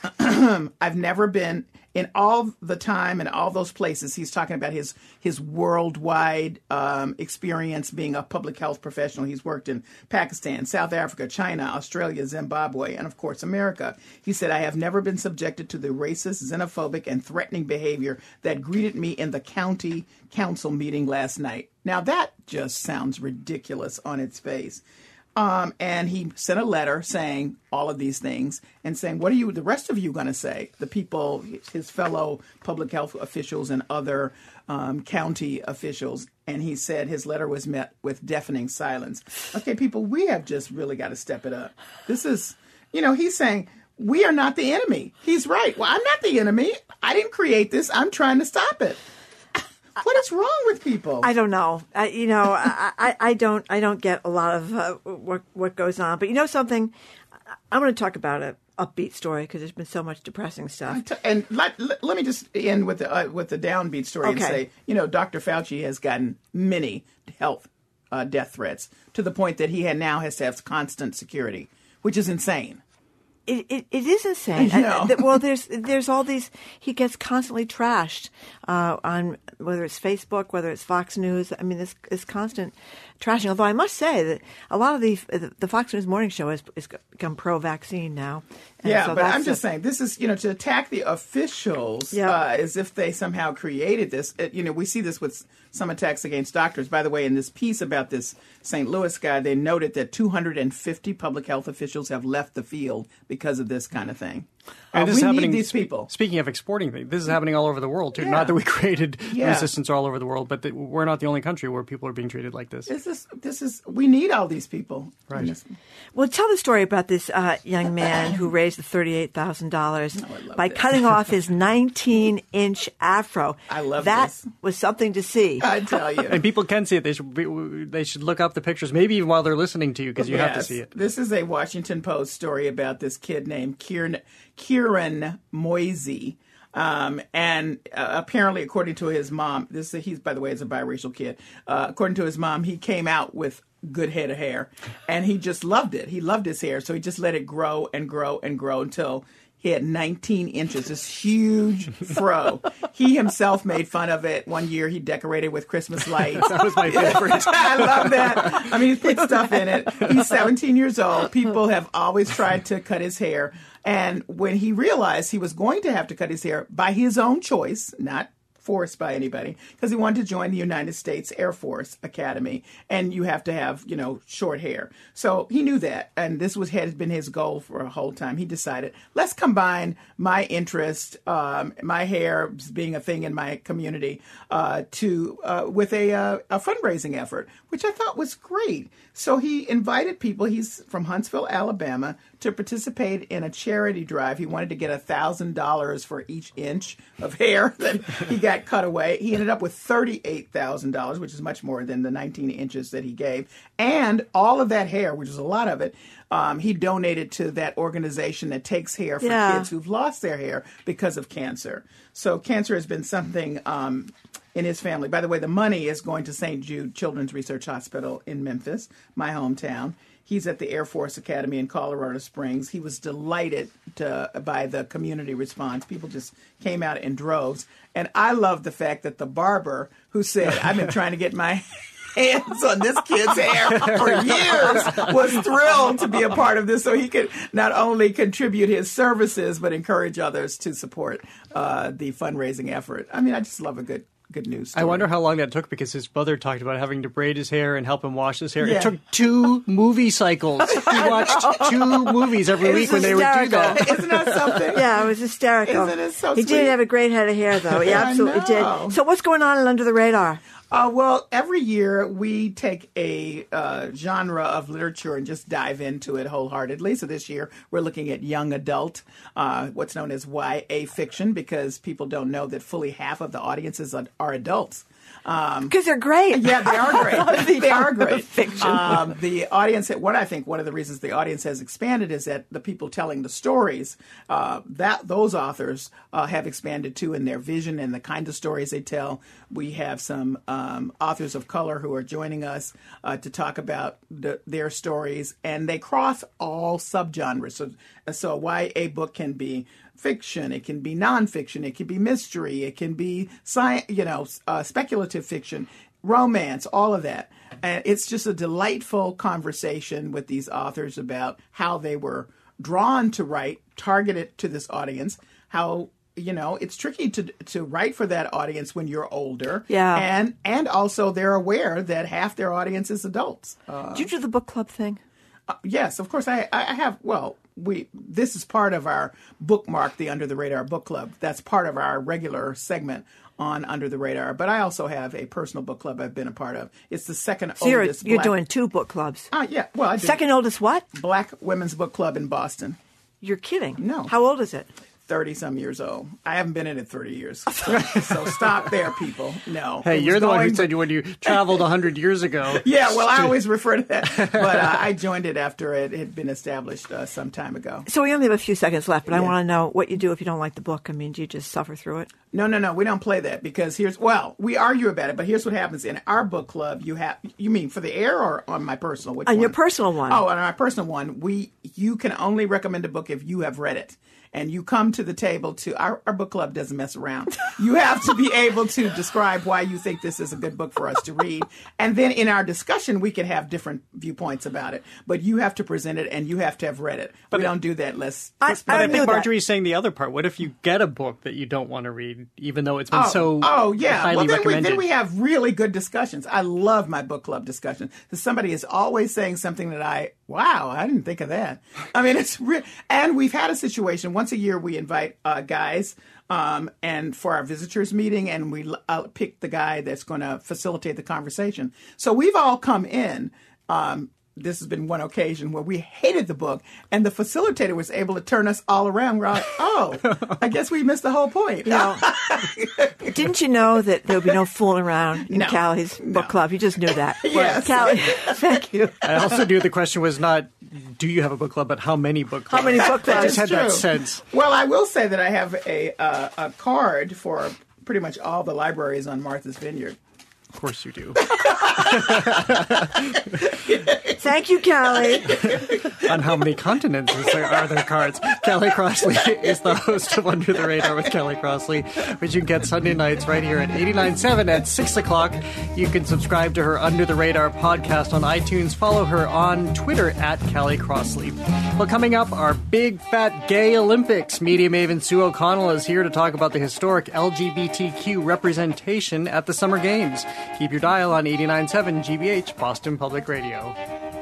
I've never been in all the time and all those places. He's talking about his, his worldwide, um, experience being a public health professional. He's worked in Pakistan, South Africa, China, Australia, Zimbabwe, and of course, America. He said, I have never been subjected to the racist, xenophobic, and threatening behavior that greeted me in the county council meeting last night. Now that just sounds ridiculous on its face. Um, and he sent a letter saying all of these things and saying, what are you, the rest of you going to say? The people, his fellow public health officials and other um, county officials. And he said his letter was met with deafening silence. Okay, people, we have just really got to step it up. This is, you know, he's saying, we are not the enemy. He's right. Well, I'm not the enemy. I didn't create this. I'm trying to stop it. What is wrong with people? I don't know. I, you know, I, I, I don't I don't get a lot of uh, what what goes on. But you know something? I'm going to talk about a upbeat story because there's been so much depressing stuff. T- and let, let, let me just end with the uh, with the downbeat story okay. and say, you know, Doctor Fauci has gotten many health uh, death threats to the point that he had now has to have constant security, which is insane. It, it it is insane. No. Uh, well, there's there's all these. He gets constantly trashed uh, on whether it's Facebook, whether it's Fox News. I mean, this this constant trashing. Although I must say that a lot of the the Fox News morning show has, has become pro-vaccine now. And yeah, so but I'm a, just saying this is you know to attack the officials yeah. uh, as if they somehow created this. It, you know, we see this with some attacks against doctors. By the way, in this piece about this Saint Louis guy, they noted that two hundred fifty public health officials have left the field because of this kind of thing. And Uh, this we is happening, need these people. Speaking of exporting things, this is happening all over the world, too. Yeah. Not that we created Yeah. resistance all over the world, but that we're not the only country where people are being treated like this. This is, this is, we need all these people. Right. This- Well, tell the story about this uh, young man who raised the thirty-eight thousand dollars by this. cutting off his nineteen-inch afro. I love that this. was something to see. I tell you. And people can see it. They should be, they should look up the pictures, maybe even while they're listening to you, because you have to Yes. see it. This is a Washington Post story about this kid named Kieran, Kieran Moisey. Um, and uh, apparently, according to his mom, this he's, by the way, is a biracial kid. Uh, according to his mom, he came out with good head of hair, and he just loved it. He loved his hair, so he just let it grow and grow and grow until he had nineteen inches, this huge fro. He himself made fun of it. One year he decorated with Christmas lights. That was my favorite. I love that. I mean, he put stuff in it. He's seventeen years old. People have always tried to cut his hair. And when he realized he was going to have to cut his hair by his own choice, not forced by anybody, because he wanted to join the United States Air Force Academy, and you have to have, you know, short hair. So he knew that, and this was had been his goal for a whole time. He decided, let's combine my interest, um, my hair being a thing in my community, uh, to uh, with a, uh, a fundraising effort, which I thought was great. So he invited people. He's from Huntsville, Alabama, to participate in a charity drive. He wanted to get a thousand dollars for each inch of hair that he got cut away. He ended up with thirty-eight thousand dollars, which is much more than the nineteen inches that he gave. And all of that hair, which is a lot of it, um, he donated to that organization that takes hair for Yeah. kids who've lost their hair because of cancer. So cancer has been something um, in his family. By the way, the money is going to Saint Jude Children's Research Hospital in Memphis, my hometown. He's at the Air Force Academy in Colorado Springs. He was delighted to, by the community response. People just came out in droves. And I love the fact that the barber who said, I've been trying to get my hands on this kid's hair for years, was thrilled to be a part of this so he could not only contribute his services, but encourage others to support uh, the fundraising effort. I mean, I just love a good good news story. I wonder how long that took, because his brother talked about having to braid his hair and help him wash his hair. Yeah. It took two movie cycles. He watched two movies every It was week when they would do that. Isn't that something? Yeah, it was hysterical. Isn't it so he sweet? did have a great head of hair, though. He I absolutely know. did. So what's going on in Under the Radar? Uh, well, every year we take a uh, genre of literature and just dive into it wholeheartedly. So this year we're looking at young adult, uh, what's known as Y A fiction, because people don't know that fully half of the audiences are, are adults. Because Um, they're great. Yeah, they are great. they are great. Fiction. Um, the audience, what I think one of the reasons the audience has expanded is that the people telling the stories, uh, that those authors uh, have expanded too in their vision and the kind of stories they tell. We have some um, authors of color who are joining us uh, to talk about the, their stories, and they cross all subgenres. So, so a Y A book can be fiction, it can be nonfiction, it can be mystery, it can be science, you know, uh, speculative fiction, romance, all of that. And it's just a delightful conversation with these authors about how they were drawn to write, targeted to this audience, how, you know, it's tricky to to write for that audience when you're older. Yeah. And and also they're aware that half their audience is adults. Uh, Did you do the book club thing? Uh, yes, of course. I, I have, well, we this is part of our bookmark, the Under the Radar Book Club. That's part of our regular segment on Under the Radar. But I also have a personal book club I've been a part of. It's the second So you're, oldest. you're black, doing two book clubs. Ah, yeah. Well, I do. Second oldest what? Black Women's Book Club in Boston. You're kidding. No. How old is it? thirty-some years old. I haven't been in it thirty years. So, so stop there, people. No. Hey, It was you're the one who going- said you when you traveled one hundred years ago. Yeah, well, I always refer to that. But uh, I joined it after it had been established uh, some time ago. So we only have a few seconds left, but I Yeah. want to know what you do if you don't like the book. I mean, do you just suffer through it? No, no, no. We don't play that because here's, well, we argue about it, but here's what happens. In our book club, you have, you mean for the air or on my personal? Which on one? your personal one. Oh, on our personal one, we, you can only recommend a book if you have read it. And you come to the table to, our, our book club doesn't mess around. You have to be able to describe why you think this is a good book for us to read. And then in our discussion, we can have different viewpoints about it. But you have to present it and you have to have read it. But we don't do that unless... I, but I, I think Marjorie's saying the other part. What if you get a book that you don't want to read, even though it's been oh, so oh, yeah. highly well, then recommended? We, then we have really good discussions. I love my book club discussion. Somebody is always saying something that I, wow, I didn't think of that. I mean, it's real. And we've had a situation, once a year we invite Uh, guys um, and for our visitors meeting, and we uh, pick the guy that's going to facilitate the conversation. So we've all come in. Um, this has been one occasion where we hated the book, and the facilitator was able to turn us all around. We're like, oh, I guess we missed the whole point. You know, didn't you know that there would be no fooling around in No. Callie's No. book club? You just knew that. Yes. Callie, thank you. I also knew the question was not, do you have a book club, but how many book clubs? How many book I clubs? just had True. that sense. Well, I will say that I have a uh, a card for pretty much all the libraries on Martha's Vineyard. Of course you do. Thank you, Callie. On how many continents is there, are there cards? Kelly Crossley is the host of Under the Radar with Kelly Crossley, which you can get Sunday nights right here at eighty-nine point seven at six o'clock. You can subscribe to her Under the Radar podcast on iTunes. Follow her on Twitter at Kelly Crossley. Well, coming up, our big fat gay Olympics. Media maven Sue O'Connell is here to talk about the historic L G B T Q representation at the Summer Games. Keep your dial on eighty-nine point seven G B H, Boston Public Radio.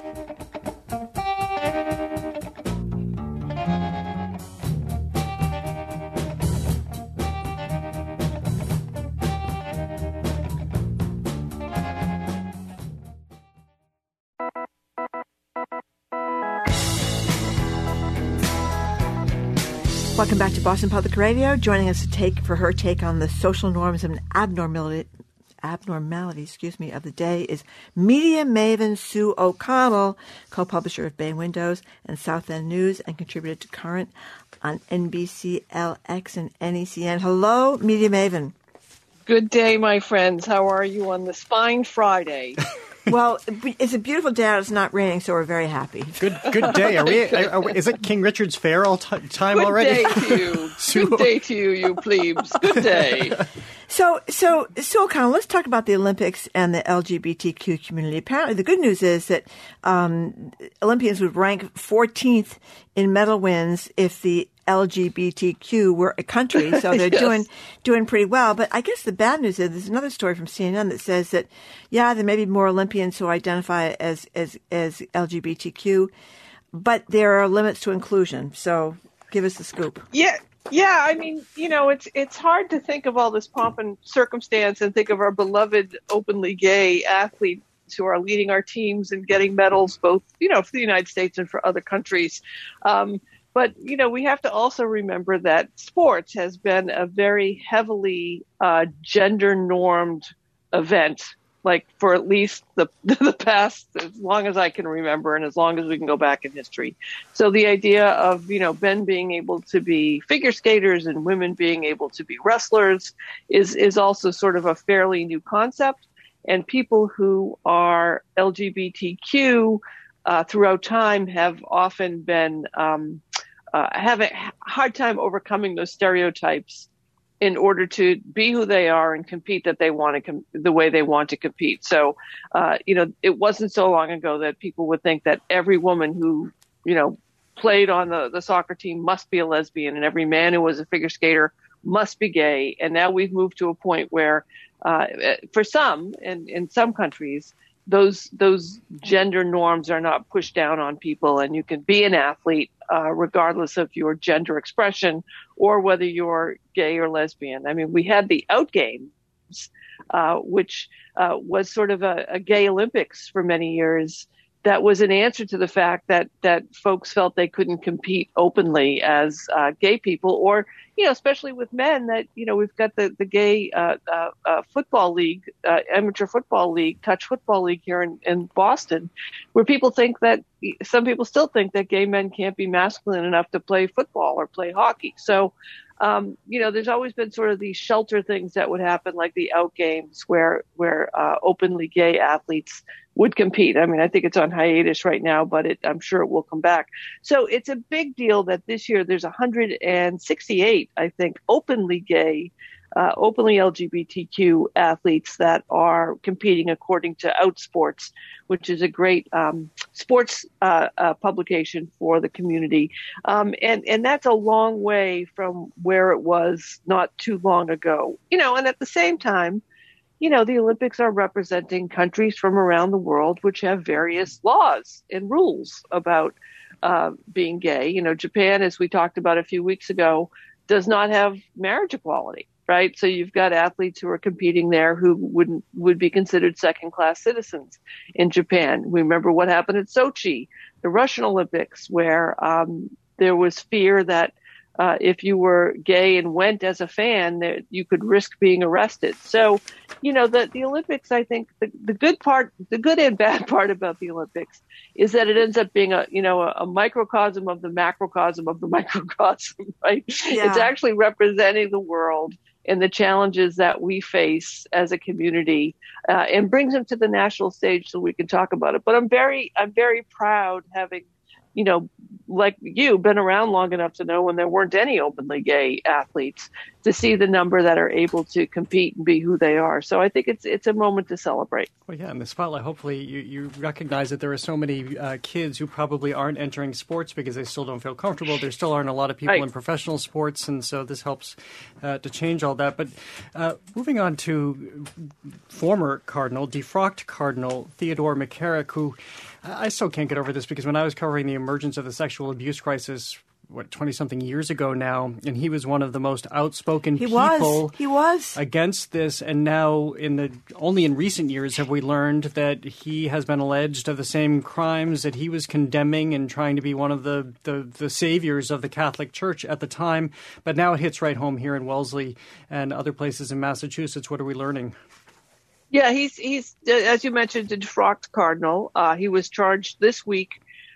Welcome back to Boston Public Radio. Joining us to take for her take on the social norms and abnormality, abnormality, excuse me, of the day is media maven Sue O'Connell, co-publisher of Bay Windows and South End News, and contributor to Current on N B C, L X, and N E C N. Hello, media maven. Good day, my friends. How are you on this fine Friday? Well, it's a beautiful day out. It's not raining, so we're very happy. Good good day. Are we? Are, are, is it King Richard's Fair all t- time Good already? Good day to you. Good day to you, you plebes. Good day. So, so, so, O'Connell, let's talk about the Olympics and the L G B T Q community. Apparently, the good news is that um, Olympians would rank fourteenth in medal wins if the L G B T Q were a country, so they're yes. doing doing pretty well. But I guess the bad news is there's another story from C N N that says that, yeah, there may be more Olympians who identify as as as L G B T Q, but there are limits to inclusion. So, give us the scoop. Yeah. Yeah, I mean, you know, it's it's hard to think of all this pomp and circumstance and think of our beloved openly gay athletes who are leading our teams and getting medals, both, you know, for the United States and for other countries. Um, but, you know, we have to also remember that sports has been a very heavily uh, gender normed event, like for at least the the past, as long as I can remember and as long as we can go back in history. So the idea of, you know, men being able to be figure skaters and women being able to be wrestlers is, is also sort of a fairly new concept. And people who are L G B T Q uh, throughout time have often been um, uh, have a hard time overcoming those stereotypes in order to be who they are and compete that they want to com- the way they want to compete. So, uh, you know, it wasn't so long ago that people would think that every woman who, you know, played on the, the soccer team must be a lesbian and every man who was a figure skater must be gay. And now we've moved to a point where, uh, for some, in, in some countries, those those gender norms are not pushed down on people, and you can be an athlete uh, regardless of your gender expression or whether you're gay or lesbian. I mean, we had the Out Games, uh, which uh, was sort of a, a gay Olympics for many years. That was an answer to the fact that that folks felt they couldn't compete openly as uh, gay people, or, you know, especially with men, that, you know, we've got the, the gay uh, uh, uh, football league, uh, amateur football league, touch football league here in, in Boston, where people think that, some people still think that gay men can't be masculine enough to play football or play hockey. So Um, you know, there's always been sort of these shelter things that would happen, like the out games where where uh, openly gay athletes would compete. I mean, I think it's on hiatus right now, but it, I'm sure it will come back. So it's a big deal that this year there's one hundred sixty-eight, I think, openly gay, uh, openly L G B T Q athletes that are competing according to Outsports, which is a great um, sports uh, uh, publication for the community. Um, and, and that's a long way from where it was not too long ago. You know, and at the same time, you know, the Olympics are representing countries from around the world which have various laws and rules about uh, being gay. You know, Japan, as we talked about a few weeks ago, does not have marriage equality, right? So you've got athletes who are competing there who wouldn't would be considered second-class citizens in Japan. We remember what happened at Sochi, the Russian Olympics, where um, there was fear that Uh, if you were gay and went as a fan, that you could risk being arrested. So, you know, the, the Olympics, I think the, the good part, the good and bad part about the Olympics is that it ends up being a, you know, a, a microcosm of the macrocosm of the microcosm, right? Yeah. It's actually representing the world and the challenges that we face as a community, uh, and brings them to the national stage so we can talk about it. But I'm very, I'm very proud having, you know, like you, been around long enough to know when there weren't any openly gay athletes, to see the number that are able to compete and be who they are. So I think it's it's a moment to celebrate. Well, yeah, in the spotlight, hopefully you, you recognize that there are so many uh, kids who probably aren't entering sports because they still don't feel comfortable. There still aren't a lot of people Right. in professional sports, and so this helps uh, to change all that. But uh, moving on to former Cardinal, defrocked Cardinal Theodore McCarrick, who I still can't get over this because when I was covering the emergence of the sexual abuse crisis, what, twenty-something years ago now, and he was one of the most outspoken He people was. He was. against this. And now, in the only in recent years have we learned that he has been alleged of the same crimes that he was condemning and trying to be one of the, the, the saviors of the Catholic Church at the time. But now it hits right home here in Wellesley and other places in Massachusetts. What are we learning? Yeah, he's, he's as you mentioned, a defrocked cardinal. Uh, he was charged this week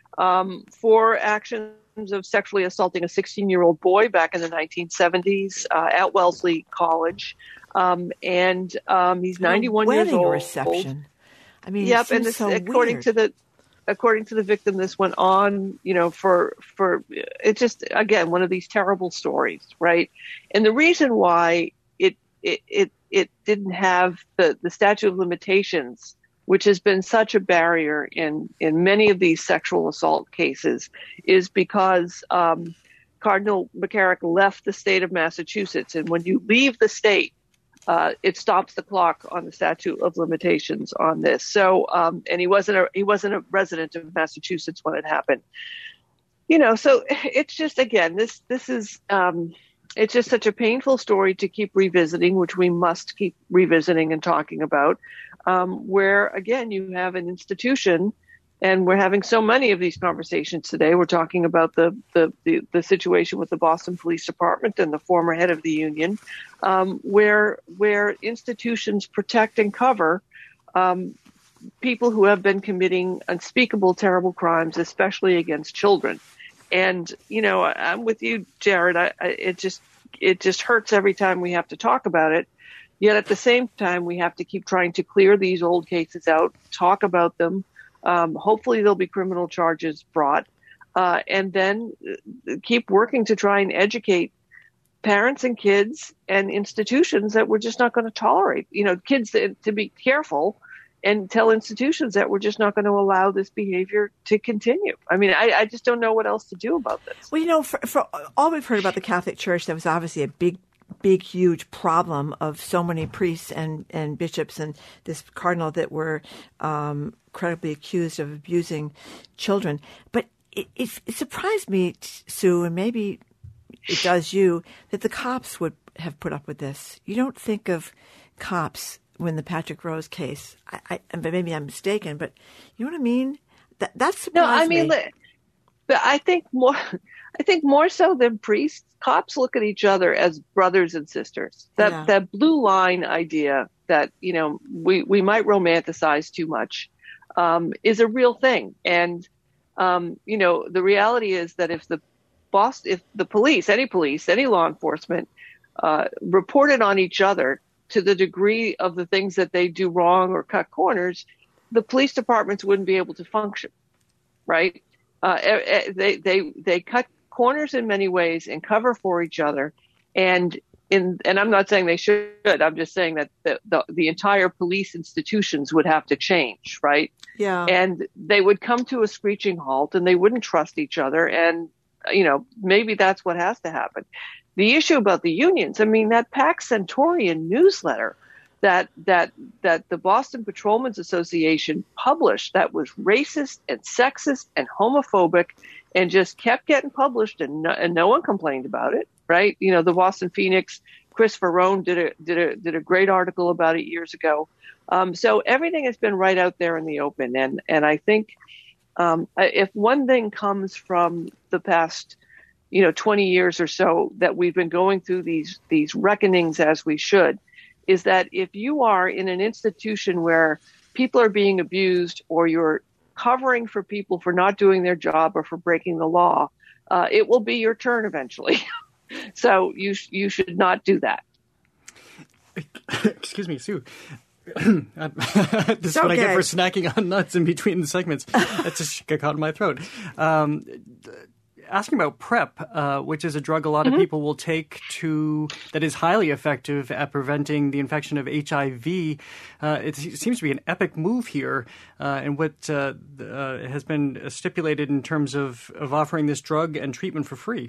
um, for actions of sexually assaulting a sixteen-year-old boy back in the nineteen seventies uh, at Wellesley College. Um, and um, he's ninety-one years Wedding old. reception. I mean, yep, it and seems this, so according weird. to the according to the victim, this went on, you know, for for it's just again one of these terrible stories, right? And the reason why it it it, it didn't have the, the statute of limitations, which has been such a barrier in, in many of these sexual assault cases, is because um, Cardinal McCarrick left the state of Massachusetts. And when you leave the state, uh, it stops the clock on the statute of limitations on this. So, um, and he wasn't a, he wasn't a resident of Massachusetts when it happened. You know, so it's just, again, this, this is, um, it's just such a painful story to keep revisiting, which we must keep revisiting and talking about, um, where, again, you have an institution, and we're having so many of these conversations today. We're talking about the, the, the, the situation with the Boston Police Department and the former head of the union, um, where, where institutions protect and cover um, people who have been committing unspeakable, terrible crimes, especially against children. And, you know, I'm with you, Jared. I, I, it just it just hurts every time we have to talk about it. Yet at the same time, we have to keep trying to clear these old cases out, talk about them. Um, hopefully there'll be criminal charges brought, uh, and then keep working to try and educate parents and kids and institutions that we're just not going to tolerate, you know, kids to, to be careful, and tell institutions that we're just not going to allow this behavior to continue. I mean, I, I just don't know what else to do about this. Well, you know, for, for all we've heard about the Catholic Church, there was obviously a big, big, huge problem of so many priests and, and bishops and this cardinal that were um, credibly accused of abusing children. But it, it, it surprised me, Sue, and maybe it does you, that the cops would have put up with this. You don't think of cops when the Patrick Rose case, I, I, maybe I'm mistaken, but you know what I mean? That that surprised No, I mean, me. but I think more, I think more so than priests, cops look at each other as brothers and sisters. That Yeah. that blue line idea that, you know, we we might romanticize too much um, is a real thing. And um, you know, the reality is that if the Boston, if the police, any police, any law enforcement, uh, reported on each other to the degree of the things that they do wrong or cut corners, the police departments wouldn't be able to function, right? Uh, they they they cut corners in many ways and cover for each other, and in and I'm not saying they should. I'm just saying that the the, the entire police institutions would have to change, right? Yeah. And they would come to a screeching halt, and they wouldn't trust each other, and you know maybe that's what has to happen. The issue about the unions, I mean, that Pax Centurion newsletter that that that the Boston Patrolmen's Association published that was racist and sexist and homophobic and just kept getting published, and no, and no one complained about it, right? You know, the Boston Phoenix, Chris Ferrone did a did a did a great article about it years ago. Um, so everything has been right out there in the open, and and I think um, if one thing comes from the past, you know, twenty years or so that we've been going through these these reckonings as we should, is that if you are in an institution where people are being abused, or you're covering for people for not doing their job or for breaking the law, uh, it will be your turn eventually. So you sh- you should not do that. Excuse me, Sue. This is okay. what I get for snacking on nuts in between the segments. That just got caught in my throat. Um, asking about PrEP, uh, which is a drug a lot Mm-hmm. of people will take to that is highly effective at preventing the infection of H I V. Uh, it seems to be an epic move here, uh, and what uh, uh, has been stipulated in terms of, of offering this drug and treatment for free.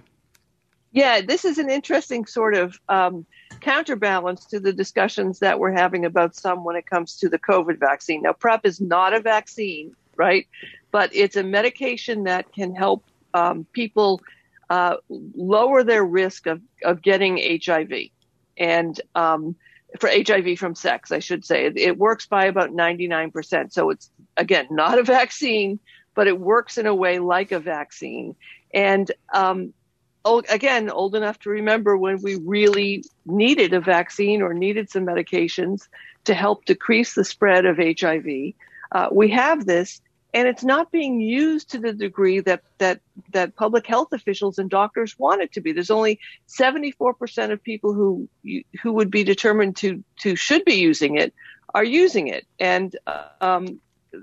Yeah, this is an interesting sort of um, counterbalance to the discussions that we're having about some when it comes to the COVID vaccine. Now, PrEP is not a vaccine, right? But it's a medication that can help um, people uh, lower their risk of, of getting H I V. And um, for H I V from sex, I should say. It, it works by about ninety-nine percent. So it's, again, not a vaccine, but it works in a way like a vaccine. And um Old, again, old enough to remember when we really needed a vaccine or needed some medications to help decrease the spread of H I V. Uh, we have this, and it's not being used to the degree that, that, that public health officials and doctors want it to be. There's only seventy-four percent of people who who would be determined to, to should be using it are using it. And uh, um,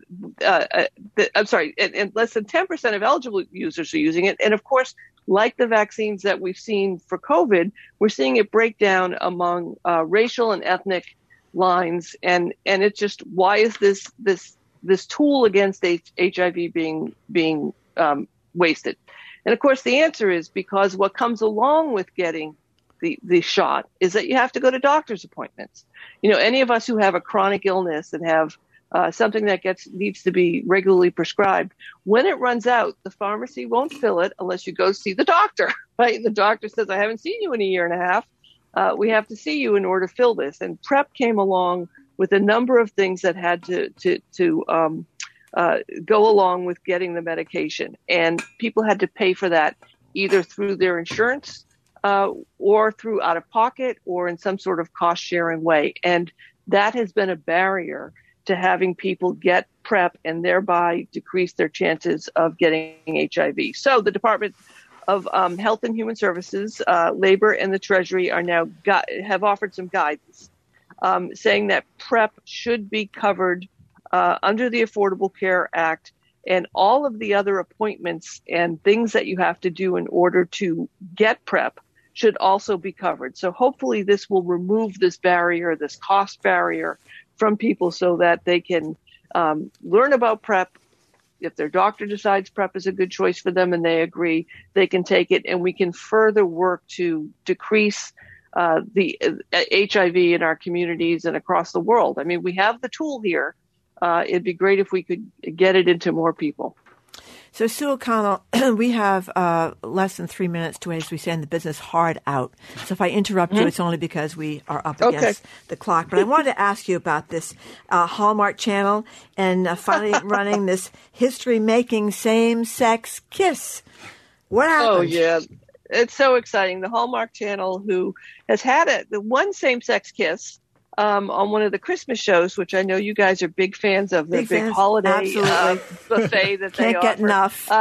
uh, uh, the, I'm sorry, and, and less than ten percent of eligible users are using it. And of course, like the vaccines that we've seen for COVID, we're seeing it break down among uh, racial and ethnic lines. And, and it's just, why is this, this, this tool against H I V being, being um, wasted? And of course, the answer is because what comes along with getting the, the shot is that you have to go to doctor's appointments. You know, any of us who have a chronic illness and have Uh, something that gets needs to be regularly prescribed. When it runs out, the pharmacy won't fill it unless you go see the doctor, right? The doctor says, I haven't seen you in a year and a half. Uh, we have to see you in order to fill this. And PrEP came along with a number of things that had to, to, to um, uh, go along with getting the medication. And people had to pay for that either through their insurance uh, or through out of pocket or in some sort of cost sharing way. And that has been a barrier to having people get PrEP and thereby decrease their chances of getting H I V. So the Department of um, Health and Human Services, uh, Labor, and the Treasury are now got, have offered some guidance um, saying that PrEP should be covered uh, under the Affordable Care Act, and all of the other appointments and things that you have to do in order to get PrEP should also be covered. So hopefully this will remove this barrier, this cost barrier, from people so that they can um, learn about PrEP. If their doctor decides PrEP is a good choice for them and they agree, they can take it, and we can further work to decrease uh, the uh, H I V in our communities and across the world. I mean, we have the tool here. Uh, it'd be great if we could get it into more people. So, Sue O'Connell, we have uh, less than three minutes to, as we say in the business, hard out. So if I interrupt mm-hmm. you, it's only because we are up against okay. the clock. But I wanted to ask you about this uh, Hallmark Channel and uh, finally running this history-making same-sex kiss. What happened? Oh, yeah. It's so exciting. The Hallmark Channel, who has had it, the one same-sex kiss Um, on one of the Christmas shows, which I know you guys are big fans of, the big, big holiday uh, buffet that they Can't offer. get enough. Um,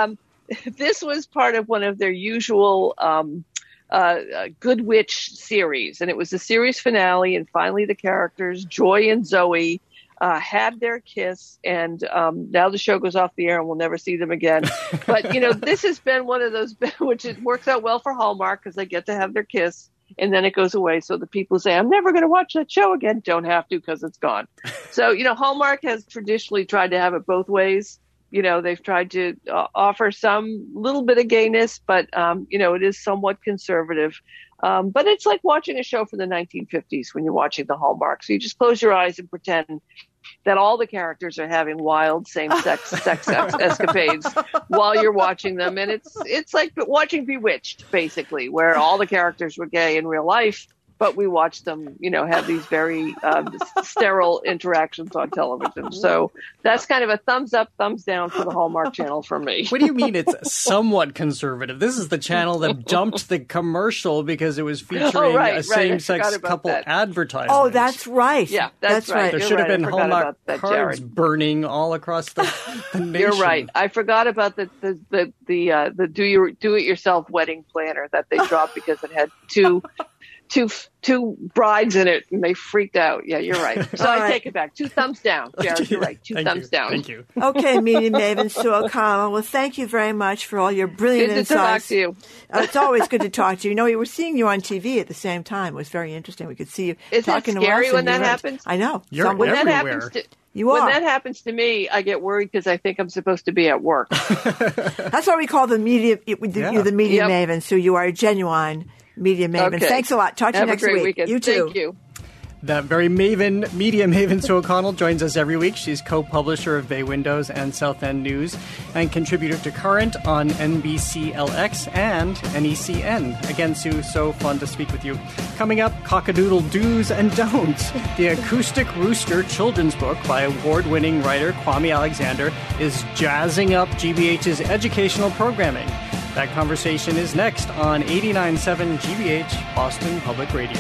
this was part of one of their usual um, uh, uh, Good Witch series, and it was the series finale. And finally, the characters Joy and Zoe uh, had their kiss, and um, now the show goes off the air, and we'll never see them again. But you know, this has been one of those which it works out well for Hallmark because they get to have their kiss. And then it goes away. So the people who say, I'm never going to watch that show again, don't have to because it's gone. So, you know, Hallmark has traditionally tried to have it both ways. You know, they've tried to uh, offer some little bit of gayness, but, um, you know, it is somewhat conservative. Um, but it's like watching a show from the nineteen fifties when you're watching the Hallmark. So you just close your eyes and pretend that all the characters are having wild same-sex sex escapades while you're watching them. And it's it's like watching Bewitched, basically, where all the characters were gay in real life, but we watched them, you know, have these very um, sterile interactions on television. So that's kind of a thumbs up, thumbs down for the Hallmark Channel for me. What do you mean it's somewhat conservative? This is the channel that dumped the commercial because it was featuring oh, right, a right. same-sex couple that. advertisement. Oh, that's right. Yeah, that's, that's right. right. There You're should have right. been Hallmark that, cards Jared. burning all across the, the nation. You're right. I forgot about the the the the, uh, the do your do it yourself wedding planner that they dropped because it had two two two brides in it and they freaked out. Yeah, you're right. So All I right. take it back. Two thumbs down. Jared, you're right. Two Thank thumbs you. down. Thank you. Okay, Media Maven Sue O'Connell. Well, thank you very much for all your brilliant Good to talk insights. to you. Uh, it's always good to talk to you. You know, we were seeing you on T V at the same time. It was very interesting. We could see you Is that talking scary to us. when and that you were- happens? I know. You're Some- When that everywhere. happens to You when are. that happens to me, I get worried because I think I'm supposed to be at work. That's why we call the media. Yeah. You're the Media Yep. Maven, so you are a genuine Media Maven. Okay. Thanks a lot. Talk to Have you next a great week. weekend. You too. Thank you. That very maven, media maven Sue O'Connell joins us every week. She's co-publisher of Bay Windows and South End News and contributor to Current on N B C L X and N E C N. Again, Sue, so fun to speak with you. Coming up, Cockadoodle Do's and Don'ts. The Acoustic Rooster children's book by award-winning writer Kwame Alexander is jazzing up G B H's educational programming. That conversation is next on eighty-nine point seven G B H, Boston Public Radio.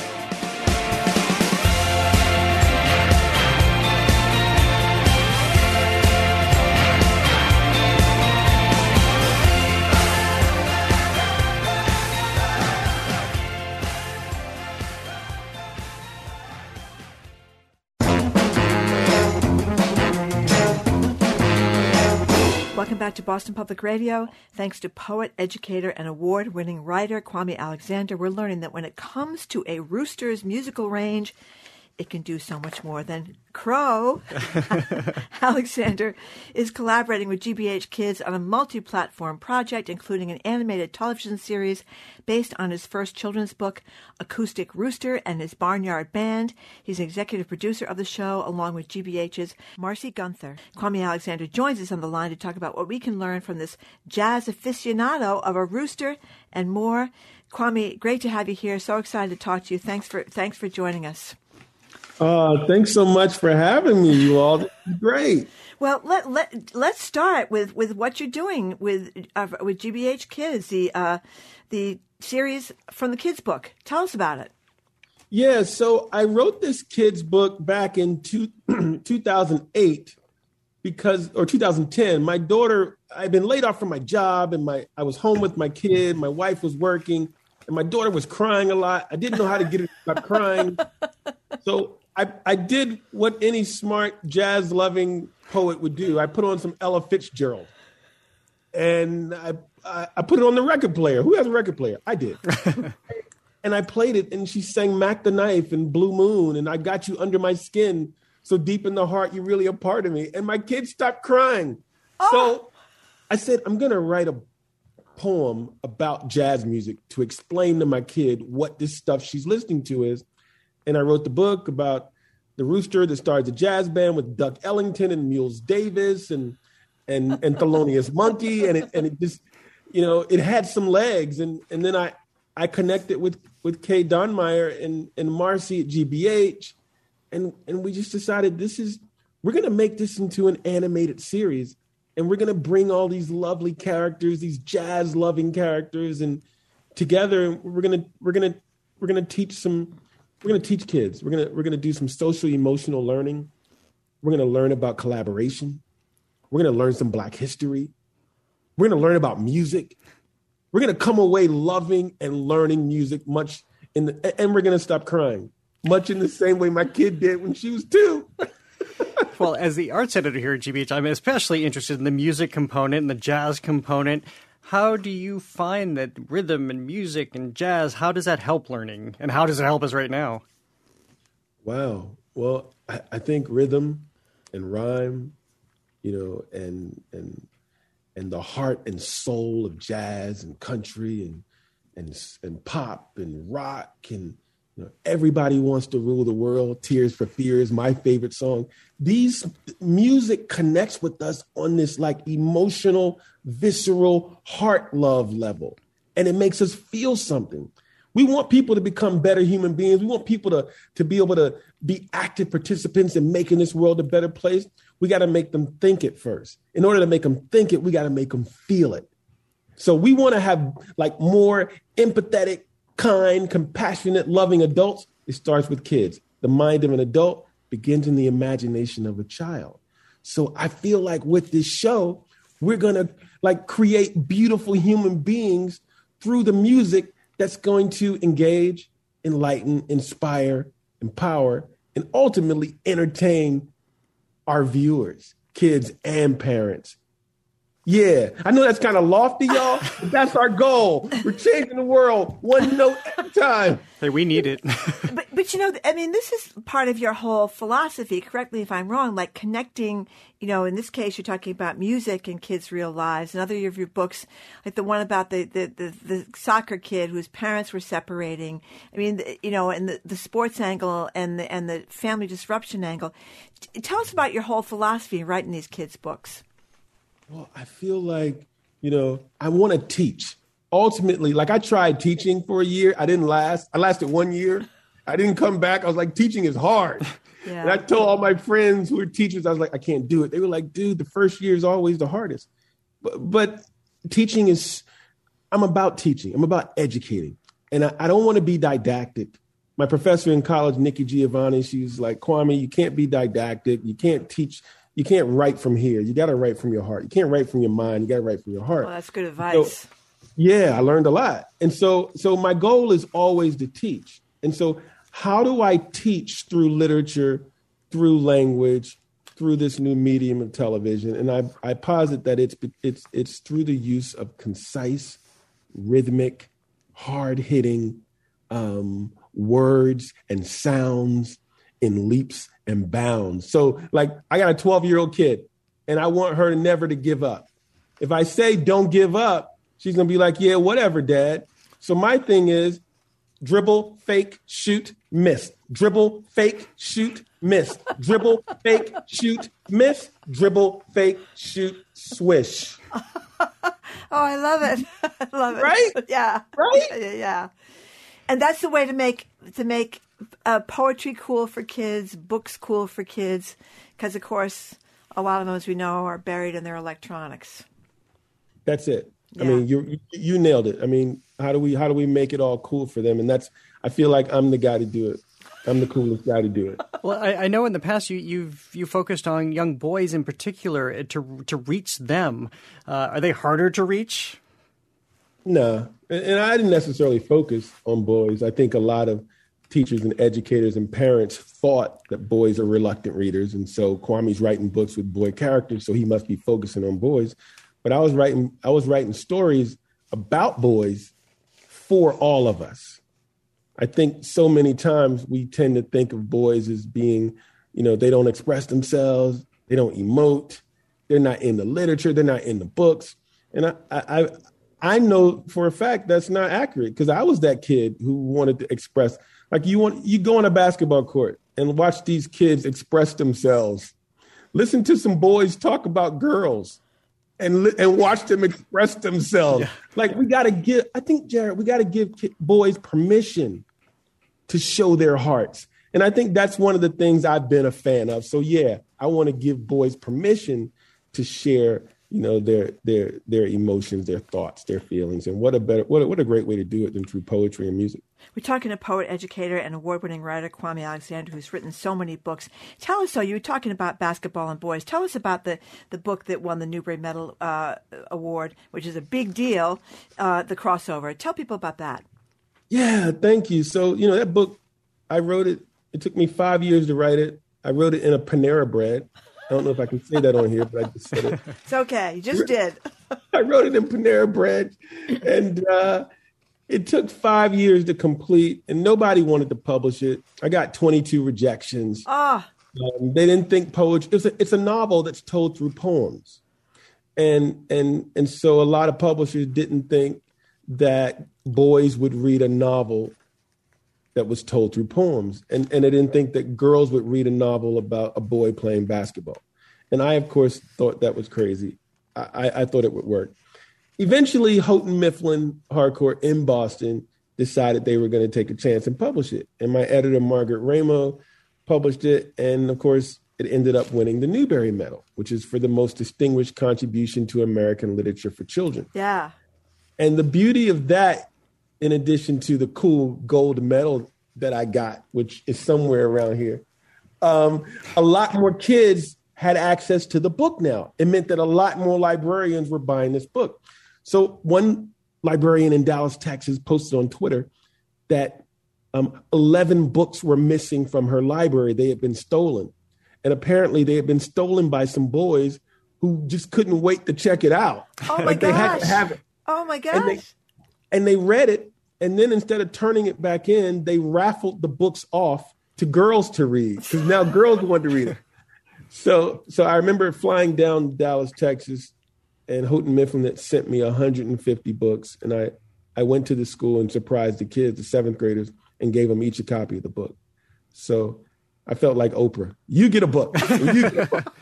Welcome back to Boston Public Radio. Thanks to poet, educator, and award-winning writer Kwame Alexander, we're learning that when it comes to a rooster's musical range, it can do so much more than crow. Alexander is collaborating with G B H Kids on a multi-platform project, including an animated television series based on his first children's book, Acoustic Rooster and His Barnyard Band. He's executive producer of the show, along with G B H's Marcy Gunther. Kwame Alexander joins us on the line to talk about what we can learn from this jazz aficionado of a rooster and more. Kwame, great to have you here. So excited to talk to you. Thanks for thanks for joining us. Uh, thanks so much for having me, you all. This is great. Well, let let let's start with, with what you're doing with uh, with G B H Kids, the uh, the series from the kids' book. Tell us about it. Yeah, so I wrote this kids' book back in two, two thousand eight because, or two thousand ten. My daughter, I'd been laid off from my job, and my I was home with my kid. My wife was working, and my daughter was crying a lot. I didn't know how to get her to stop crying, so I, I did what any smart jazz-loving poet would do. I put on some Ella Fitzgerald, and I, I I put it on the record player. Who has a record player? I did. And I played it, and she sang Mac the Knife and Blue Moon, and I Got You Under My Skin, so deep in the heart, you're really a part of me. And my kids stopped crying. Oh. So I said, I'm going to write a poem about jazz music to explain to my kid what this stuff she's listening to is. And I wrote the book about the rooster that starts a jazz band with Duck Ellington and Mules Davis and and and Thelonious Monkey, and it and it just, you know, it had some legs. And and then I I connected with with Kay Donmeyer and and Marcy at G B H, and and we just decided this is we're gonna make this into an animated series, and we're gonna bring all these lovely characters, these jazz loving characters, and together we're gonna we're gonna we're gonna teach some. We're going to teach kids. We're going to we're going to do some social emotional learning. We're going to learn about collaboration. We're going to learn some Black history. We're going to learn about music. We're going to come away loving and learning music much in the, and we're going to stop crying much in the same way my kid did when she was two. Well, as the arts editor here at G B H, I'm especially interested in the music component and the jazz component. How do you find that rhythm and music and jazz, how does that help learning? And how does it help us right now? Wow. Well, I, I think rhythm and rhyme, you know, and and and the heart and soul of jazz and country and and and pop and rock and you know, Everybody Wants to Rule the World, Tears for Fears, my favorite song. These music connects with us on this like emotional, visceral, heart love level. And it makes us feel something. We want people to become better human beings. We want people to, to be able to be active participants in making this world a better place. We got to make them think it first. In order to make them think it, we got to make them feel it. So we want to have like more empathetic, kind, compassionate, loving adults. It starts with kids. The mind of an adult begins in the imagination of a child. So I feel like with this show, we're going to like create beautiful human beings through the music that's going to engage, enlighten, inspire, empower, and ultimately entertain our viewers, kids and parents. Yeah, I know that's kind of lofty, y'all, but that's our goal. We're changing the world one note at a time. Hey, we need it. but, but, you know, I mean, this is part of your whole philosophy, correct me if I'm wrong, like connecting, you know, in this case, you're talking about music in kids' real lives. And other of your books, like the one about the, the, the, the soccer kid whose parents were separating. I mean, you know, and the, the sports angle and the, and the family disruption angle. Tell us about your whole philosophy in writing these kids' books. Well, I feel like, you know, I want to teach. Ultimately, like I tried teaching for a year. I didn't last. I lasted one year. I didn't come back. I was like, teaching is hard. Yeah. And I told all my friends who were teachers, I was like, I can't do it. They were like, dude, the first year is always the hardest. But, but teaching is, I'm about teaching. I'm about educating. And I, I don't want to be didactic. My professor in college, Nikki Giovanni, she's like, Kwame, you can't be didactic. You can't teach. You can't write from here. You got to write from your heart. You can't write from your mind. You got to write from your heart. Well, that's good advice. So, yeah, I learned a lot. And so, so my goal is always to teach. And so how do I teach through literature, through language, through this new medium of television? And I, I posit that it's, it's, it's through the use of concise, rhythmic, hard-hitting um, words and sounds in leaps and bounds. So like I got a twelve-year-old kid and I want her to never to give up. If I say don't give up, she's going to be like, yeah, whatever, Dad. So my thing is dribble, fake, shoot, miss. Dribble, fake, shoot, miss. Dribble, fake, shoot, miss. Dribble, fake, shoot, swish. Oh, I love it. I love it. Right? Yeah. Right? Yeah. And that's the way to make to make uh, poetry cool for kids, books cool for kids, because, of course, a lot of them, as we know, are buried in their electronics. That's it. Yeah. I mean, you you nailed it. I mean, how do we how do we make it all cool for them? And that's, I feel like I'm the guy to do it. I'm the coolest guy to do it. Well, I, I know in the past you, you've you focused on young boys in particular to to reach them. Uh, are they harder to reach? No, and, and I didn't necessarily focus on boys. I think a lot of teachers and educators and parents thought that boys are reluctant readers. And so Kwame's writing books with boy characters, so he must be focusing on boys. But I was writing, I was writing stories about boys for all of us. I think so many times we tend to think of boys as being, you know, they don't express themselves, they don't emote, they're not in the literature, they're not in the books. And I, I, I know for a fact that's not accurate because I was that kid who wanted to express. Like you want, you go on a basketball court and watch these kids express themselves. Listen to some boys talk about girls and and watch them express themselves. Yeah. Like we got to give, I think, Jared, we got to give boys permission to show their hearts. And I think that's one of the things I've been a fan of. So yeah, I want to give boys permission to share you know, their their their emotions, their thoughts, their feelings. And what a better what a, what a great way to do it than through poetry and music. We're talking to poet, educator, and award-winning writer Kwame Alexander, who's written so many books. Tell us, so you were talking about basketball and boys. Tell us about the, the book that won the Newbery Medal uh, Award, which is a big deal, uh, The Crossover. Tell people about that. Yeah, thank you. So, you know, that book, I wrote it. It took me five years to write it. I wrote it in a Panera Bread. I don't know if I can say that on here, but I just said it. It's okay. You just did. I wrote it in Panera Bread, and uh, it took five years to complete, and nobody wanted to publish it. I got twenty-two rejections. Ah. Um, they didn't think poetry. It's a, it's a novel that's told through poems, and and and so a lot of publishers didn't think that boys would read a novel that was told through poems. And, and I didn't think that girls would read a novel about a boy playing basketball. And I, of course, thought that was crazy. I, I thought it would work. Eventually, Houghton Mifflin Harcourt in Boston decided they were going to take a chance and publish it. And my editor, Margaret Ramo, published it. And of course, it ended up winning the Newbery Medal, which is for the most distinguished contribution to American literature for children. Yeah. And the beauty of that, in addition to the cool gold medal that I got, which is somewhere around here, um, a lot more kids had access to the book now. It meant that a lot more librarians were buying this book. So one librarian in Dallas, Texas, posted on Twitter that um, eleven books were missing from her library. They had been stolen. And apparently they had been stolen by some boys who just couldn't wait to check it out. Oh, my like gosh. They had to have it. Oh, my gosh. And they, and they read it. And then instead of turning it back in, they raffled the books off to girls to read, because now girls wanted to read it. So so I remember flying down to Dallas, Texas, and Houghton Mifflin that sent me one hundred fifty books. And I, I went to the school and surprised the kids, the seventh graders, and gave them each a copy of the book. So I felt like Oprah. You get a book. You get a book.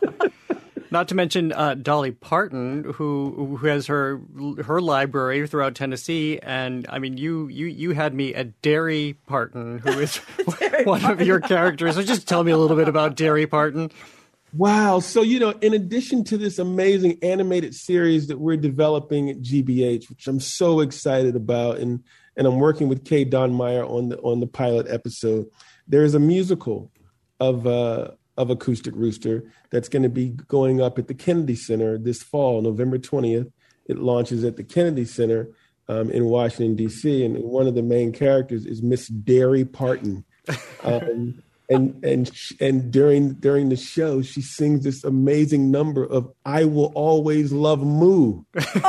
Not to mention uh, Dolly Parton, who who has her her library throughout Tennessee, and I mean, you you you had me at Derry Parton, who is one Parton. of your characters. So just tell me a little bit about Derry Parton. Wow! So you know, in addition to this amazing animated series that we're developing at G B H, which I'm so excited about, and and I'm working with Kay Don Meyer on the on the pilot episode, there is a musical of. Uh, of Acoustic Rooster that's going to be going up at the Kennedy Center this fall, November twentieth. It launches at the Kennedy Center um, in Washington, D C, and one of the main characters is Miss Derry Parton. Um, and and and during during the show, she sings this amazing number of "I Will Always Love Moo."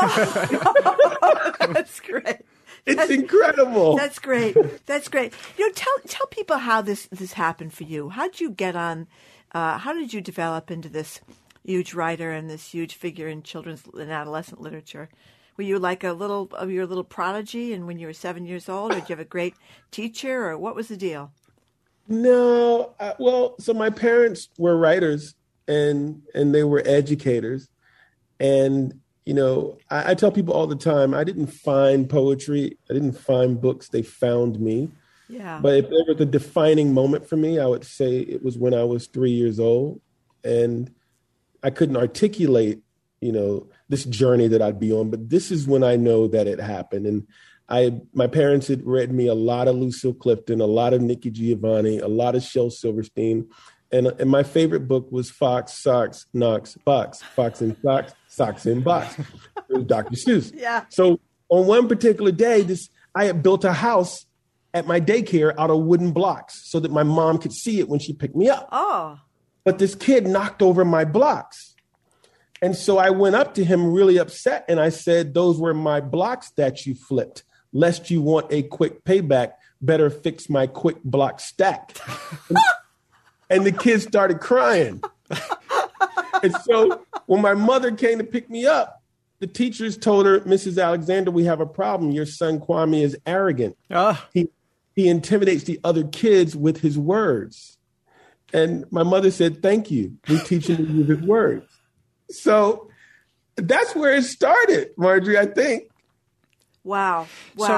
That's great. It's that's, incredible. That's great. That's great. You know, tell tell people how this this happened for you. How did you get on? Uh, how did you develop into this huge writer and this huge figure in children's and adolescent literature? Were you like a little of your little prodigy, and when you were seven years old, or did you have a great teacher, or what was the deal? No, uh, well, so my parents were writers, and and they were educators, and. You know, I, I tell people all the time, I didn't find poetry. I didn't find books. They found me. Yeah. But if there was a defining moment for me, I would say it was when I was three years old. And I couldn't articulate, you know, this journey that I'd be on. But this is when I know that it happened. And I, my parents had read me a lot of Lucille Clifton, a lot of Nikki Giovanni, a lot of Shel Silverstein. And, and my favorite book was Fox, Socks, Knox, Box. Fox and Socks, Socks in Box. It was Doctor Seuss. Yeah. So on one particular day, this I had built a house at my daycare out of wooden blocks so that my mom could see it when she picked me up. Oh. But this kid knocked over my blocks. And so I went up to him really upset, and I said, "Those were my blocks that you flipped. Lest you want a quick payback, better fix my quick block stack." and, and the kid started crying. And so when my mother came to pick me up, the teachers told her, "Missus Alexander, we have a problem. Your son Kwame is arrogant. Uh. He he intimidates the other kids with his words." And my mother said, "Thank you. We teach him to use his words." So that's where it started, Marjorie, I think. Wow. Wow. So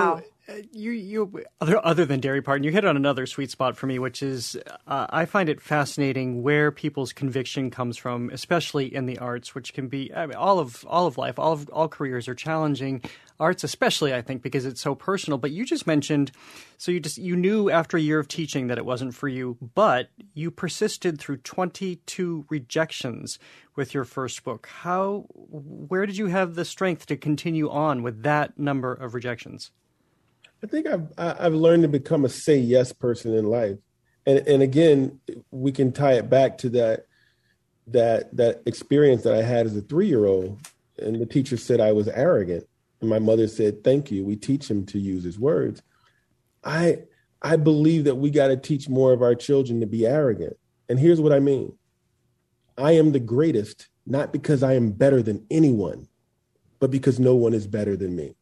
You, you, other, other than Dolly Parton, you hit on another sweet spot for me, which is uh, I find it fascinating where people's conviction comes from, especially in the arts, which can be I mean, all of all of life, all of all careers are challenging. Arts, especially, I think, because it's so personal. But you just mentioned, so you just you knew after a year of teaching that it wasn't for you, but you persisted through twenty-two rejections with your first book. How, where did you have the strength to continue on with that number of rejections? I think I've I've learned to become a say yes person in life, and and again we can tie it back to that that that experience that I had as a three-year-old, and the teacher said I was arrogant, and my mother said, "Thank you. We teach him to use his words." I I believe that we got to teach more of our children to be arrogant, and here's what I mean: I am the greatest, not because I am better than anyone, but because no one is better than me.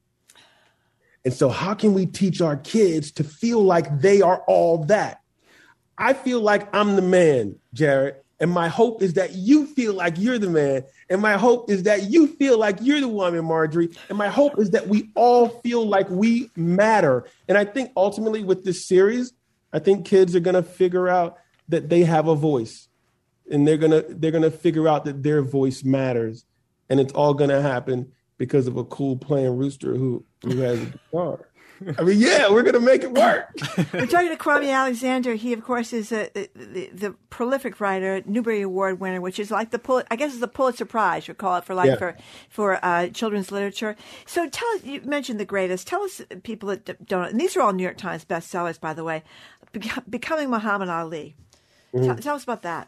And so how can we teach our kids to feel like they are all that? I feel like I'm the man, Jared. And my hope is that you feel like you're the man. And my hope is that you feel like you're the woman, Marjorie. And my hope is that we all feel like we matter. And I think ultimately with this series, I think kids are going to figure out that they have a voice. And they're going to they're going to figure out that their voice matters. And it's all going to happen because of a cool playing rooster who, who has a guitar. I mean, yeah, we're going to make it work. We're talking to Kwame Alexander. He, of course, is a, the, the, the prolific writer, Newbery Award winner, which is like the, Pul- I guess it's the Pulitzer Prize, you call it, for like yeah. for for uh, children's literature. So tell us, you mentioned the greatest. Tell us, people that don't, and these are all New York Times bestsellers, by the way, Becoming Muhammad Ali. Mm-hmm. Tell, tell us about that.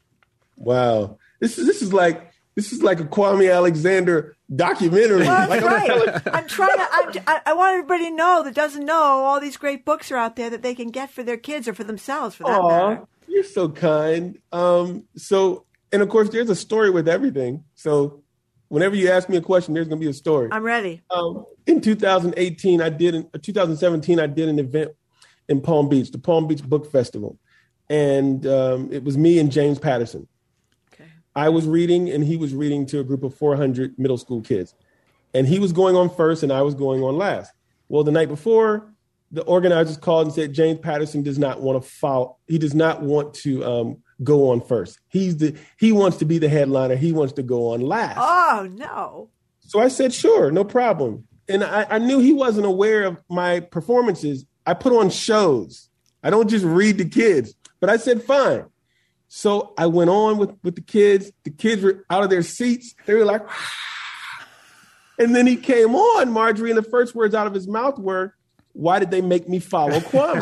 Wow. This is, this is like, This is like a Kwame Alexander documentary. Well, like, right. I'm, I'm trying to. I'm, I, I want everybody to know that doesn't know all these great books are out there that they can get for their kids or for themselves, for that Aww, matter. You're so kind. Um, so, and of course, there's a story with everything. So, whenever you ask me a question, there's going to be a story. I'm ready. Um, in two thousand eighteen, I did. In two thousand seventeen, I did an event in Palm Beach, the Palm Beach Book Festival, and um, it was me and James Patterson. I was reading and he was reading to a group of four hundred middle school kids. And he was going on first and I was going on last. Well, the night before, the organizers called and said, James Patterson does not want to follow. He does not want to um, go on first. He's the he wants to be the headliner. He wants to go on last. Oh, no. So I said, sure, no problem. And I, I knew he wasn't aware of my performances. I put on shows. I don't just read to kids. But I said, fine. So I went on with, with the kids. The kids were out of their seats. They were like, ah. And then he came on, Marjorie, and the first words out of his mouth were, why did they make me follow Kwame?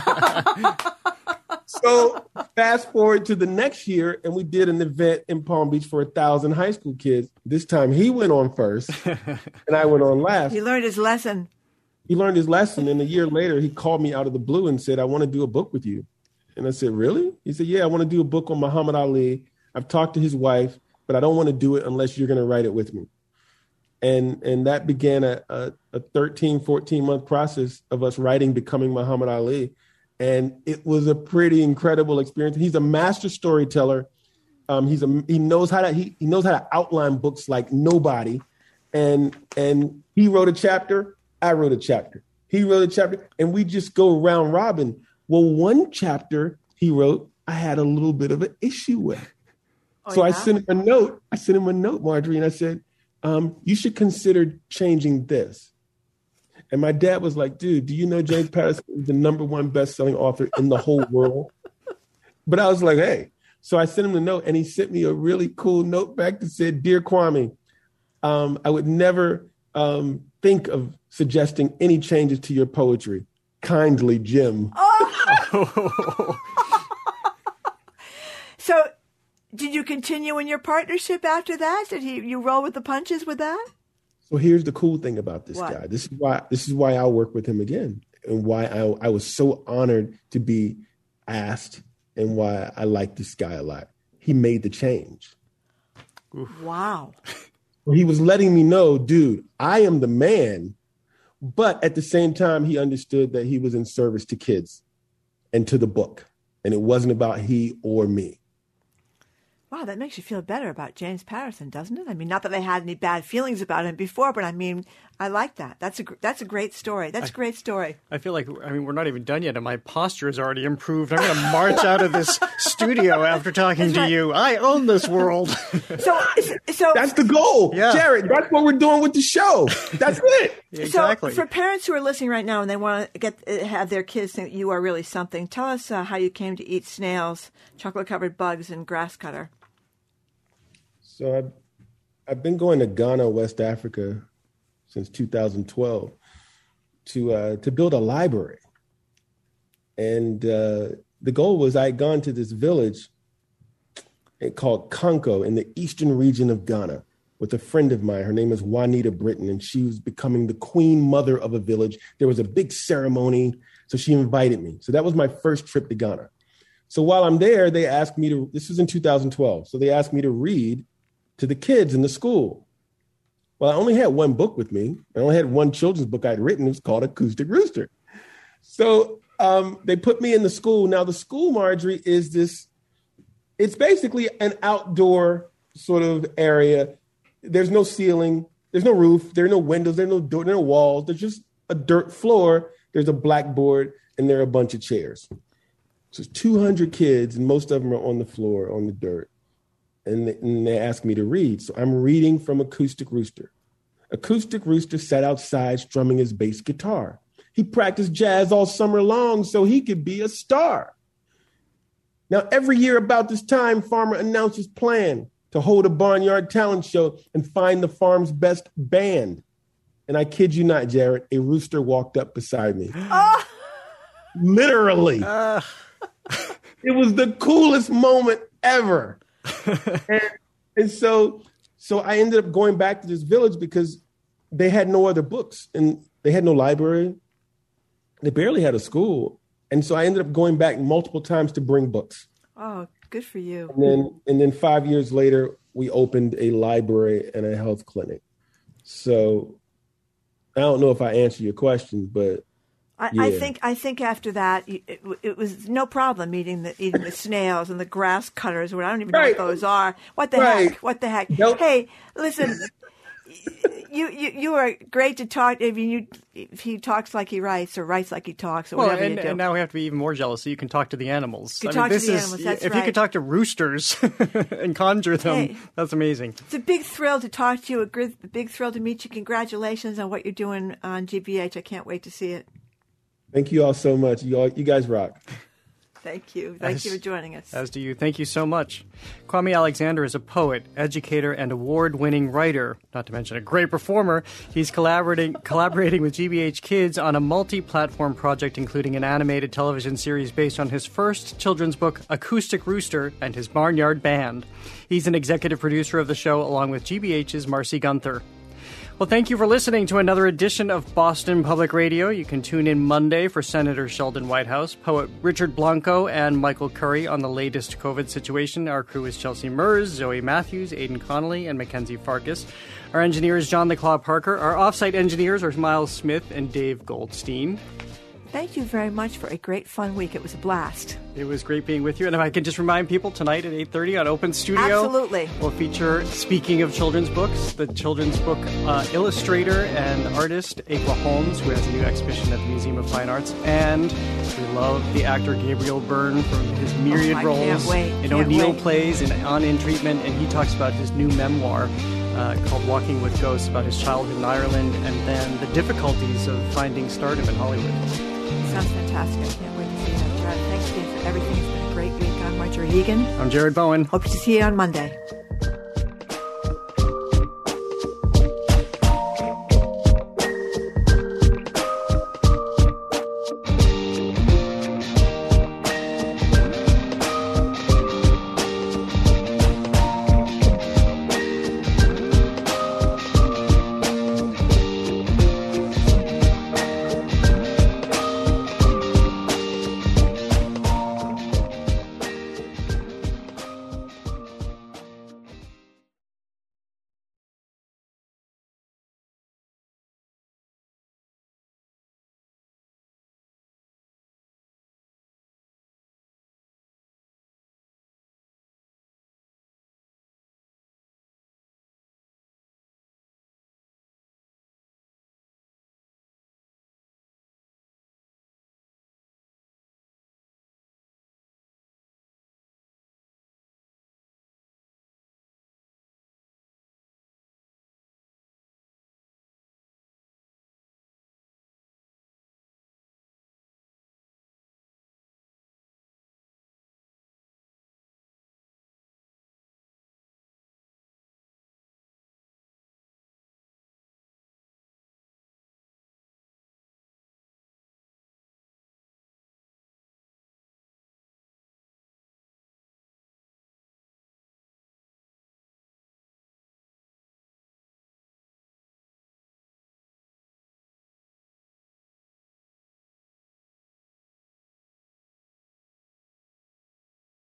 So fast forward to the next year, and we did an event in Palm Beach for a thousand high school kids. This time he went on first, and I went on last. He learned his lesson. He learned his lesson, and a year later, he called me out of the blue and said, I want to do a book with you. And I said, really? He said, yeah, I want to do a book on Muhammad Ali. I've talked to his wife, but I don't want to do it unless you're going to write it with me. And and that began a, a, a thirteen, fourteen month process of us writing Becoming Muhammad Ali. And it was a pretty incredible experience. He's a master storyteller. Um, he's a he knows how to he, he knows how to outline books like nobody. And and he wrote a chapter, I wrote a chapter. He wrote a chapter, and we just go round robin. Well, one chapter he wrote, I had a little bit of an issue with. Oh, so yeah? I sent him a note. I sent him a note, Marjorie, and I said, um, you should consider changing this. And my dad was like, dude, do you know James Patterson is the number one best-selling author in the whole world? But I was like, hey. So I sent him the note, and he sent me a really cool note back that said, Dear Kwame, um, I would never um, think of suggesting any changes to your poetry. Kindly, Jim. Oh. So did you continue in your partnership after that? Did he, you roll with the punches with that? So here's the cool thing about this what? guy. This is why this is why I'll work with him again, and why I, I was so honored to be asked, and why I like this guy a lot. He made the change. Wow. He was letting me know, dude, I am the man. But at the same time, he understood that he was in service to kids and to the book. And it wasn't about he or me. Wow, that makes you feel better about James Patterson, doesn't it? I mean, not that I had any bad feelings about him before, but I mean, I like that. That's a that's a great story. That's a great story. I feel like, I mean, we're not even done yet, and my posture has already improved. I'm going to march out of this studio after talking that's to right. you. I own this world. so, so that's the goal, yeah. Jared. That's what we're doing with the show. That's it. Exactly. So, for parents who are listening right now and they want to get have their kids think you are really something, tell us uh, how you came to eat snails, chocolate-covered bugs, and grass cutter. So I've, I've been going to Ghana, West Africa, since two thousand twelve to uh, to build a library. And uh, the goal was I had gone to this village called Konko in the eastern region of Ghana with a friend of mine. Her name is Juanita Britton, and she was becoming the queen mother of a village. There was a big ceremony, so she invited me. So that was my first trip to Ghana. So while I'm there, they asked me to, this was in two thousand twelve, so they asked me to read to the kids in the school. Well, I only had one book with me. I only had one children's book I'd written. It was called Acoustic Rooster. So um, they put me in the school. Now, the school, Marjorie, is this, it's basically an outdoor sort of area. There's no ceiling. There's no roof. There are no windows. There are no door. There are no walls. There's just a dirt floor. There's a blackboard, and there are a bunch of chairs. So it's two hundred kids, and most of them are on the floor, on the dirt. And they, and they asked me to read. So I'm reading from Acoustic Rooster. Acoustic Rooster sat outside strumming his bass guitar. He practiced jazz all summer long so he could be a star. Now, every year about this time, Farmer announced his plan to hold a barnyard talent show and find the farm's best band. And I kid you not, Jared, a rooster walked up beside me. Oh. Literally. Uh. It was the coolest moment ever. and, and so so I ended up going back to this village because they had no other books and they had no library. They barely had a school. And so I ended up going back multiple times to bring books. Oh, good for you. And then and then five years later, we opened a library and a health clinic. So I don't know if I answer your question, but I, yeah. I think I think after that, it, it was no problem eating the eating the snails and the grass cutters. I don't even know right. what those are. What the right. heck? What the heck? Nope. Hey, listen, you, you you are great to talk. I mean, you if he talks like he writes or writes like he talks or well, whatever and, you do. And now we have to be even more jealous. So you can talk to the animals. You I talk mean, this to the is, animals. That's if right. you could talk to roosters and conjure them, hey, that's amazing. It's a big thrill to talk to you. A big thrill to meet you. Congratulations on what you're doing on G B H. I can't wait to see it. Thank you all so much. You all, you guys rock. Thank you. Thank as, you for joining us. As do you. Thank you so much. Kwame Alexander is a poet, educator, and award-winning writer, not to mention a great performer. He's collaborating collaborating with G B H Kids on a multi-platform project, including an animated television series based on his first children's book, Acoustic Rooster, and his Barnyard Band. He's an executive producer of the show, along with G B H's Marcy Gunther. Well, thank you for listening to another edition of Boston Public Radio. You can tune in Monday for Senator Sheldon Whitehouse, poet Richard Blanco, and Michael Curry on the latest COVID situation. Our crew is Chelsea Mers, Zoe Matthews, Aidan Connolly, and Mackenzie Farkas. Our engineer is John the Claw Parker. Our offsite engineers are Miles Smith and Dave Goldstein. Thank you very much for a great, fun week. It was a blast. It was great being with you. And if I could just remind people, tonight at eight thirty on Open Studio, absolutely, we'll feature, speaking of children's books, the children's book uh, illustrator and artist Akla Holmes, who has a new exhibition at the Museum of Fine Arts. And we love the actor Gabriel Byrne from his myriad oh, roles in O'Neill wait. Plays and On In Treatment. And he talks about his new memoir uh, called Walking with Ghosts, about his childhood in Ireland and then the difficulties of finding stardom in Hollywood. Sounds fantastic. I can't wait to see that. Jared, thanks again for everything. It's been a great week. I'm Marjorie Egan. I'm Jared Bowen. Hope to see you on Monday.